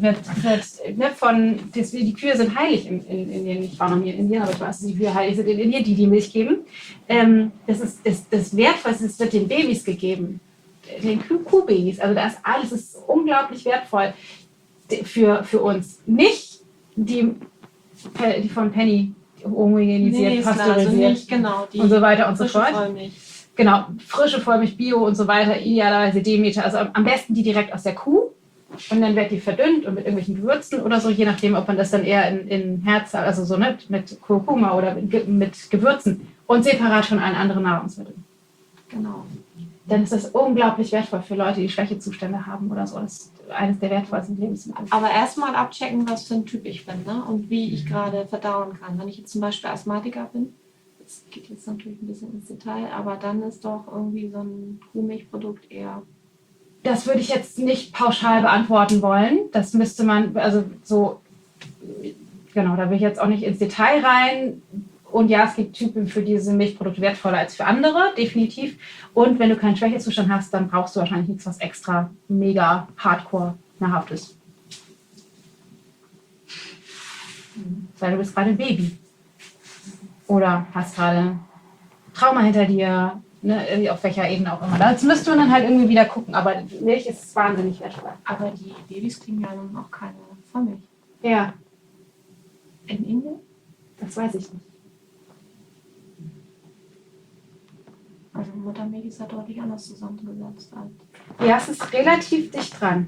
die Kühe sind heilig in Indien. Ich war noch nie in Indien, aber ich weiß, dass die Kühe heilig sind in Indien, die Milch geben. Das ist das Wertvollste, es wird den Babys gegeben. Den Kuhbabys. Also das ist unglaublich wertvoll für uns. Nicht die von Penny homogenisiert, pasteurisiert nicht, genau, und so weiter und so fort. Vollmilch. Genau, frische Vollmilch, Bio und so weiter, idealerweise Demeter. Also am besten die direkt aus der Kuh. Und dann wird die verdünnt und mit irgendwelchen Gewürzen oder so, je nachdem, ob man das dann eher in Herz, also so mit Kurkuma oder mit Gewürzen und separat von allen anderen Nahrungsmitteln. Genau. Dann ist das unglaublich wertvoll für Leute, die Schwächezustände haben oder so. Das ist eines der wertvollsten Lebensmittel. Aber erstmal abchecken, was für ein Typ ich bin, ne? Und wie ich gerade verdauen kann. Wenn ich jetzt zum Beispiel Asthmatiker bin, das geht jetzt natürlich ein bisschen ins Detail, aber dann ist doch irgendwie so ein Kuhmilchprodukt eher. Das würde ich jetzt nicht pauschal beantworten wollen. Das müsste man, also so, genau, da will ich jetzt auch nicht ins Detail rein. Und ja, es gibt Typen, für diese Milchprodukte wertvoller als für andere, definitiv. Und wenn du keinen Schwächezustand hast, dann brauchst du wahrscheinlich nichts, was extra mega hardcore nahrhaft ist. Weil du bist gerade ein Baby. Oder hast gerade Trauma hinter dir, Ne, irgendwie auf welcher Ebene auch immer. Das müsste man dann halt irgendwie wieder gucken, aber Milch ist wahnsinnig wertvoll. Aber die Babys kriegen ja nun auch keine Vollmilch. Ja, In Indien? das weiß ich nicht. Also Muttermilch ist ja deutlich anders zusammengesetzt als. Ja, es ist relativ dicht dran.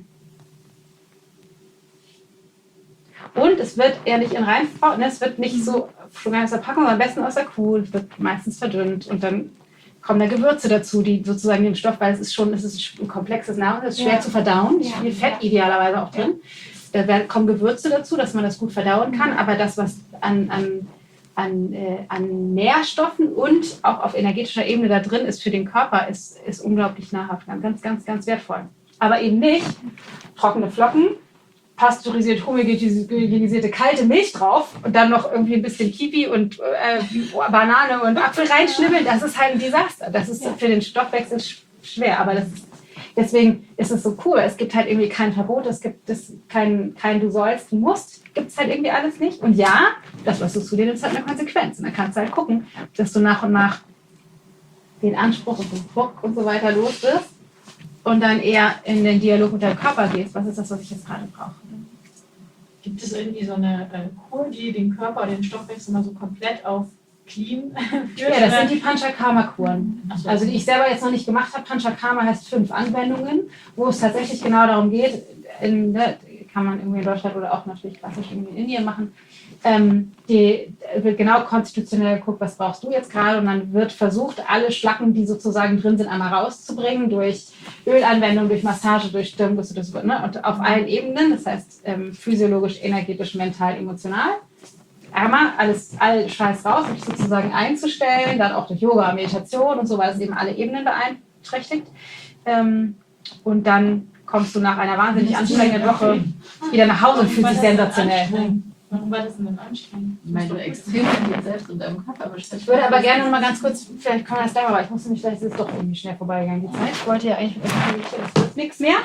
Und es wird eher nicht in Reinform, es wird nicht so schon aus der Packung, sondern am besten aus der Kuh. Es wird meistens verdünnt und dann kommen da Gewürze dazu, die sozusagen den Stoff, weil es ist ein komplexes Nahrungsmittel, es ist schwer zu verdauen, viel Fett idealerweise auch drin. Da kommen Gewürze dazu, dass man das gut verdauen kann, aber das, was an Nährstoffen und auch auf energetischer Ebene da drin ist für den Körper, ist unglaublich nahrhaft, ganz, ganz, ganz wertvoll. Aber eben nicht trockene Flocken, pasteurisiert, homogenisierte, kalte Milch drauf und dann noch irgendwie ein bisschen Kiwi und Banane und Apfel reinschnibbeln, das ist halt ein Desaster. Das ist für den Stoffwechsel schwer, aber deswegen ist es so cool. Es gibt halt irgendwie kein Verbot, es gibt kein du sollst, du musst, gibt es halt irgendwie alles nicht. Und ja, das, was du zu dir nimmst, hat eine Konsequenz. Und dann kannst du halt gucken, dass du nach und nach den Anspruch und den Druck und so weiter los wirst und dann eher in den Dialog mit deinem Körper gehst. Was ist das, was ich jetzt gerade brauche? Gibt es irgendwie so eine Kur, die den Körper oder den Stoffwechsel mal so komplett auf clean führt? Ja, das sind die Panchakarma-Kuren. So. Also die ich selber jetzt noch nicht gemacht habe. Panchakarma heißt 5 Anwendungen, wo es tatsächlich genau darum geht, kann man irgendwie in Deutschland oder auch natürlich klassisch irgendwie in Indien machen, die wird genau konstitutionell geguckt, was brauchst du jetzt gerade, und dann wird versucht, alle Schlacken, die sozusagen drin sind, einmal rauszubringen durch Ölanwendung, durch Massage, durch Stirn, und auf allen Ebenen, das heißt physiologisch, energetisch, mental, emotional. Einmal all Scheiß raus und sozusagen einzustellen, dann auch durch Yoga, Meditation und so, weil es eben alle Ebenen beeinträchtigt. Und dann kommst du nach einer wahnsinnig anstrengenden Woche wieder nach Hause und fühlst dich sensationell. Warum war das denn anstrengend? Weil du extrem mit dir selbst und deinem Körper beschäftigt. Ich würde aber gerne noch mal ganz kurz, vielleicht kann man das gleich mal, aber ich musste mich, vielleicht ist es doch irgendwie schnell vorbeigegangen, die Zeit. Ich wollte ja eigentlich, es wird nichts mehr.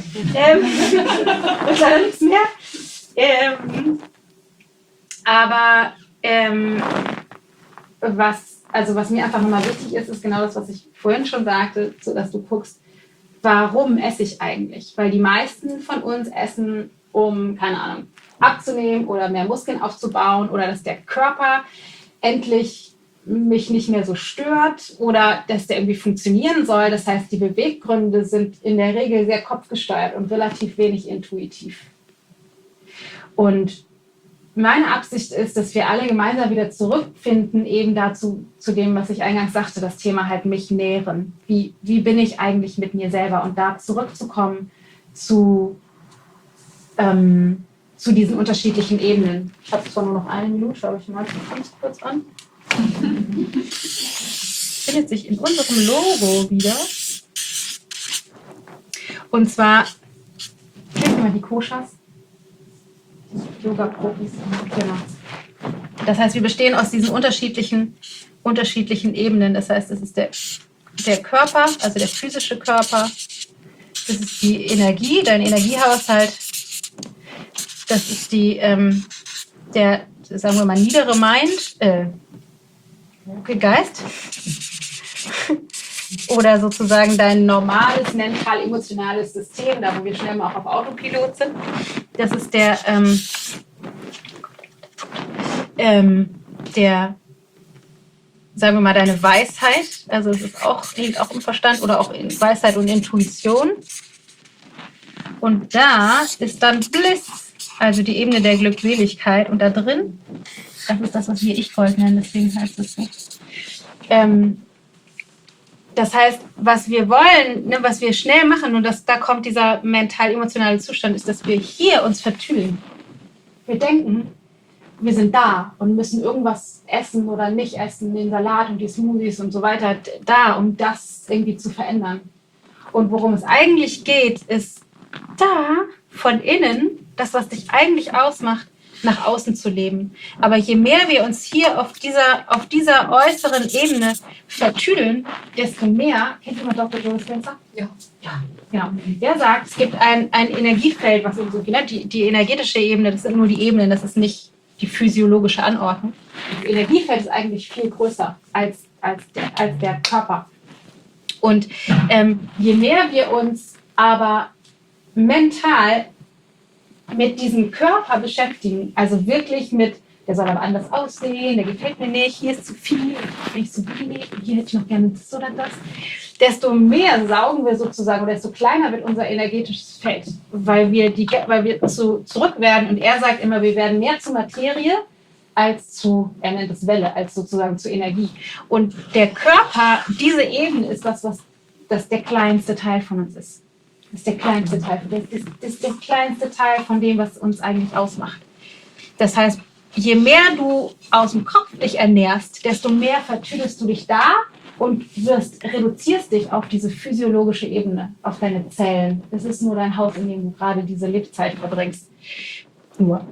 Es wird leider nichts mehr. Aber was mir einfach nochmal wichtig ist, ist genau das, was ich vorhin schon sagte, so dass du guckst, warum esse ich eigentlich? Weil die meisten von uns essen, um, keine Ahnung, abzunehmen oder mehr Muskeln aufzubauen oder dass der Körper endlich mich nicht mehr so stört oder dass der irgendwie funktionieren soll. Das heißt, die Beweggründe sind in der Regel sehr kopfgesteuert und relativ wenig intuitiv. Und meine Absicht ist, dass wir alle gemeinsam wieder zurückfinden, eben dazu, zu dem, was ich eingangs sagte, das Thema halt mich nähren. Wie bin ich eigentlich mit mir selber? Und da zurückzukommen zu diesen unterschiedlichen Ebenen. Ich habe zwar nur noch 1 Minute, schaue ich mal ganz kurz an. Findet sich in unserem Logo wieder. Und zwar, kennen wir mal die Koshas? Yoga-Profis. Genau. Das heißt, wir bestehen aus diesen unterschiedlichen Ebenen. Das heißt, es ist der Körper, also der physische Körper. Das ist die Energie, dein Energiehaushalt. Das ist der, sagen wir mal, niedere Geist. Oder sozusagen dein normales mental-emotionales System, da wo wir schnell mal auch auf Autopilot sind. Das ist der sagen wir mal, deine Weisheit. Also es ist liegt auch im Verstand oder auch in Weisheit und Intuition. Und da ist dann Bliss, also die Ebene der Glückseligkeit. Und da drin, das ist das, was wir Ich-Gold nennen, deswegen heißt es so. Das heißt, was wir wollen, ne, was wir schnell machen, und da kommt dieser mental-emotionale Zustand, ist, dass wir hier uns vertüdeln. Wir denken, wir sind da und müssen irgendwas essen oder nicht essen, den Salat und die Smoothies und so weiter, da, um das irgendwie zu verändern. Und worum es eigentlich geht, ist da von innen, das, was dich eigentlich ausmacht, nach außen zu leben. Aber je mehr wir uns hier auf dieser äußeren Ebene vertüdeln, desto mehr, kennt jemand Dr. Joe Spencer? Ja. Genau. Der sagt, es gibt ein Energiefeld, was so genannt, die energetische Ebene, das sind nur die Ebenen, das ist nicht die physiologische Anordnung. Das Energiefeld ist eigentlich viel größer als der Körper. Und je mehr wir uns aber mental mit diesem Körper beschäftigen, also wirklich mit, der soll aber anders aussehen, der gefällt mir nicht, hier ist zu viel, nicht zu wenig, hier hätte ich noch gerne das oder das, desto mehr saugen wir sozusagen, oder desto kleiner wird unser energetisches Feld, weil wir zurück werden. Und er sagt immer, wir werden mehr zu Materie als zu, er nennt es Welle, als sozusagen zu Energie. Und der Körper, diese Ebene ist das der kleinste Teil von uns ist. Das ist der kleinste Teil. Das ist der kleinste Teil von dem, was uns eigentlich ausmacht. Das heißt, je mehr du aus dem Kopf dich ernährst, desto mehr vertüdelst du dich da und reduzierst dich auf diese physiologische Ebene, auf deine Zellen. Das ist nur dein Haus, in dem du gerade diese Lebzeit verbringst. Nur.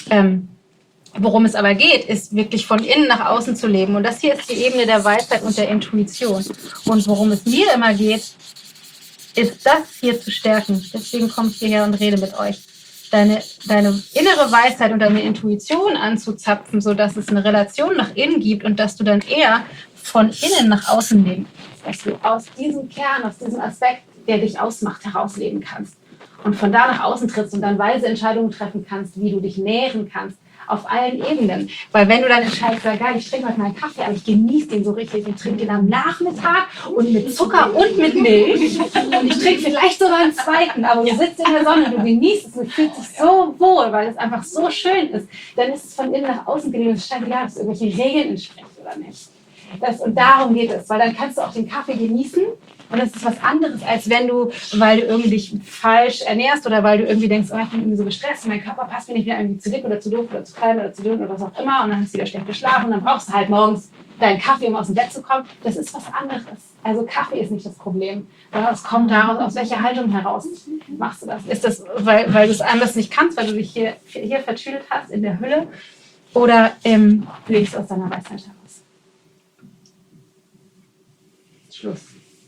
Worum es aber geht, ist wirklich von innen nach außen zu leben. Und das hier ist die Ebene der Weisheit und der Intuition. Und worum es mir immer geht, ist das hier zu stärken. Deswegen komme ich hierher und rede mit euch. Deine innere Weisheit und deine Intuition anzuzapfen, sodass es eine Relation nach innen gibt und dass du dann eher von innen nach außen leben kannst. Dass du aus diesem Kern, aus diesem Aspekt, der dich ausmacht, herausleben kannst. Und von da nach außen trittst und dann weise Entscheidungen treffen kannst, wie du dich nähren kannst. Auf allen Ebenen. Weil wenn du dann entscheidest, geil, ich trinke heute mal einen Kaffee, aber ich genieße den so richtig. Ich trinke den am Nachmittag und mit Zucker und mit Milch. Und ich trinke vielleicht sogar einen zweiten, aber du sitzt in der Sonne, du genießt es und fühlst dich so wohl, weil es einfach so schön ist. Dann ist es von innen nach außen gelegt. Es scheint egal, ob es irgendwelche Regeln entspricht oder nicht. Und darum geht es, weil dann kannst du auch den Kaffee genießen. Und das ist was anderes, als wenn du, weil du irgendwie dich falsch ernährst oder weil du irgendwie denkst, oh, ich bin irgendwie so gestresst, mein Körper passt mir nicht mehr, irgendwie zu dick oder zu doof oder zu klein oder zu dünn oder was auch immer. Und dann hast du wieder schlecht geschlafen und dann brauchst du halt morgens deinen Kaffee, um aus dem Bett zu kommen. Das ist was anderes. Also Kaffee ist nicht das Problem. Sondern es kommt daraus, aus welcher Haltung heraus machst du das. Ist das, weil du es anders nicht kannst, weil du dich hier vertüdelt hast in der Hülle, oder lebst aus deiner Weisheit heraus? Schluss.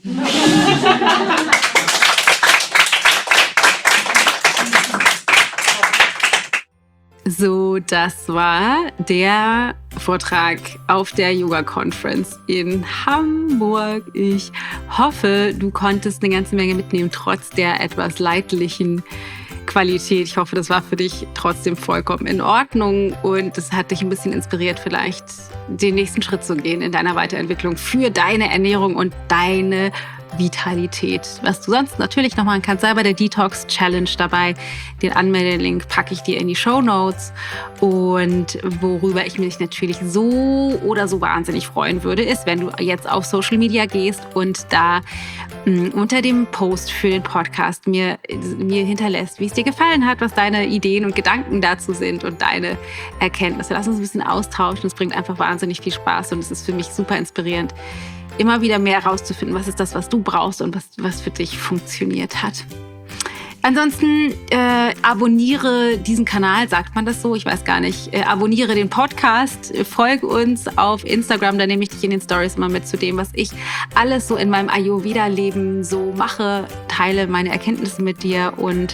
So, das war der Vortrag auf der Yoga Conference in Hamburg. Ich hoffe, du konntest eine ganze Menge mitnehmen, trotz der etwas leidlichen Qualität. Ich hoffe, das war für dich trotzdem vollkommen in Ordnung und es hat dich ein bisschen inspiriert, vielleicht den nächsten Schritt zu gehen in deiner Weiterentwicklung für deine Ernährung und deine Vitalität. Was du sonst natürlich noch machen kannst, sei bei der Detox Challenge dabei. Den Anmeldelink packe ich dir in die Shownotes. Und worüber ich mich natürlich so oder so wahnsinnig freuen würde, ist, wenn du jetzt auf Social Media gehst und da unter dem Post für den Podcast mir hinterlässt, wie es dir gefallen hat, was deine Ideen und Gedanken dazu sind und deine Erkenntnisse. Lass uns ein bisschen austauschen. Es bringt einfach wahnsinnig viel Spaß und es ist für mich super inspirierend, immer wieder mehr herauszufinden, was ist das, was du brauchst und was für dich funktioniert hat. Ansonsten abonniere diesen Kanal, sagt man das so? Ich weiß gar nicht. Abonniere den Podcast, folge uns auf Instagram, da nehme ich dich in den Stories immer mit zu dem, was ich alles so in meinem Ayurveda-Leben so mache, teile meine Erkenntnisse mit dir und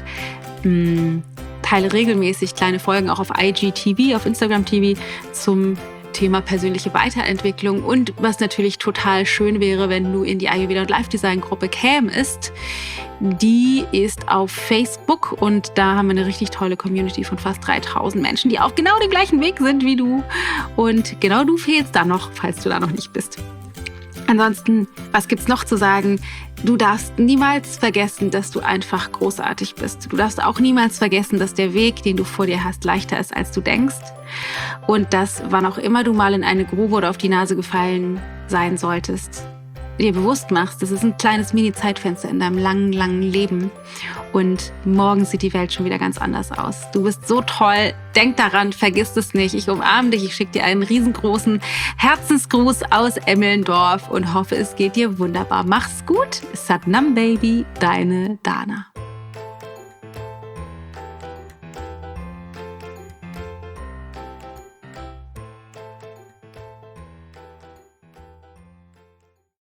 teile regelmäßig kleine Folgen auch auf IGTV, auf Instagram TV zum Thema persönliche Weiterentwicklung. Und was natürlich total schön wäre, wenn du in die Ayurveda und Life Design Gruppe kämst. Die ist auf Facebook und da haben wir eine richtig tolle Community von fast 3000 Menschen, die auf genau dem gleichen Weg sind wie du. Und genau du fehlst da noch, falls du da noch nicht bist. Ansonsten, was gibt's noch zu sagen? Du darfst niemals vergessen, dass du einfach großartig bist. Du darfst auch niemals vergessen, dass der Weg, den du vor dir hast, leichter ist, als du denkst. Und dass, wann auch immer du mal in eine Grube oder auf die Nase gefallen sein solltest, dir bewusst machst, das ist ein kleines Mini-Zeitfenster in deinem langen, langen Leben. Und morgen sieht die Welt schon wieder ganz anders aus. Du bist so toll. Denk daran, vergiss es nicht. Ich umarme dich. Ich schicke dir einen riesengroßen Herzensgruß aus Emmelndorf und hoffe, es geht dir wunderbar. Mach's gut. Satnam Baby, deine Dana.